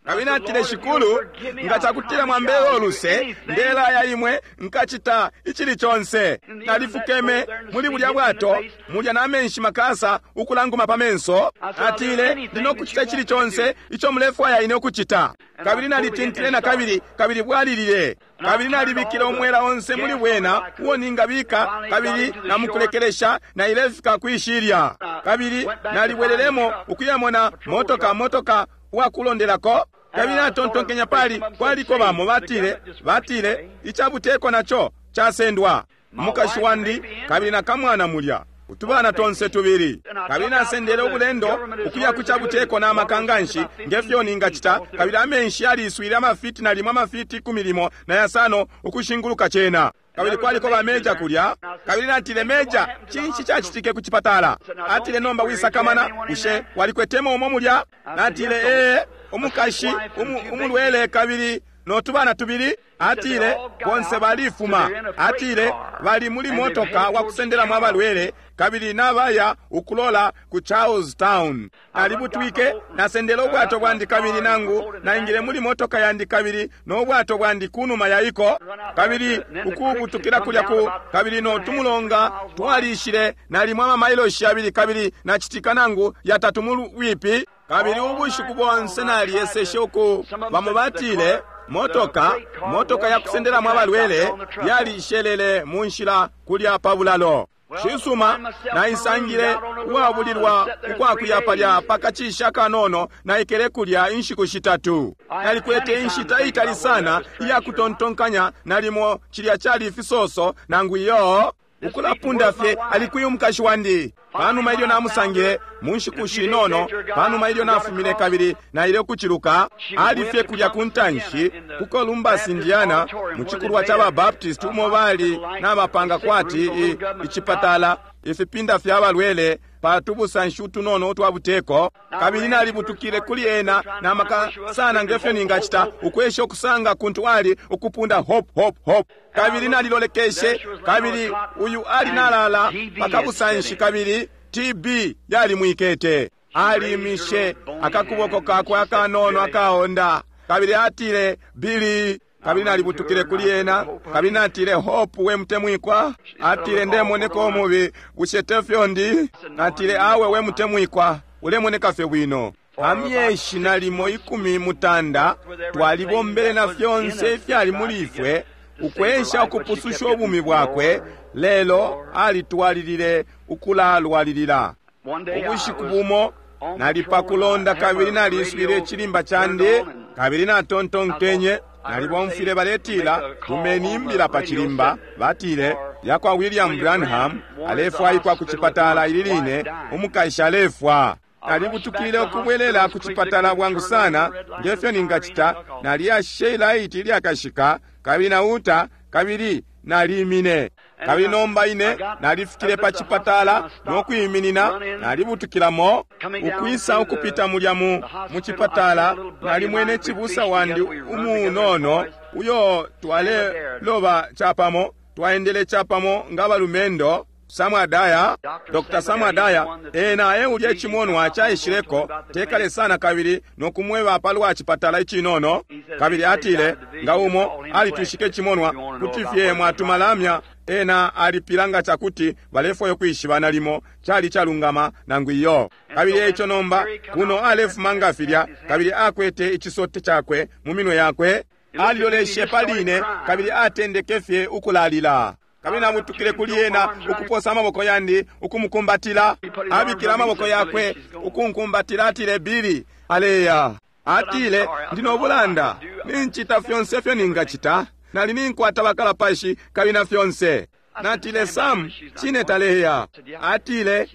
kabiri atile shikulu ngachakutile mwambewe oluse ndela ya imwe nkachita ichili chonse nalifukeme muli bulya bwato mulya namenshi makasa ukulanguma pamenso atile ndino kuchita ichili chonse icho mulefu ayaine okuchita kabiri nalitintile na kabiri kabiri bwalilile kabiri nalibikila omwela onse muli bwena uwoninga bika kabiri namukulekelesha na ilefika kuishirya kabiri nalibwelelemo ukuyamona motoka motoka wakulondelako kabiri atontonkenya pali kwaliko bamo batile batile ichabuteko nacho chasendwa mukashi wandi kabiri na kamwana mulya utubana tonse tubiri kabiri nasendele obulendo ukuya kuchabuteko na makanganshi ngefyoni ngachita kabiri amenshi ali iswira amafiti na limwa amafiti kumilimo na yasano ukushinguluka chena kabiri kwaliko bameja kulya kabiri natile meja chinchi chachitike kuchipatala atile nomba wisakamana ushe walikwetema omwo mulya natile ee omukashi umu, umulwele kabiri notubana tubiri atile bonse balifuma atile bali muli motoka wakusendela mwa balwele kabiri nabaya ukulola ku Charlestown alibutwike nasendela obwato bwandi kabiri nangu naingile muli motoka yandi kabiri n'obwato bwandi kunuma yaiko kabiri ukubutukira kulya ku kabiri no tumulonga twalishire nali mwa mailo shabiri kabiri na chitika nangu yatatu mulu wipi kabiri ubushiku bwonse nali yeseshoku bamubatile motoka motoka ya kusendela mwa balwele yali ishelele munshila kulya pabulalo shisuma na isangile wabulirwa ukwakuyapa lya paka chishaka nono na ikele kulya inshiku shitatu nalikwete inshita itali sana iya kutontonkanya nalimo chilya chali fisoso nangu iyo ukulapunda fye alikuyu mkashi wandi panu mailio na musangile munshiku shinono panu mailio na fumile kabiri na ile kuchiluka alifye kulya kuntanshi kuko Lumbasi Indiana muchikulwa chaba Baptist umo bali na mapanga kwati ichipatala ifipinda fya balwele patubusa nshutu nono twabuteko kabiri nali butukile kuli ena na makasana ngefyo ningachita ukwesha okusanga kuntu wali ukupunda hop hop hop kabiri nali lolekeshe kabiri uyu ali nalala pakabusanshi kabiri T B yali mwikete ali mishe akakuboko kakwe akanono akaonda kabiri atile bili kabiri nali butukile kuli ena kabiri natile hope we mutemwikwa atile ndemoneka omubi bushetefyondi atile awe we mutemwikwa ulemoneka fe bwino amyeshi nalimo ikumi mutanda twalibombele na fyonse fyali mulifwe ukwesha okupususha obumi bwakwe lelo alitwalilile ukulalwalilila obushiku bumo nalipa kulonda kabiri naliswile chilimba chande kabiri natontonkenye nalibwa mfile baletila tumenimbila pa chilimba batile yakwa William Branham alefwa ikwa kuchipatala ililine umukaisha alefwa nalibutukile okubwelela kuchipatala bwangu sana ngefyo ningachita nalia sheila iti lyakashika kabiri na uta kabiri nalimine kabiri nomba ine nalifikile pa chipatala nokuyiminina nalibutukilamo ukwisa ukupita mulyamu muchipatala nalimwene chibusa wandi umunono uyo twale loba chapamo twaendele chapamo ngabalumendo Samadaya Doctor Samadaya ena ye ulye chimono achayishireko tekale sana kabiri nokumweba apalwa chipatala ichinono kabiri atile ngaumo ali tushike chimonwa kutifye mwatumalamya ena alipilanga chakuti balefo yokuishibana limo chali chalungama nangu iyo kabiri echo nomba kuno alefu mangafilya kabiri akwete ichisote chakwe mumino yakwe aliloleshe paline kabiri atende kefye ukulalila kabiri namutukile kuliena ukuposa amaboko yandi ukumukumbatila abikila amaboko yakwe ukunkumbatila atile bili aleya atile ndino bulanda ninchita fyonse fyo ningachita nali ninkwata bakala pashi kabina fyonse natile Sam chine taleya atile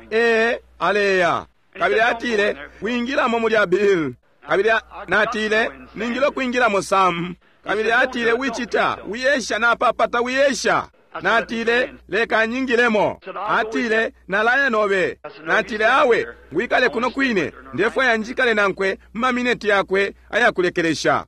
ee aleya kabiri atile kuingira mo mulya Bill kabiri natile ningilo kuingira mo Sam kabiri atile wichita wiyesha na papata wiyesha natile leka nyingilemo atile nalaye nobe natile awe wikale kuno kwine ndefo yanjikale nankwe mamineti yakwe ayakulekelesha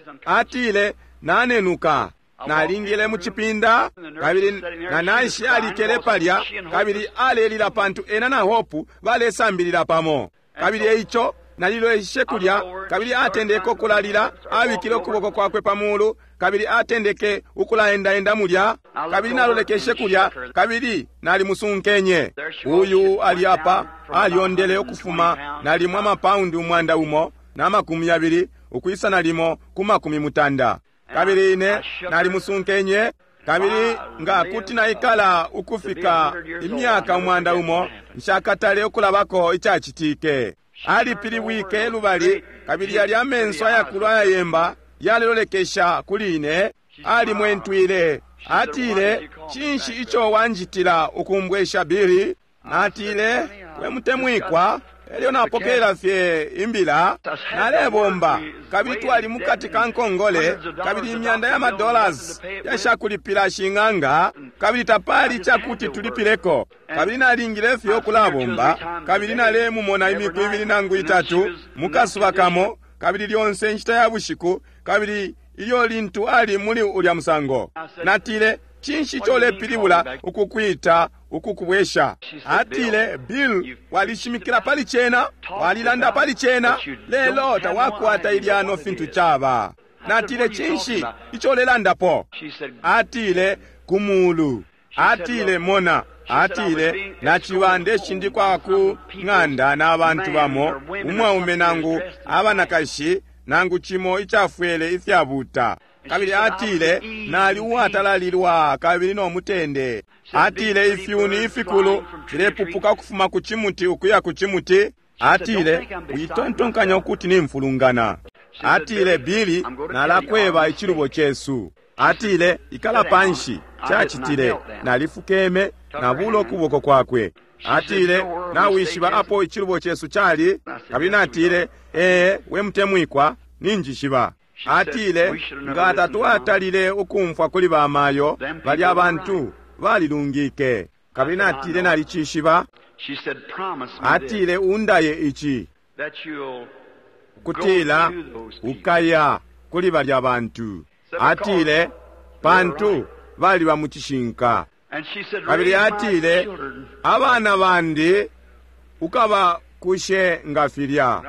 atile nanenuka nalingile muchipinda kabiri nanaishi alikele palya kabiri alelila pantu ena na hopu balesambirila pamo kabiri eicho nalilo eshekulya kabiri atendeke okulalira abikire okuboko kwakwe pamulu kabiri atendeke okulaenda-enda mulya kabiri naloleke eshekulya kabiri nali musunkenye uyu ali apa alyondele okufuma nalimu amapaundi umwanda umo n'amakumi abiri okuyisa nalimo ku makumi mutanda kabiri ine nali musunkenye kabiri nga kuti naikala ukufika imyaka umwanda umo nshakatale okulabako ichachitike ali pili wike lubali kabiri yali amenso ayakulu ayayemba yalilolekesha kuline ali mwentwile atile chinshi icho wanjitila ukumbwesha biri natile wemutemwikwa elio napokela fye imbila nalebomba kabiri twali mukati kankongole kabiri imyanda ya madollars yashakulipila shinganga kabiri tapali chakuti tulipileko kabiri nalingile fye okulabomba kabiri nale mumona imiku ibili nangu itatu mukasuba kamo kabiri lyonse nchita ya bushiku kabiri iyo lintu ali muli ulya musango natile chinshi chole piliwula ukukwita ukukubwesha atile Bill walishimikila pali chena walilanda pali chena lelo tawakwata iliano fintu chaba natile chinshi icholelanda po atile kumulu atile mona atile na chiwande shindikwa ku nganda na abantu bamo umwaume nangu abanakashi nangu chimo ichafwele ifyabuta kabiri atile nali uwatalalirwa kabiri no mutende atile ifyuni ifikulu zilepupuka kufuma kuchimuti ukuya kuchimuti atile uyitontonkanya okuti ni mfulungana atile Bili nalakweba ichilubo chesu atile ikala panshi chachitile nalifukeme na bulo kuboko kwakwe atile na wishiba apo ichilubo chesu chali kabiri natile ee we mtemwikwa ninji shiba atile nga tatuatalile ukumfwa kuli bamayo bali abantu balilungike kabiri natile nali chishiba atile undaye ichi kutila ukaya kuli bali abantu atile pantu bali bamuchishinka kabiri atile abana bandi ukaba kushe ngafirya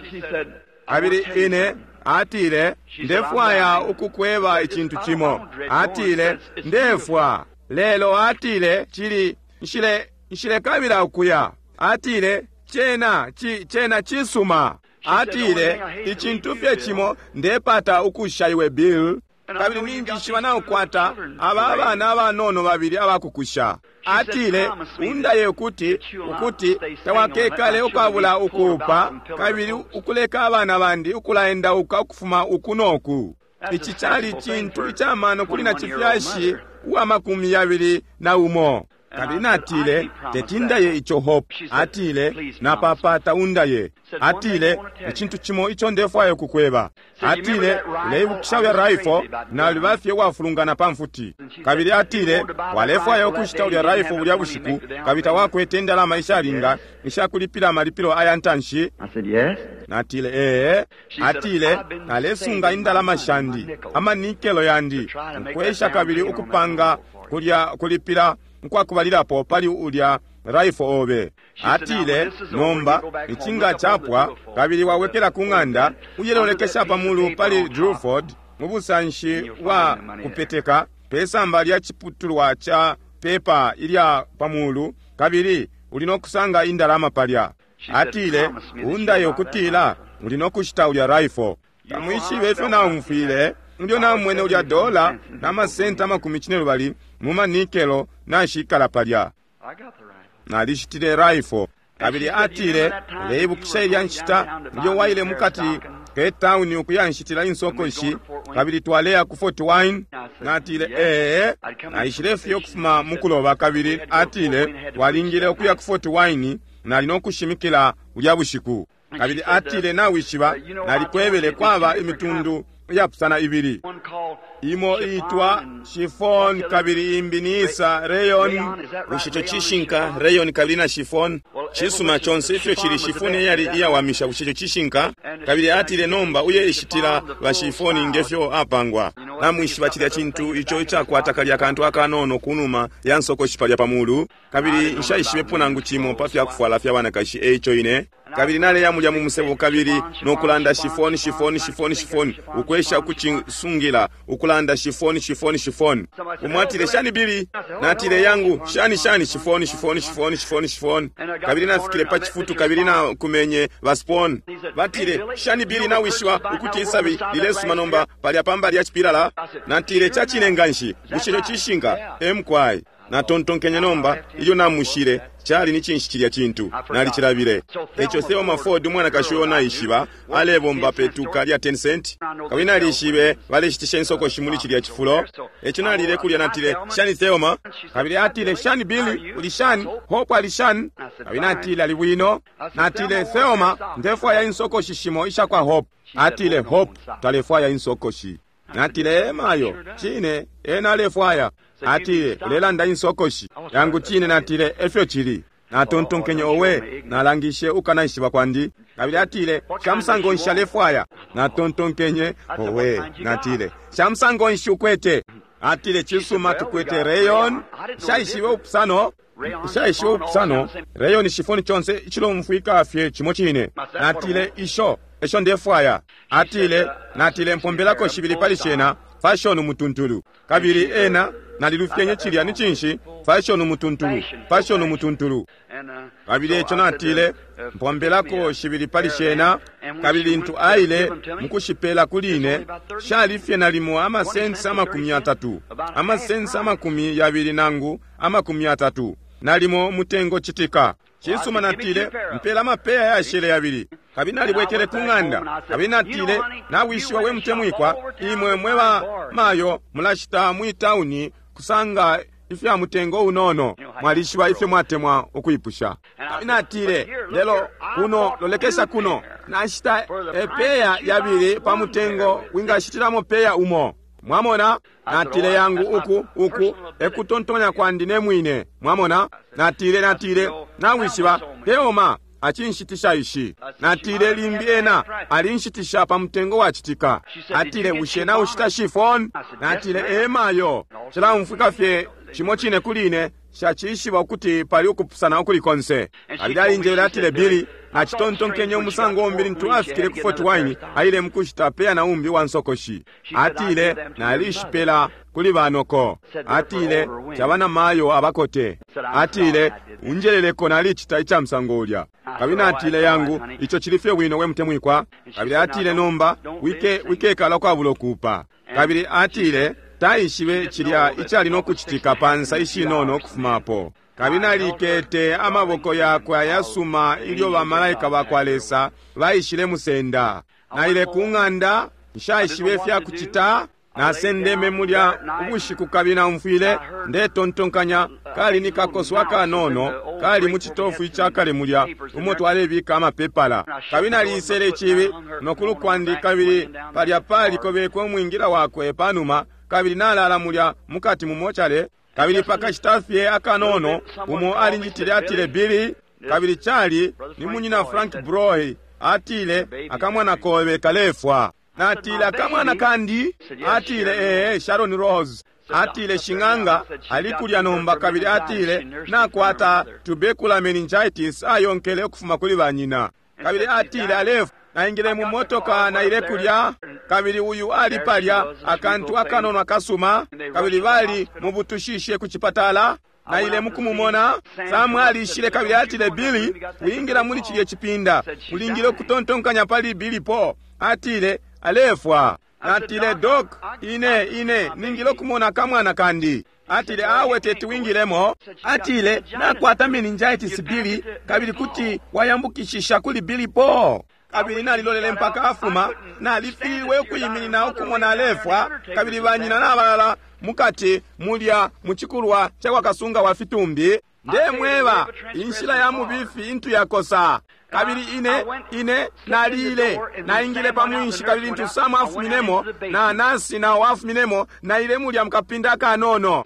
kabiri ine atile ndefwaya ukukweba ikintu chimo atile ndefwa lelo atile chili nshile nshile kabira ukuya atile chena chi chena chisuma atile ikintu fye chimo ndepata ukushaiwe Bill kabiri ninji shibana ukwata ababa n'abanono babiri abakukusha atile undaye ukuti ukuti tawakekale ukwabula ukupa kabiri ukuleka abana bandi ukulaenda uka ukufuma ukunoku ichi chali chintu icyamano kuli na chifyashi wa makumi abiri na umo kabiri natile tetindaye icho hope atile na papata undaye atile ikintu chimo icho ndefwayo kukweba atile leibu kishawe raifo na libafye wafulungana pamfuti kabiri atile walefwayo kushita ulya raifo ulya bushiku kabita wako etenda la maisha alinga isha kulipila malipilo ayantanshi natile ee atile nalesunga indala mashandi ama nikelo yandi mkwesha kabiri ukupanga kulya kulipila nkwakubalira po pali ulya rifle obe atile nomba ichinga chapwa kabiri wawekela kunganda uyelolekesha pamulu pali Drewford mubusanshi wa kupeteka pesa mbali ya chiputulwa cha pepa ilya pamulu kabiri ulinokusanga indalama palya atile undayo kutila ulinokushita ulya rifle kamwishi befe na umfile ndio na mwene ulya dola na masenta makumi chinelo bali muma nikelo na shikala palya na lishitile rifle kabiri atile leibu kisha ilya nchita ndio waile mukati ke town ukuya nchitila insoko shi kabiri twalea ku Fort Wayne na atile ee na ishirefu yokufuma mukuloba kabiri atile walingile ukuya ku Fort Wayne na linokushimikila ulya bushiku kabiri atile na wishiba na likwebele kwaba imitundu yapusana ibiri imo itwa chiffon kabiri imbinisa rayon wishicho chishinka rayon kabiri na chiffon chisuma chonse ifyo chili chiffon yali iyawamisha wishicho chishinka kabiri atile nomba uye ishitila wa chiffon ngefyo apangwa na mwishiba chili chintu icho ichakwatakalia kantu akanono kunuma yansoko shipalya pamulu kabiri nshaishibe pona nguchimo pafya kufwala fya wana kashi echo ine kabiri nale yamulya mu musebo kabiri n'okulanda shifoni shifoni shifoni shifoni ukwesha kuchisungira ukulanda shifoni shifoni shifoni umwatile shani bili natile yangu shani shani shifoni shifoni shifoni shifoni shifoni kabiri nafikile pa chifutu kabiri na kumenye vaspon batile shani bili na wishwa ukuti isabi lilesu manomba pali apamba liya chipilala natile chachinenganshi ushilo chishinga emkwai na tontonkenya nomba iyo namushire chali ni chinshikirya chintu nali kirabire echo seo mafodi mwana kashiona ishiba alebomba petuka lya ten cent kabina alishibe vale shitisha nsoko shimuli kirya chifulo echo nali ile kulya natile shani seoma kabili atile shani bili ulishani hopo alishani kabina atile aliwino natile seoma ndefwa ya insoko shishimo isha kwa hope atile hope talefwa ya insoko shi natile mayo chine ena lefwa atile lela nda insokoshi yangu chine natile efyo chili na tontonkenye owe na langishe ukanaishi kwandi kabili atile shamsango nshalefwaya na tontonkenye owe natile shamsango nshukwete atile chisuma tukwete rayon shaishiwe upsano shaishiwe upsano rayon shifoni chonse ichilo mfuika afye chimo chine natile isho esho ndefwaya atile natile mpombelako shibili palishena fashion mutuntulu kabili ena nalilufyenye chilya ni chinshi fashion mutuntulu fashion mutuntulu kabili echo natile mpombelako shibili palishena kabili ntu aile mkushipela kuline shalifye nalimu ama sensa ama kumi atatu ama sensa ama kumi yabili nangu ama kumi atatu nalimo mutengo chitika chisuma natile mpela mapea ya shele yabili kabina libwekele kunganda kabina tile na wishiwa we mtemwikwa imwe mwewa mayo mulashita mwitauni kusanga ifya mutengo unono mwalishiwa ifye mwatemwa okuipusha kabina tile lelo kuno lolekesa kuno nashita epeya yabili pa mutengo winga shitiramo peya umo mwamona natile yangu uku uku ekutontonya kwandine mwine mwamona natile natile na wishiwa peoma achinshitisha ishi natile limbiena alinshitisha pa mtengo wa chitika atile ushena ushita shifon natile emayo chila mfika fye chimo chine kuline shachishiwa kuti pali ukupusana ukuli konse alidali njele atile bili na chitontonkenye umusango ombili ntu afikile kufoti waini aile mkushita pea na umbi wa nsokoshi atile na alishipela kuli vanoko atile chabana mayo abakote atile unjeleleko na alichita icha msangolya kabina atile yangu icho chilifye wino we mtemwikwa kabili atile nomba wike wike kala kwa bulokupa kabili atile taishiwe chilya ichali no kuchitika pansa ishi nono kufumapo kabina likete amaboko yakwe ayasuma ilyo bamalayika bakwalesa bayishile musenda na ile kunganda nshaishiwe fya kuchita na sendeme mulya ubushiku kabina mfile nde tontonkanya kali ni kakoswa kanono kali muchitofu ichakale mulya umoto alebika amapepala kabina lisele chibi nokulu kwandika bili palya pali kobeko mwingira wakwe panuma kabili nalala mulya mukati mumochale kabili paka chitafye akanono umo alinjitile atile bili kabili chali ni munyina Frank Broy atile akamwana kobe kalefwa na atile akamwana kandi atile ee Sharon Rose atile shinganga alikulya nomba kabili atile na kwata tubercular meningitis ayonkele okufuma kuli banyina kabili atile alefu na ingile mu motoka na ile kulya kabili uyu ali palya akantu akanono akasuma kabili bali mu butushishe kuchipatala na ile mukumumona samwe alishile kabili atile bili uyingira muri kiriye chipinda ulingire kutontonkanya pali bili po atile alefwa atile dok ine ine ningilo kumona kamwana kandi atile awe tetu wingiremo atile na kwata meningitis bili kabili kuti wayambukishisha kuli bili po kabili nalilolele mpaka afuma na alifiwe kuyimini na okumona alefwa kabili banyina na abalala mukati mulya muchikulwa chakwa kasunga wa fitumbi nde mweba inshila ya mubifi intu yakosa kabili ine ine nalile na ingile pamwinshi kabili intu samu afuminemo na nasi na wafuminemo na ile mulya mkapinda kanono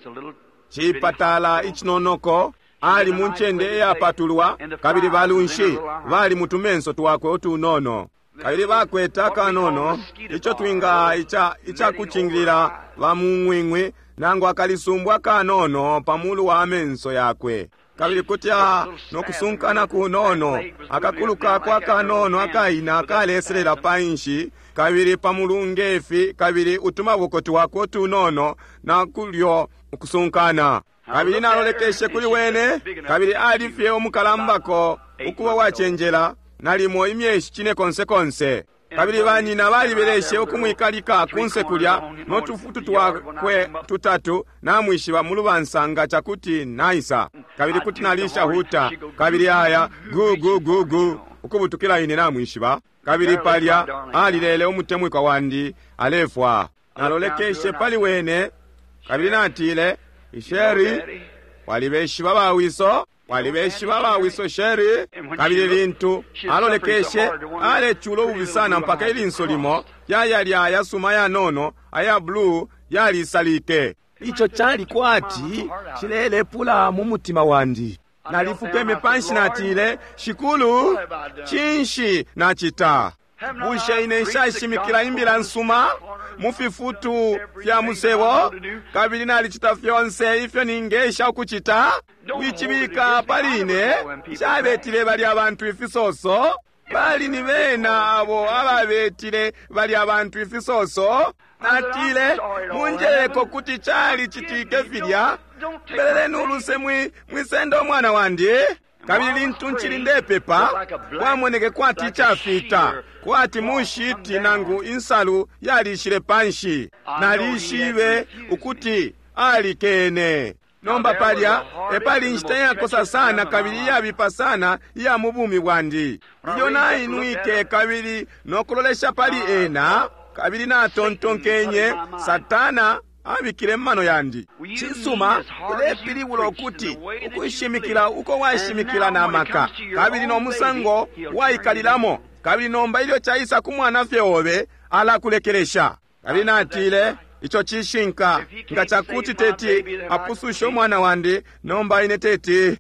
chipatala ichinonoko ali munchende ya patulwa kabili balunshi bali mutumenso tuwakwe otunono kabili bakweta kanono icho twinga icha icha kuchingilira bamungwingwe nango akalisumbwa kanono pamulu wa amenso yakwe kabiri kutya n'okusunkana kunono akakuluka kwa kanono akaina akaleeserera panshi kabiri pamulungeefi kabiri utuma bukoti wako tunono nakulyo okusunkana kabiri nalolekeshe kuli wene kabiri alifye omukalambako ukuba wachenjera nalimo imyeshi chine konse konse kabiri banyina balibereshe okumwikalika kunse kulya n'otufutu twakwe tutatu namwishiba mulubansanga chakuti naisa kabiri kuti nalisha huta kabiri aya gu gu gu gu ukubutukira ine namwishiba kabiri palya alilele omutemwika wandi alefwa nalolekeshe pali wene kabiri natile isheri walibeshi babawiso walibeshi babawiso sheri kabiri lintu alolekeshe ale chulo ubisana mpaka ilinso limo yayali ayasuma ya nono aya blue yali salike icho chali kwati chilele pula mu mutima wandi nalifukeme panshi natile shikulu chinshi nachita bushe ine ishashimikira imbila nsuma mufifutu fya musewo kabili nalichita fyonse ifyo ningesha okuchita wichibika paline chabetile bali abantu ifisoso bali ni bena abo ababetile bali abantu ifisoso natile munjeko kuti chali chitike filya belele nuluse mwi mwisendo mwana wandi kabili ntunchili ndepepa wamweneke kwati chafita kwati mushiti nangu insalu yalishile panshi nalishiwe ukuti alikene nomba palya epali nshita yakosa sana kabili yabipa sana ya mubumi bwandi iyo nainwike kabili nokulolesha pali ena kabili natontonkenye satana abikile mmano yandi chinsuma kulepili bulo okuti ukuishimikila uko washimikila namaka kabili n'omusango wayikalilamo kabili nomba ilyo chaisa kumwana fyeobe ala kulekelesha kabili natile icho chishinka nga chakuti teti apususho mwana wandi nomba ine teti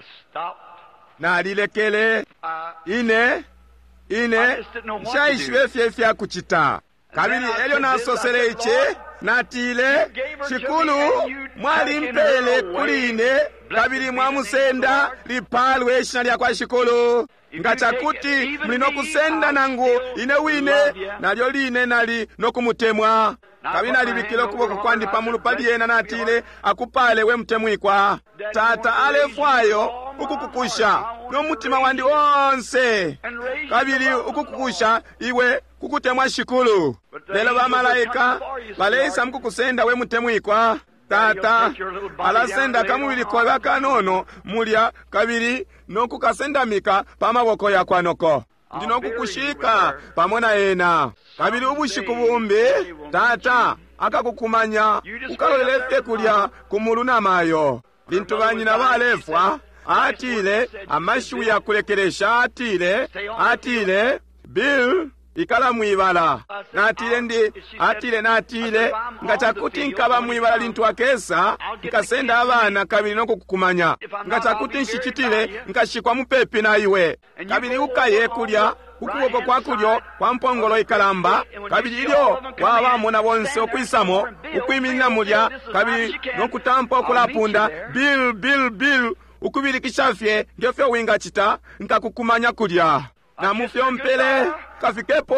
nalilekele ine ine shaishwe fyefya kuchita kabili elyo nasosele iche natile shikulu mwali mpele kuline kabili mwamusenda lipalwe eshina lya kwa shikulu nga chakuti mlino kusenda nangu ine wine nalyo line nali nokumutemwa kabili nalibikile kuboko kwandi pamulu paliena natile akupale we mtemwikwa tata alefwayo ukukukusha n'omutima wandi wonse kabili ukukukusha iwe kukutemwa shikulu lelo bamalayika baleisa mkukusenda we mutemwikwa tata alasenda kamubili kwa bakanono mulya kabili nokukasendamika pamaboko yakwanoko ndino kukushika pamona ena kabili ubushiku bumbi tata akakukumanya ukalolelefye kulya kumulunamayo bintu banyina balefwa atile amashu ya kulekelesha atile atile Bill ikala mwibala natile ndi atile natile nga chakuti nkaba mwibala lintu akesa nkasenda abana kabili noko kukumanya nga chakuti nshikitile nkashikwa mupepi na iwe kabili ukaye kulya ukuboko kwa kulyo kwa mpongolo ikalamba kabili ilyo wabamona bonse okwisamo ukwimina mulya kabili nokutampa okulapunda Bill Bill Bill ukubili kishafye ngefyo winga chita nkakukumanya kulya na mufyo mpele kafikepo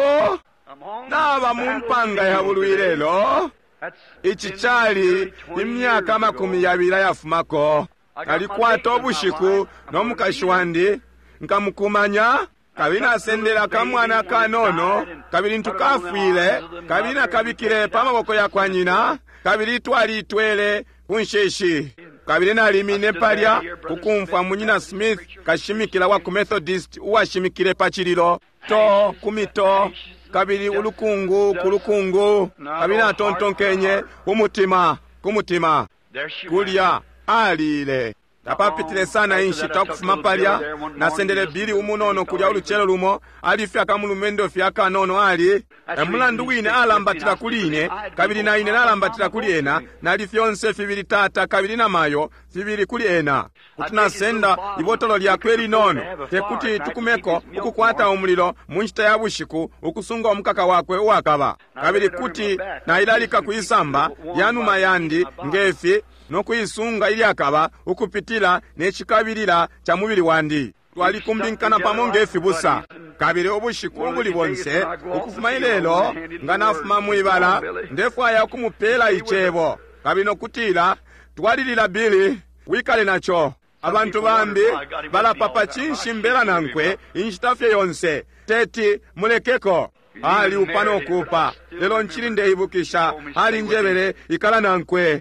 naba mumpanga ya bulwilelo ichi chali imyaka makumi yabira yafumako alikwata obushiku n'omukashi wandi nkamukumanya kabili nasendela kamwana kanono kabili ntukafwile kabili nakabikile pamaboko ya kwa nyina kabili twali itwele kunsheshi kabili nalimine palya kukumfa munyina Smith kashimikila wa ku Methodist uwashimikile pachililo to kumito kabili ulukungu kulukungu kabili natontonkenye umutima kumutima kulya alile tapapitile sana inshi takufuma palya nasendele bili umunono kulya uluchelo lumo alifya kamulumendo fyaka nono ali emulandu wine alambatila kuline kabili na ine nalambatila kuliena nalifyonse fibili tata kabili na mayo fibili kuliena kutunasenda ibotolo lya kweli nono tekuti tukumeko ukukwata omulilo munchita ya bushiku ukusunga omukaka wakwe uwakaba kabili kuti na ilalika kuisamba yanuma yandi ngefi nokuyisunga ili akaba okupitira n'ekikabirira kya mubiri wandi. Twalikumbinkana pamo ng'efi busa. Kabiri obushiku buli bonse okufuma ilelo nga nafuma mwibala ndefwaya okumupeera ikyebo. Kabiri nokutiira twalirira Bili wikale nakyo. Abantu bambi balapapa chinshi mbera nankwe inchitafye yonse teti mulekeko. Ali upano okupa lelo nchiri ndeibukisha ali njebere ikala nankwe.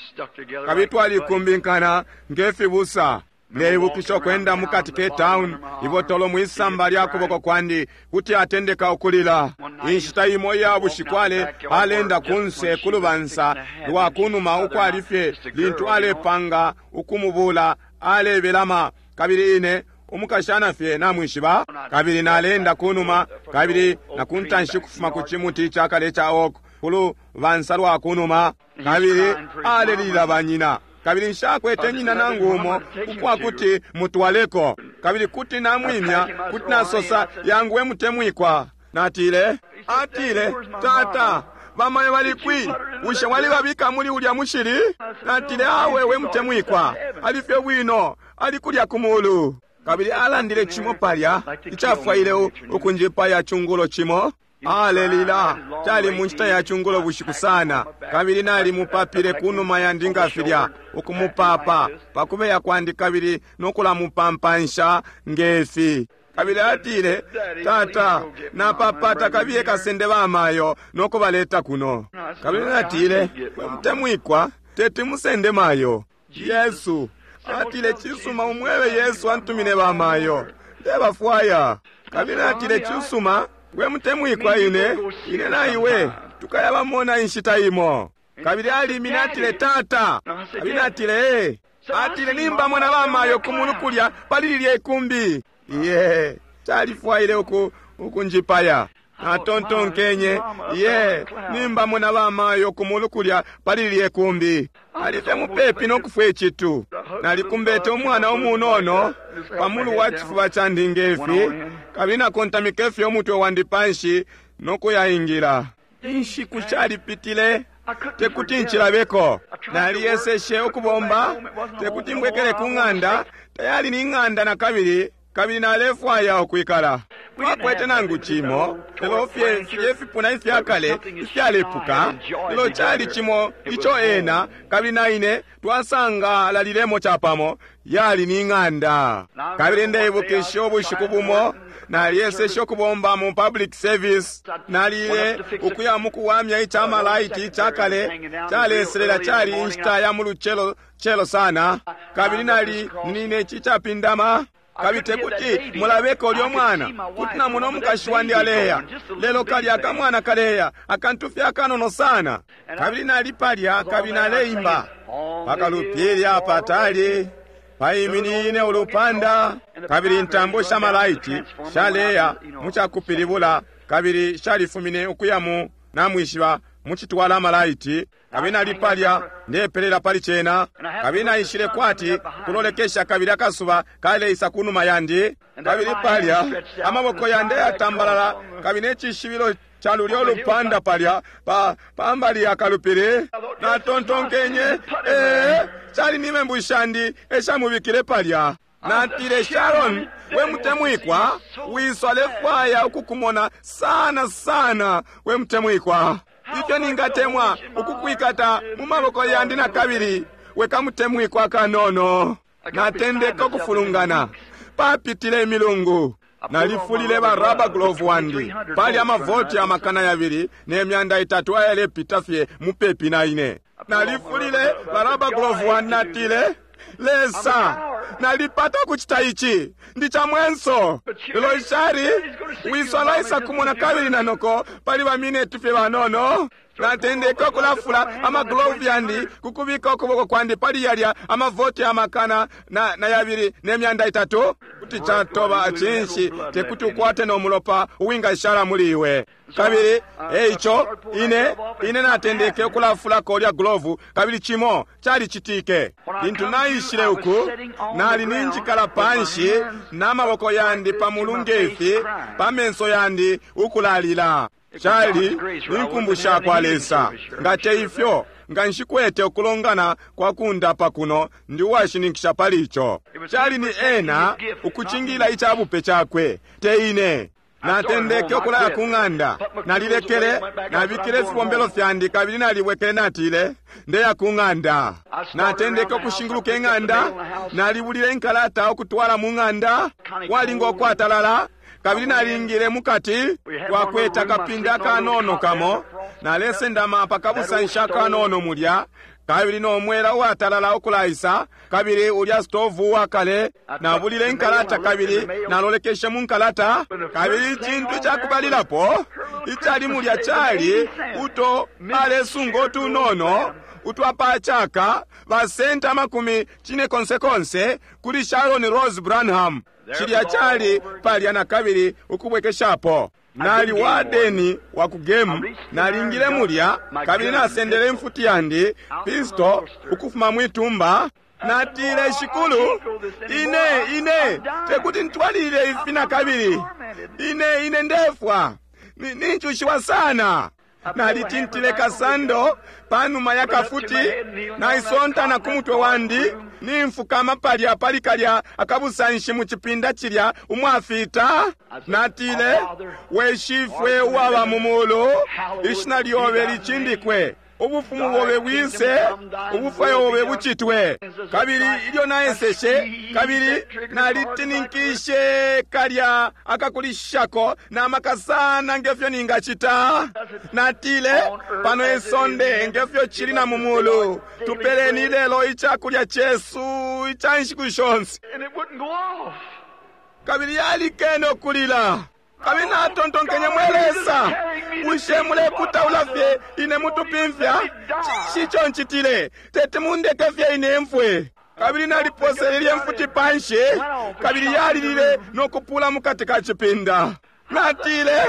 Kabiri twalikumbinkana ng'efi busa neibukisha kwenda mukati ke town ibotolo mwisamba lya kuboko kwandi kuti atendeka okulila. Inshita imo ya bushikwale alenda kunse kulubansa lwa kunuma uko alifye lintu alepanga ukumubula alebelama. Kabiri ine omukashana fye namwishiba. Kabiri nalenda kunuma. Kabiri nakuntanshi kufuma kuchimuti chakale cha oko kulu vansa lwa kunuma. Kabiri alelila banyina. Kabiri nshakwete nyina nangumo kukwa kuti mutwaleko. Kabiri kuti namwimya kuti nasosa yanguwe mutemwikwa. Natile atile tata bamaye balikwi ushe wali babika muli ulya mushiri. Natile awe we mutemwikwa alifye bwino alikulya kumulu. Kabiri alandile chimo palya ichafwaileo okunjipa ya chungulo chimo. Alelila chali munchita ya chungulo bushiku sana. Kabiri nali mupapire kunuma ya ndingafilya okumupapa pakube ya kwandi. Kabiri nokula mupampansha ngefi. Kabiri atile tata na papata kabiye kasende bamayo nokubaleta kuno. Kabiri natile mutemwikwa teti musende mayo. Yesu atile chisuma umwewe Yesu antumine bamayo ndeba fwaya. Kabiri atile chisuma we mutemwikwa ine ine naiwe tukayaba mona inshita imo. Kabiri ali minatile tata. Kabiri atile atile nimba mwana bamayo kumulukulya palililye ikumbi. Iye chalifwaile oku ukunjipaya na tonton kenye. Iye nimba mwana bamayo kumulukulya palililye ikumbi. Alife mupepi nokufwe chitu. Nalikumbete omwana omunono pamulu wachifuba chandingefi. Kabiri nakontamikefi omutwe wandipanshi nokuyayingira. Inshi kuchali pitile tekuti nchilabeko. Naliyeseshe okubomba tekuti mbwekele kunganda tayali ni nganda na kabiri. Kabiri nalefwaya okwikala. Twakwete nangu chimo lelo fye fye fipuna ifi akale ifi alepuka lelo chali chimo icho ena. Kabiri naine twasanga lalilemo chapamo yali ni nganda. Kabiri ndebukisha obushiku bumo naliyeseshe okubomba mu public service. Naliye ukuya mukuwamya ichama laiti chakale chaleserera chali inshita ya muluchelo chelo sana. Kabiri nali nine chichapindama. Kabite kuti mulabeko lyo mwana kuti na muno mukashwandi aleya lelo kali akamwana kaleya akantufya kanono sana. Kabiri nalipalya kabiri naleimba pakalupiri apatali paiminine ulupanda. Kabiri ntambo shamalaiti shaleya muchakupiribula. Kabiri shalifumine ukuyamu namwishiba muchitwala malaiti. Kabiri nalipalya ndeperera pali chena. Kabiri naishire kwati kulolekesha kabiri akasuba kale isa kunuma yandi. Kabiri palya amaboko yande atambalala. Kabiri nechishibilo chalulyo lupanda palya pa pambali akalupire na tontonkenye eh chali nime mbushandi esha mubikire palya. Natile Sharon we mutemwikwa wiswale fwaya ukukumona sana sana we mutemwikwa. Ifyo ningatemwa ukukwikata mumaboko yandi na kabiri weka mutemwikwa kanono. Natendeka kufulungana papitile milungu. Nalifulile baraba glove wandi pali amavoti amakana yabiri nemyanda itatu ayele pitafye mupepi na ine. Nalifulile baraba glove wandi natile lesa nalipata kuchita ichi ndicha mwenso ilo ishari wiswala isa kumona kabiri nanoko pali bamine tufe banono. Natendeka kulafula ama glove yandi kukubika okuboko kwandi pali yalya amavoti amakana na, na yabiri nemyanda itatu kuti chatoba achinshi tekuti ukwate nomulopa uwinga ishara muliwe. Kabiri eicho ine ine natendeke kulafula kolya glove kabiri chimo chali chitike intu naishile uku nali ninjikala panshi namaboko yandi pamulungefi pamenso yandi ukulalila. Chali ninkumbusha kwa lesa ngate ifyo nga nshikwete okulongana kwa kundapa kuno ndi washinikisha palicho. Chali ni ena ukuchingila ichabupe chakwe teine natendeke okulaya kung'anda nalilekele nabikile fibombelo fyandi kabili naliwekele natile ndeya kung'anda natendeke okushinguluka eng'anda nalibulile enkalata okutwala mung'anda walinga okwatalala kabili nalingile mukati wakweta kapinda kanono kamo nalese ndama pakabusanisha kanono mulya kabili nomwela watalala okulayisa kabili ulya stovu wakale nabulile enkalata kabili nalolekeshe munkalata kabili chintu chakubalilapo ichali mulya chali uto alesungo tunono utwapa chaka basenta makumi chine konsekonse kuli Sharon Rose Branham chilya chali palya na kabili ukubwekeshapo nali wadeni wakugemu nalingile mulya kabili nasendele mfuti yandi pisto ukufuma mwitumba natile shikulu ine ine tekuti ntwalile ifina kabili ine ine ndefwa ninchushiwa sana nalitintile kasando panuma ya kafuti naisonta na kumutwe wandi nimfukama palya palikalya akabusanshi muchipinda chilya umwafita natile weshifwe waba mumulo ishina lyobe lichindikwe ubufumu bobe bwise ubufaya bobe buchitwe kabili ilyo naeseshe kabili nalitininkishe kalya akakulishako na makasana ngefyo ningachita natile pano esonde ngefyo chili na mumulu tupeleni lelo ichakulya chesu ichanshikushonsi kabili yali keno kulila kabili natontonkenye mwelesa ushemule kuta ulafye ine mutupimfya chicho nchitile tete mundekefya ine mfwe kabili naliposelelye mfuti panshe kabili yalilile nokupula mukati kachipinda natile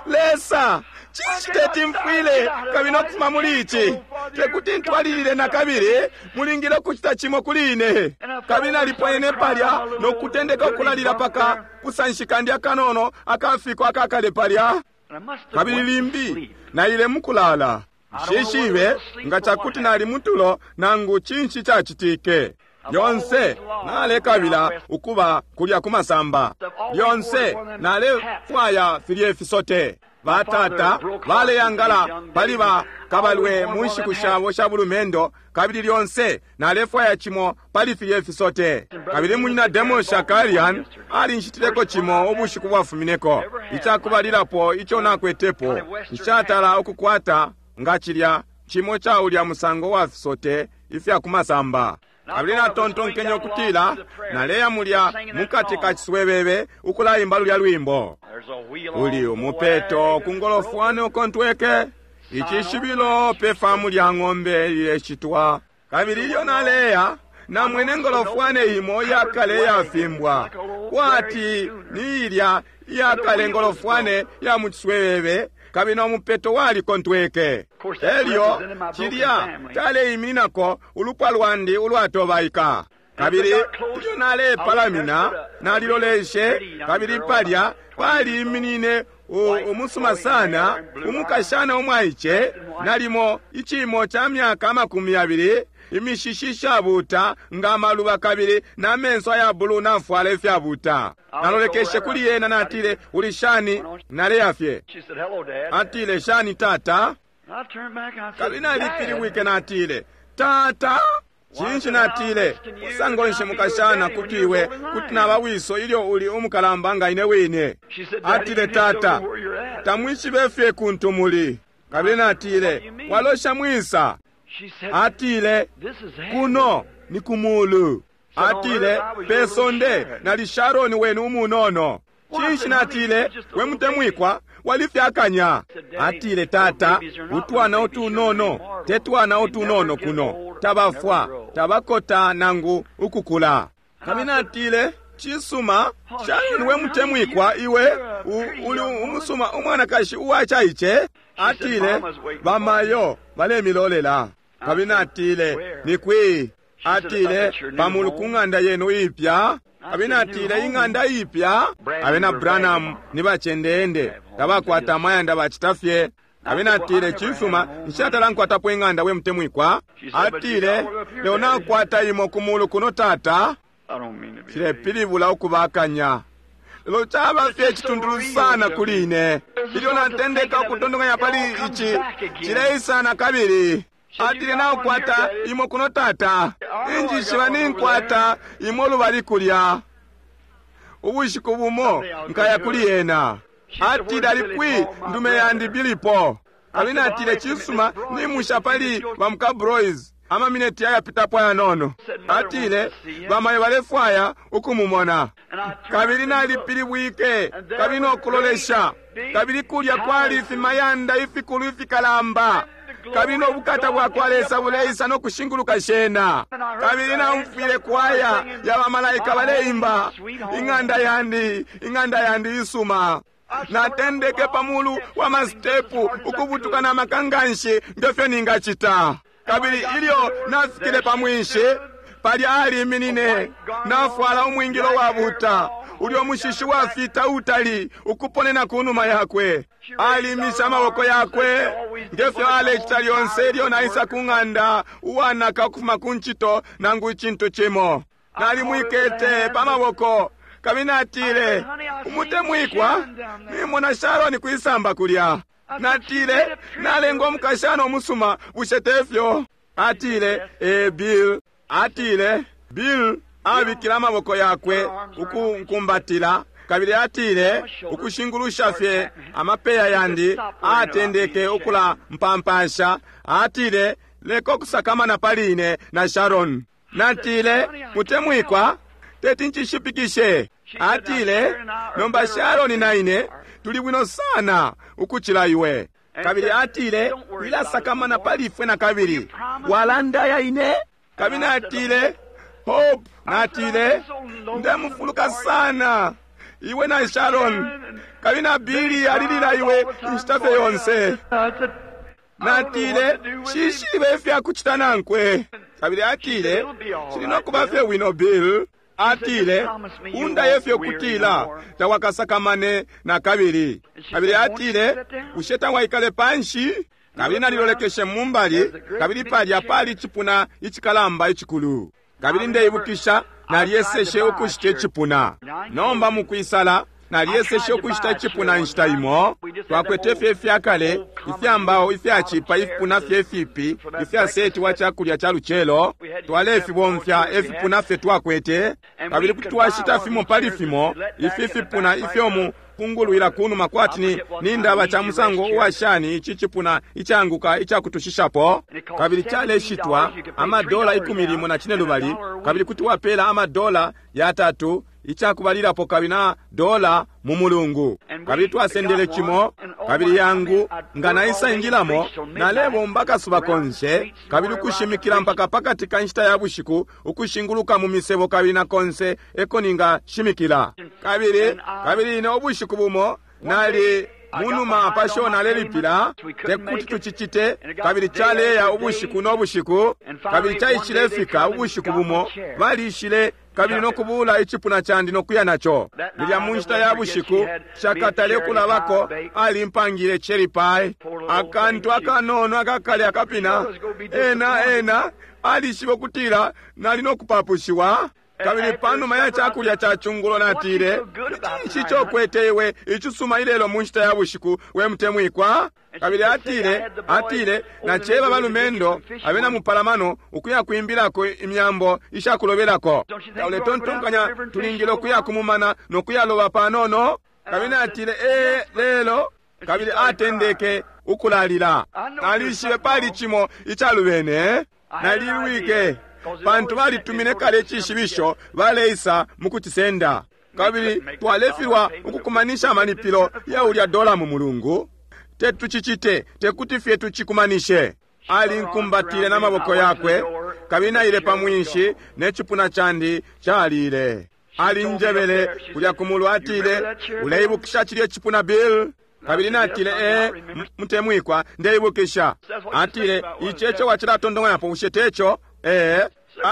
lesa chichiteti mfwile kabili nokufuma mulichi tekuti ntwalilile na kabili mulingile kuchita chimo kuline kabili nalipoyene palya nokutendeka okulalila paka kusanshikandya kanono akafiko akakale palya kabili limbi naile mukulala shishive nga chakuti nali mutulo nangu chinshi chachitike yonse nale kabila ukuba kulya kumasamba yonse nale fwaya filyefi sote batata vale yangala paliba kabalwe munshiku shabo shabulumendo kabili lyonse nale fwaya chimo pali filyefi sote kabili munyina demo shakarian ali nshitileko chimo obushiku bwafumineko ichakubalirapo icho nakwetepo nchatala okukwata ngachilya chimo chaulya musango wa fisote ifya kumasamba kabili natontonkenya okutila naleya mulya mukati kachiswebebe ukulayimba lulya lwimbo uli umupeto kungolofwane ukontweke ichishibilo pefa mulya ng'ombe ile chitwa kabili iyo naleya na mwene ngolofwane imo yakale yafimbwa wati niilya yakale ngolofwane ya muchiswebebe kabino mupeto wali kontweke elyo chilya tale iminako ulupwa lwandi ulwatobaika kabili iyo nale palamina naliloleshe kabili palya pali iminine umusuma sana umukashana omwaiche nalimo ichimo cha myaka makumi abiri imishishisha buta nga maluba kabili na menso ya bulu na mfwale fya buta nalolekeshe kuli yena natile uli shani nale yafye atile shani tata kabili nalipili wike natile tata chinshi natile usangonshe mukashana kutiwe kutina bawiso ilyo uli umukalamba nga ine wine atile tata tamwishi befye kuntumuli kabili natile walosha mwisa atile kuno ni kumulu atile pesonde nali Sharon wenu umunono chinshi natile wemutemwikwa walifyakanya atile tata utwana otunono tetwana otunono kuno tabafwa tabakota nangu ukukula kabina atile chisuma Sharon wemutemwikwa iwe u, uli umusuma umwana kashi uwachaiche atile bamayo bale milolela kabina atile nikwi atile pamulukunganda yenu ipya kabina atile inganda ipya abena Branham nibachendende tabakwata mayanda bachitafye kapena atile chisuma nchatala nkwatapo ing'anda we mtemwikwa atile leo nakwata imo kumulu kuno tata chilepilivula okubakanya lelo chabafye chitundulu sana kuline ilio natendeka okutondonganya pali ichi chileisana kabili atile nakwata imo kuno tata injishiva ninkwata imo lubali kulya ubushiku bumo nkaya kuli yena atile alikwi ndume yandi bilipo kapena atile chisuma nimusha pali bamuka brois ama mineti ya pitapo ya nono atile bamaye balefwaya ukumumona kabili nalipili bwike kabili nokulolesha kabili kulya kwali ifi mayanda ifi kulu ifi kalamba kabili nobukata bwakwalesa buleisa nokushinguluka shena kabili namfile kwaya ya bamalayika baleimba ing'anda yandi ing'anda yandi isuma natendeke pamulu wa mastepu ukubutuka na makanganshi ndofyo ningachita kabili ilio nafikile pamwinshe pali ali minine nafwala umwingilo wabuta ulio mushishi wafita utali ukuponena kunuma yakwe alimisha mawoko yakwe ndefyo ale chitali yonse ilio naisa kung'anda uwanaka kufuma kunchito nangu chinto chimo nali mwikete pamawoko kabina atile umutemwikwa nimona Sharoni kuisamba kulya natile nalengo mukashano musuma bushetefyo atile e Bill atile Bill abikila amaboko yakwe ukunkumbatila kabili atile ukushingulusha fye amapeya yandi atendeke ukula mpampasha atile leko kusakamana paline na Sharon natile mutemwikwa teti nchishipikishe atile nomba Sharoni naine tuli bwino sana ukuchila iwe kabili atile ila sakamana palifwe na kabili walanda ya ine kabili atile Hope natile ndemufuluka sana iwe na Sharon kabili na Billy alilila iwe instafe yonse natile shishilibe fya kuchitana nkwe kabili atile chilino kubafye wino Bill atile unda yefyo kutila tawakasakamane na kabili kabili atile usheta waikale panshi kabili nalilolekeshe mumbali kabili pali apali chipuna ichikalamba ichikulu kabili ndeibukisha naliyeseshe ukushite chipuna nomba mukwisala naliyeseshe ukushita chipuna nshitaimo twakwete fye fyakale ifyambao ifyachipa ifipuna fye fipi ifyaseti wa chakulya cha luchelo twale efibomfya efipuna fye twakwete kabili kuti twashita fimo pali fimo ifi fipuna ifyomu kunguluwila kunu makwatini nindaba cha musango uwashani ichi chipuna ichanguka ichakutushishapo kabili chale shitwa ama dola ikumilimo na chine lubali kabili kuti wapela ama dola ya tatu ichakubalirapo kabina dola mumulungu kabili twasendele chimo kabili yangu nganaisa ingilamo na lebo mbaka subakonse kabili kushimikila mpaka pakati kanshita ya bushiku ukushinguluka mumisebo kabili na konse ekoninga shimikila kabili kabili ine obushiku bumo nali munuma pasho nalelipila tekuti tuchichite kabili chale ya ubushiku n'obushiku kabili chaichilefika ubushiku bumo balishile kabili nokubula ichipuna chandi nokuya nacho bilya munshita ya bushiku shakatale kulabako ali mpangile cherry pie akantu akanono akakale akapina ena ena alishibo kutila nali nokupapushiwa kabili panuma ya chakulya cha chungulo natile ichi chokwetewe ichisuma ilelo munshita ya bushiku we mtemwikwa kabili atile atile na cheba balumendo abena mupalamano ukuya kuimbilako imyambo ishakulobelako kaule tontonkanya tulingilo kuya kumumana nokuya loba panono kabili atile e lelo kabili atendeke ukulalila nalishiwe pali chimo ichalubene naliwike bantu balitumine kale chishibisho baleisa mukutisenda kabili twalefirwa ukukumanisha amalipilo ya ulya dola mu mulungu tetuchichite tekuti fye tuchikumanishe ali nkumbatile na maboko yakwe kabina ile pamwinshi nechipuna chandi chalile ali njebele kulya kumulu atile uleibukisha chilye chipuna Bill kabili natile e mtemwikwa ndeibukisha atile ichecho wachila tondonga yapo ushetecho eh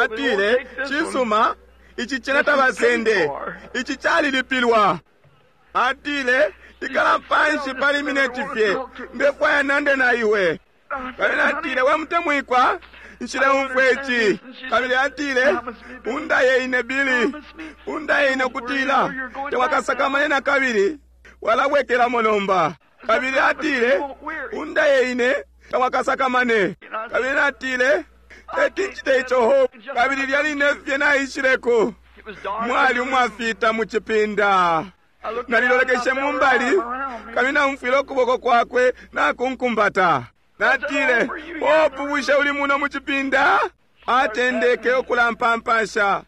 atile chisuma ichi chenata basende ichi chali lipilwa atile ikala pansi pali mineti fye ndefwaya nande na iwe kabili atile we mtemwikwa nshile umfwechi kabili atile undaye ine bili undaye ine kutila tewakasakamane na kabili wala wekela monomba kabili atile undaye ine tewakasakamane kabili atile etinchite ichoho kabili lyali nefye na ishileko mwali umwafita muchipinda nalilolekeshe mumbali kabina umfwile kuboko kwakwe nakunkumbata natile opubushe uli muno muchipinda atendeke okulampampasha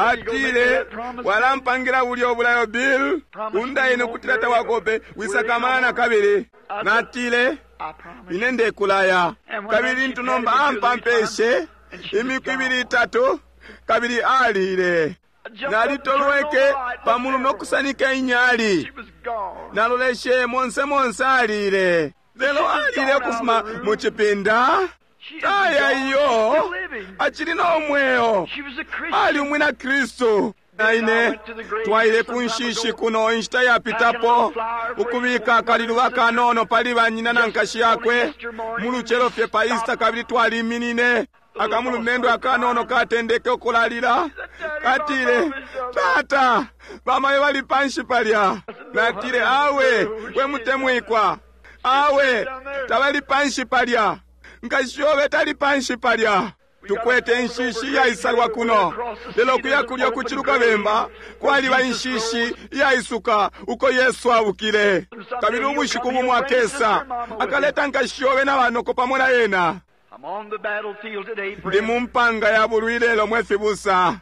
atile walampangira uli obulayo bill undaye nokutilata wakope wisakamana kabili natile inende kulaya kabili ntunomba ampampeshe imikwibili itatu kabili alile nalitolweke pamulu nokusanika inyali naloleshe monse monse alile lelo alile kufuma muchipinda taya iyo achilina omweyo ali umwina Kristo naine twaile kunshishi kuno inshita yapitapo ukubika kaliluwa kanono pali banyina na nkashi yakwe muluchelo fye paista kabili twali minine akamulu nendo akanono katendeke okulalira katile tata bamaye bali panshi palya natile awe we mutemwikwa awe tabali panshi palya nkashove tali panshi palya tukwete nshishi ya isalwa kuno lelo kuya kulya kuchiluka bemba kwali ba nshishi ya isuka uko Yesu abukile kabili ubushiku bumwakesa akaleta nkashove na banoko pamona yena
I'm on the battlefield today
ndi mumpanga ya bulwilelo mwefibusa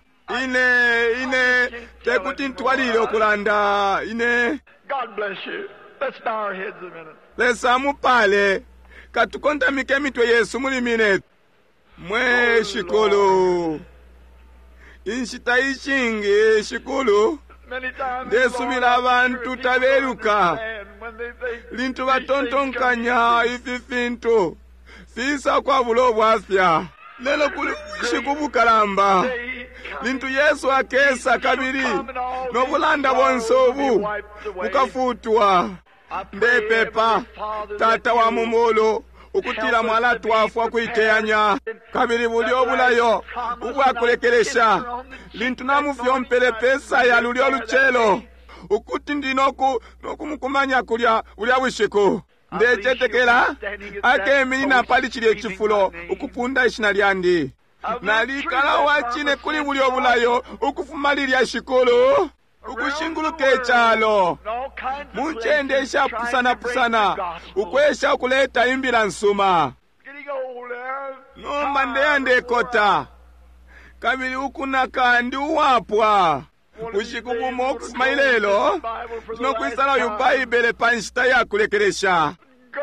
ine ine tekuti ntwalile okulanda ine
God bless you. Let's bow our heads a minute.
lesa mupale katukontamike mitwe Yesu muli minute mwe shikulu inshita ishingi shikulu ndesubila abantu tabeluka lintu batontonkanya ififintu fisa kwa bulo bwafya lelo kuli shikubukalamba lintu Yesu akesa kabiri nobulanda bonsobu ukafutwa ndepepa tata wa mumolo ukutila mwala twafwa kuiteyanya kabiri buli obulayo ubwakulekelesha lintu namufyo mpele pesa ya lulyo luchelo ukuti ndinoku nokumukumanya kulya ulya bwishiko ndechetekela akemini na pali chili echifulo ukupunda ishina lyandi nalikala wachine kuli buli obulayo ukufumalilya shikolo ukushinguluka echalo munchendesha pusana pusana ukwesha kuleta imbila nsuma nomba ndeyandekota kabili ukunaka ndi uwapwa ushikubumo okufuma ilelo tinokwisala uyu Baibele panshita yakulekelesha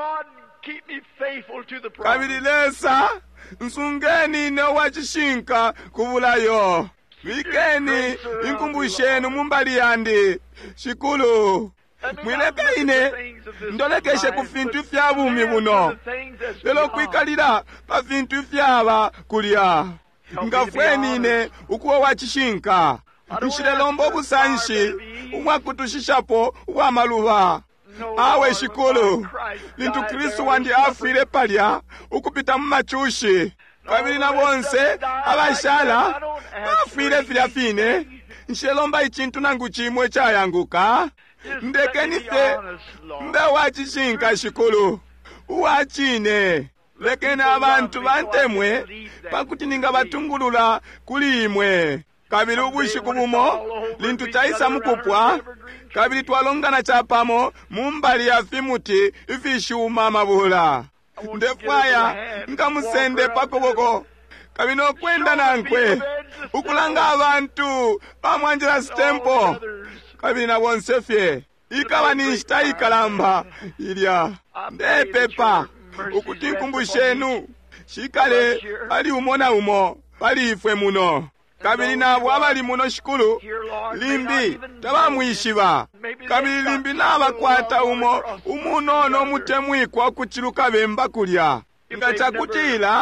kabili lesa nsungeni ne wachishinka kubulayo vikeni inkumbushenu mumbali yandi shikulu mwileke ine ndolekeshe ku fintu fya bumi buno lelo kwikalira pa fintu fyaba kulya ngafweni ine ukuwa wachishinka nshilelombo obusanshi umwakutushishapo ubwamaluba awe shikulu lintu Kristu wandi afwile palya ukupita mumachushi kabili na bonse abashala afwile filyafine nshilelomba ichintu nangu chimwe chayanguka ndekenife mbe wachishinka shikulu uwachine lekeni abantu bantemwe pakuti ninga batungulula kuli imwe kabili ubushiku bumo lintu chaisa mukupwa kabili twalongana chapamo mumbali ya fimuti ifishuma mabula ndefwaya nkamusende pakoboko kabili okwenda nankwe ukulanga abantu bamwanjira stempo kabili na bonsefye ikaba nishita ikalamba ilya ndepepa ukuti nkumbushenu shikale ali umona umo pali ifwe muno kabili nabo abali muno shikulu limbi tabamwishiba kabili limbi nabakwata umo umunono mutemwikwa kuchiluka bemba kulya ngachakutila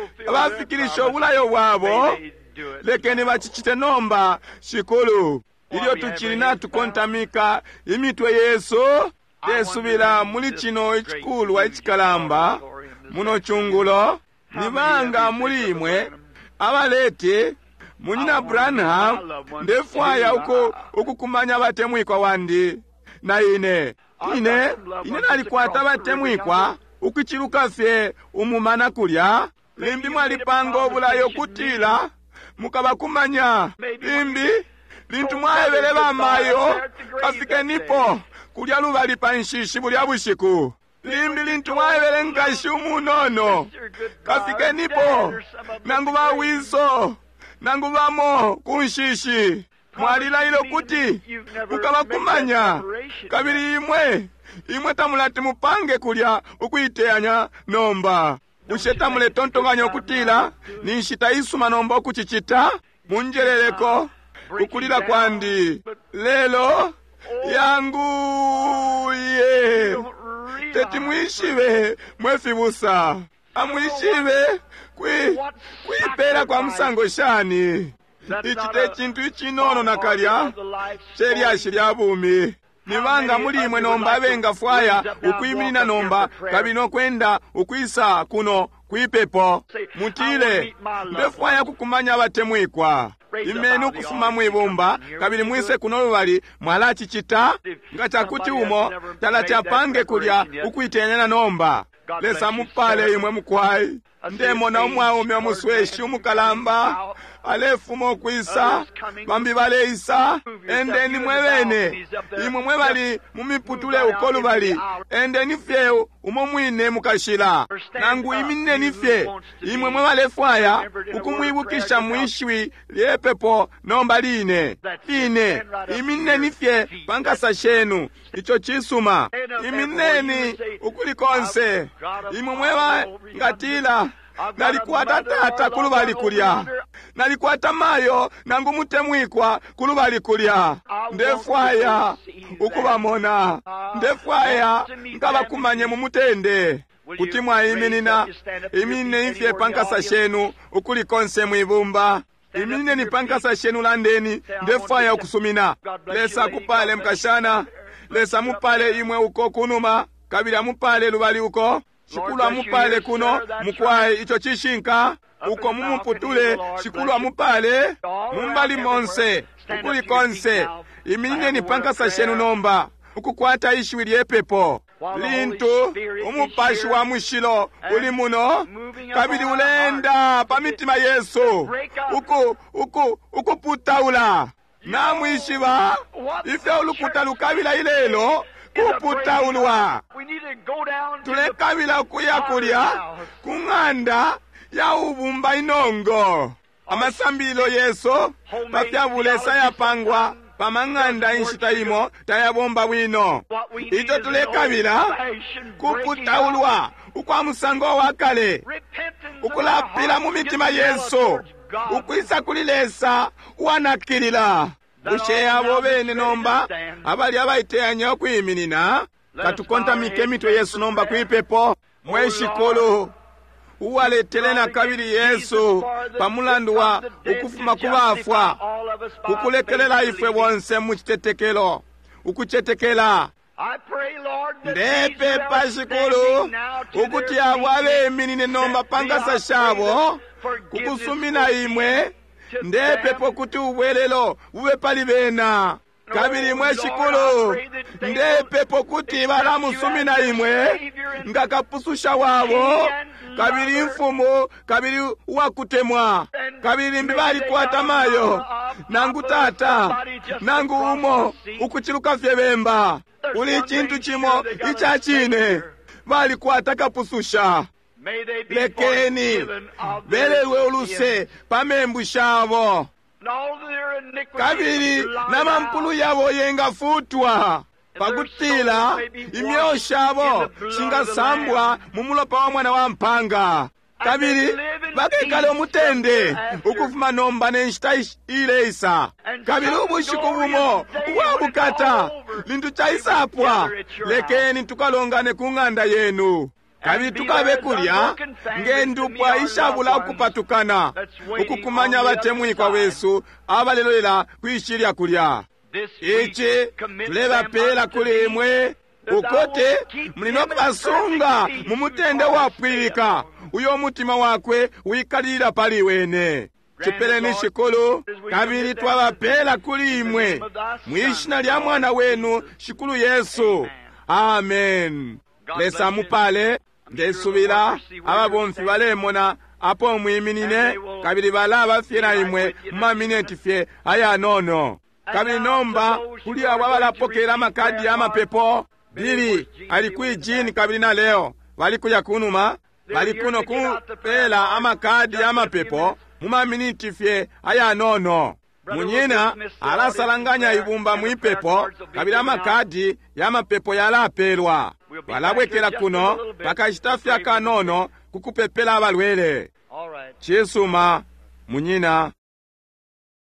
abafikirisha obulayo bwabo lekeni bachichite nomba shikulu ilyo tuchilina tukontamika imitwe yesu tesubila muli chino ichikulu wa ichikalamba muno chungulo nibanga mulimwe abalete munyina Branham ndefwaya uko ukukumanya batemwikwa wandi na ine ine ine nalikwata batemwikwa ukuchiluka fye umumana kulya limbi mwalipanga obulayo kutila mukabakumanya limbi lintu mwayebele bamayo kafike nipo kulya lubali panshishi bulya bushiku limbi lintu mwayebele nkashi umunono kafike nipo nangu bawiso nangu bamo kunshishi mwalilailo kuti mukabakumanya kabili imwe imwe tamulati mupange kulya ukuyiteanya nomba ushetamule tontonganya okutila ninshita isuma nomba okuchichita munjeleleko ukulila kwandi lelo yangu ye teti mwishive mwefibusa amwishive kwi kwipera kwa msango shani ichite chintu ichinono nakalya cheryashi lya bumi nibanga mulimwe nomba abenga fwaya ukwimilina nomba kabino kwenda ukwisa kuno kwipepo mutile ndefwaya kukumanya batemwikwa imenu kufuma mwibumba kabili mwise kuno lubali mwalachi chita nga chakuti umo tala chapange kulya ukuitenyana nomba lesa mupale imwe mukwai ndemo na umwaume omusweshi umukalamba alefumo okwisa bambi baleisa endeni mwebene imwe mwe bali mumiputule ukolu bali endeni fye umo mwine mukashila nangu imine nifye imwe mwe balefwaya ukumwibukisha mwishwi lyepepo nomba line ine imine nifye pankasa shenu icho chisuma imineni ukulikonse imwe mwe ngatila nalikwata tata kulubali kulya nalikwata mayo nangu mutemwikwa kulubali kulya ndefwaya ukubamona ndefwaya ngabakumanye mumutende kuti mwayiminina imine ifye pankasa shenu ukulikonse mwibumba imine ni pankasa shenu landeni ndefwaya ukusumina lesa kupale mkashana lesa mupale imwe uko kunuma kabila mupale lubali uko shikulu amupale kuno mukwai icho chishinka uko mumuputule shikulu amupale mumbali monse ukuli konse imine ni pankasa shenu nomba ukukwata ishwi lyepepo lintu umupashi wa mushilo uli muno kabili ulenda pamitima yesu uku uku ukuputaula namwishiba ife ulukuta lukabila ilelo kuputaulwa tulekabila kuya kulya kung'anda ya ubumba inongo amasambilo yesu pafyabulesa yapangwa pamang'anda inshita imo tayabomba bwino ito tulekabila kuputaulwa ukwa musango wakale ukulapila mu mitima yesu ukwisa kulilesa wanakilila usheya abo bene nomba abali abaiteanya okwiminina katukontamike mitwe yesu nomba kwipepo mweshikolo uwaletelena kabili yesu pamulandu wa ukufuma kubafwa kukulekelela ifwe bonse muchitetekelo ukuchetekela ndepe pashikulu ukuti abo abeminine nomba pangasa shabo kukusumina imwe ndepepo kuti ubwelelo bube pali bena kabili imwe shikulu ndepepo kuti balamusumina imwe nga kapususha wabo kabili mfumu kabili wakutemwa kabili mbibali kuwata mayo nangu tata nangu umo ukuchiluka fye bemba uli chintu chimo ichachine bali kuwata kapususha lekeni belewe uluse pamembu shabo kabili namampulu yabo yenga futwa pakutila imyo shabo shingasambwa mumulopa wa mwana wa mpanga kabili bakekale omutende ukufuma nomba nenshita ileisa kabili ubushiku bumo wabukata lintu chaisapwa lekeni tukalongane kung'anda yenu kabili tukabe kulya ngendupwa ishabula kupatukana ukukumanya batemwikwa wesu abalelolela kwishirya kulya ichi tuleva pela kuli imwe ukuti mulino kubasunga mumutende wapwilika uyo mutima wakwe wikalira pali wene. Chipeleni shikulu kabiri twabapela kuli imwe mwishina lya mwana wenu shikulu Yesu. Amen. Lesa mupale ngesubira aba bomfi balemona apo mwiminine kabiri bala bafira imwe mumamineti fye aya nono kabiri nomba kuli abo balapokera makadi ya mapepo bili alikwijini kabiri na leo balikuya kunuma balikuno kupela amakadi ya mapepo mumaminiti fye aya nono. Munyina alasalanganya ibumba mwipepo kabiri amakadi ya mapepo yalapelwa balabwekela kuno bakashitafya kanono kukupepela abalwele. Chesuma munyina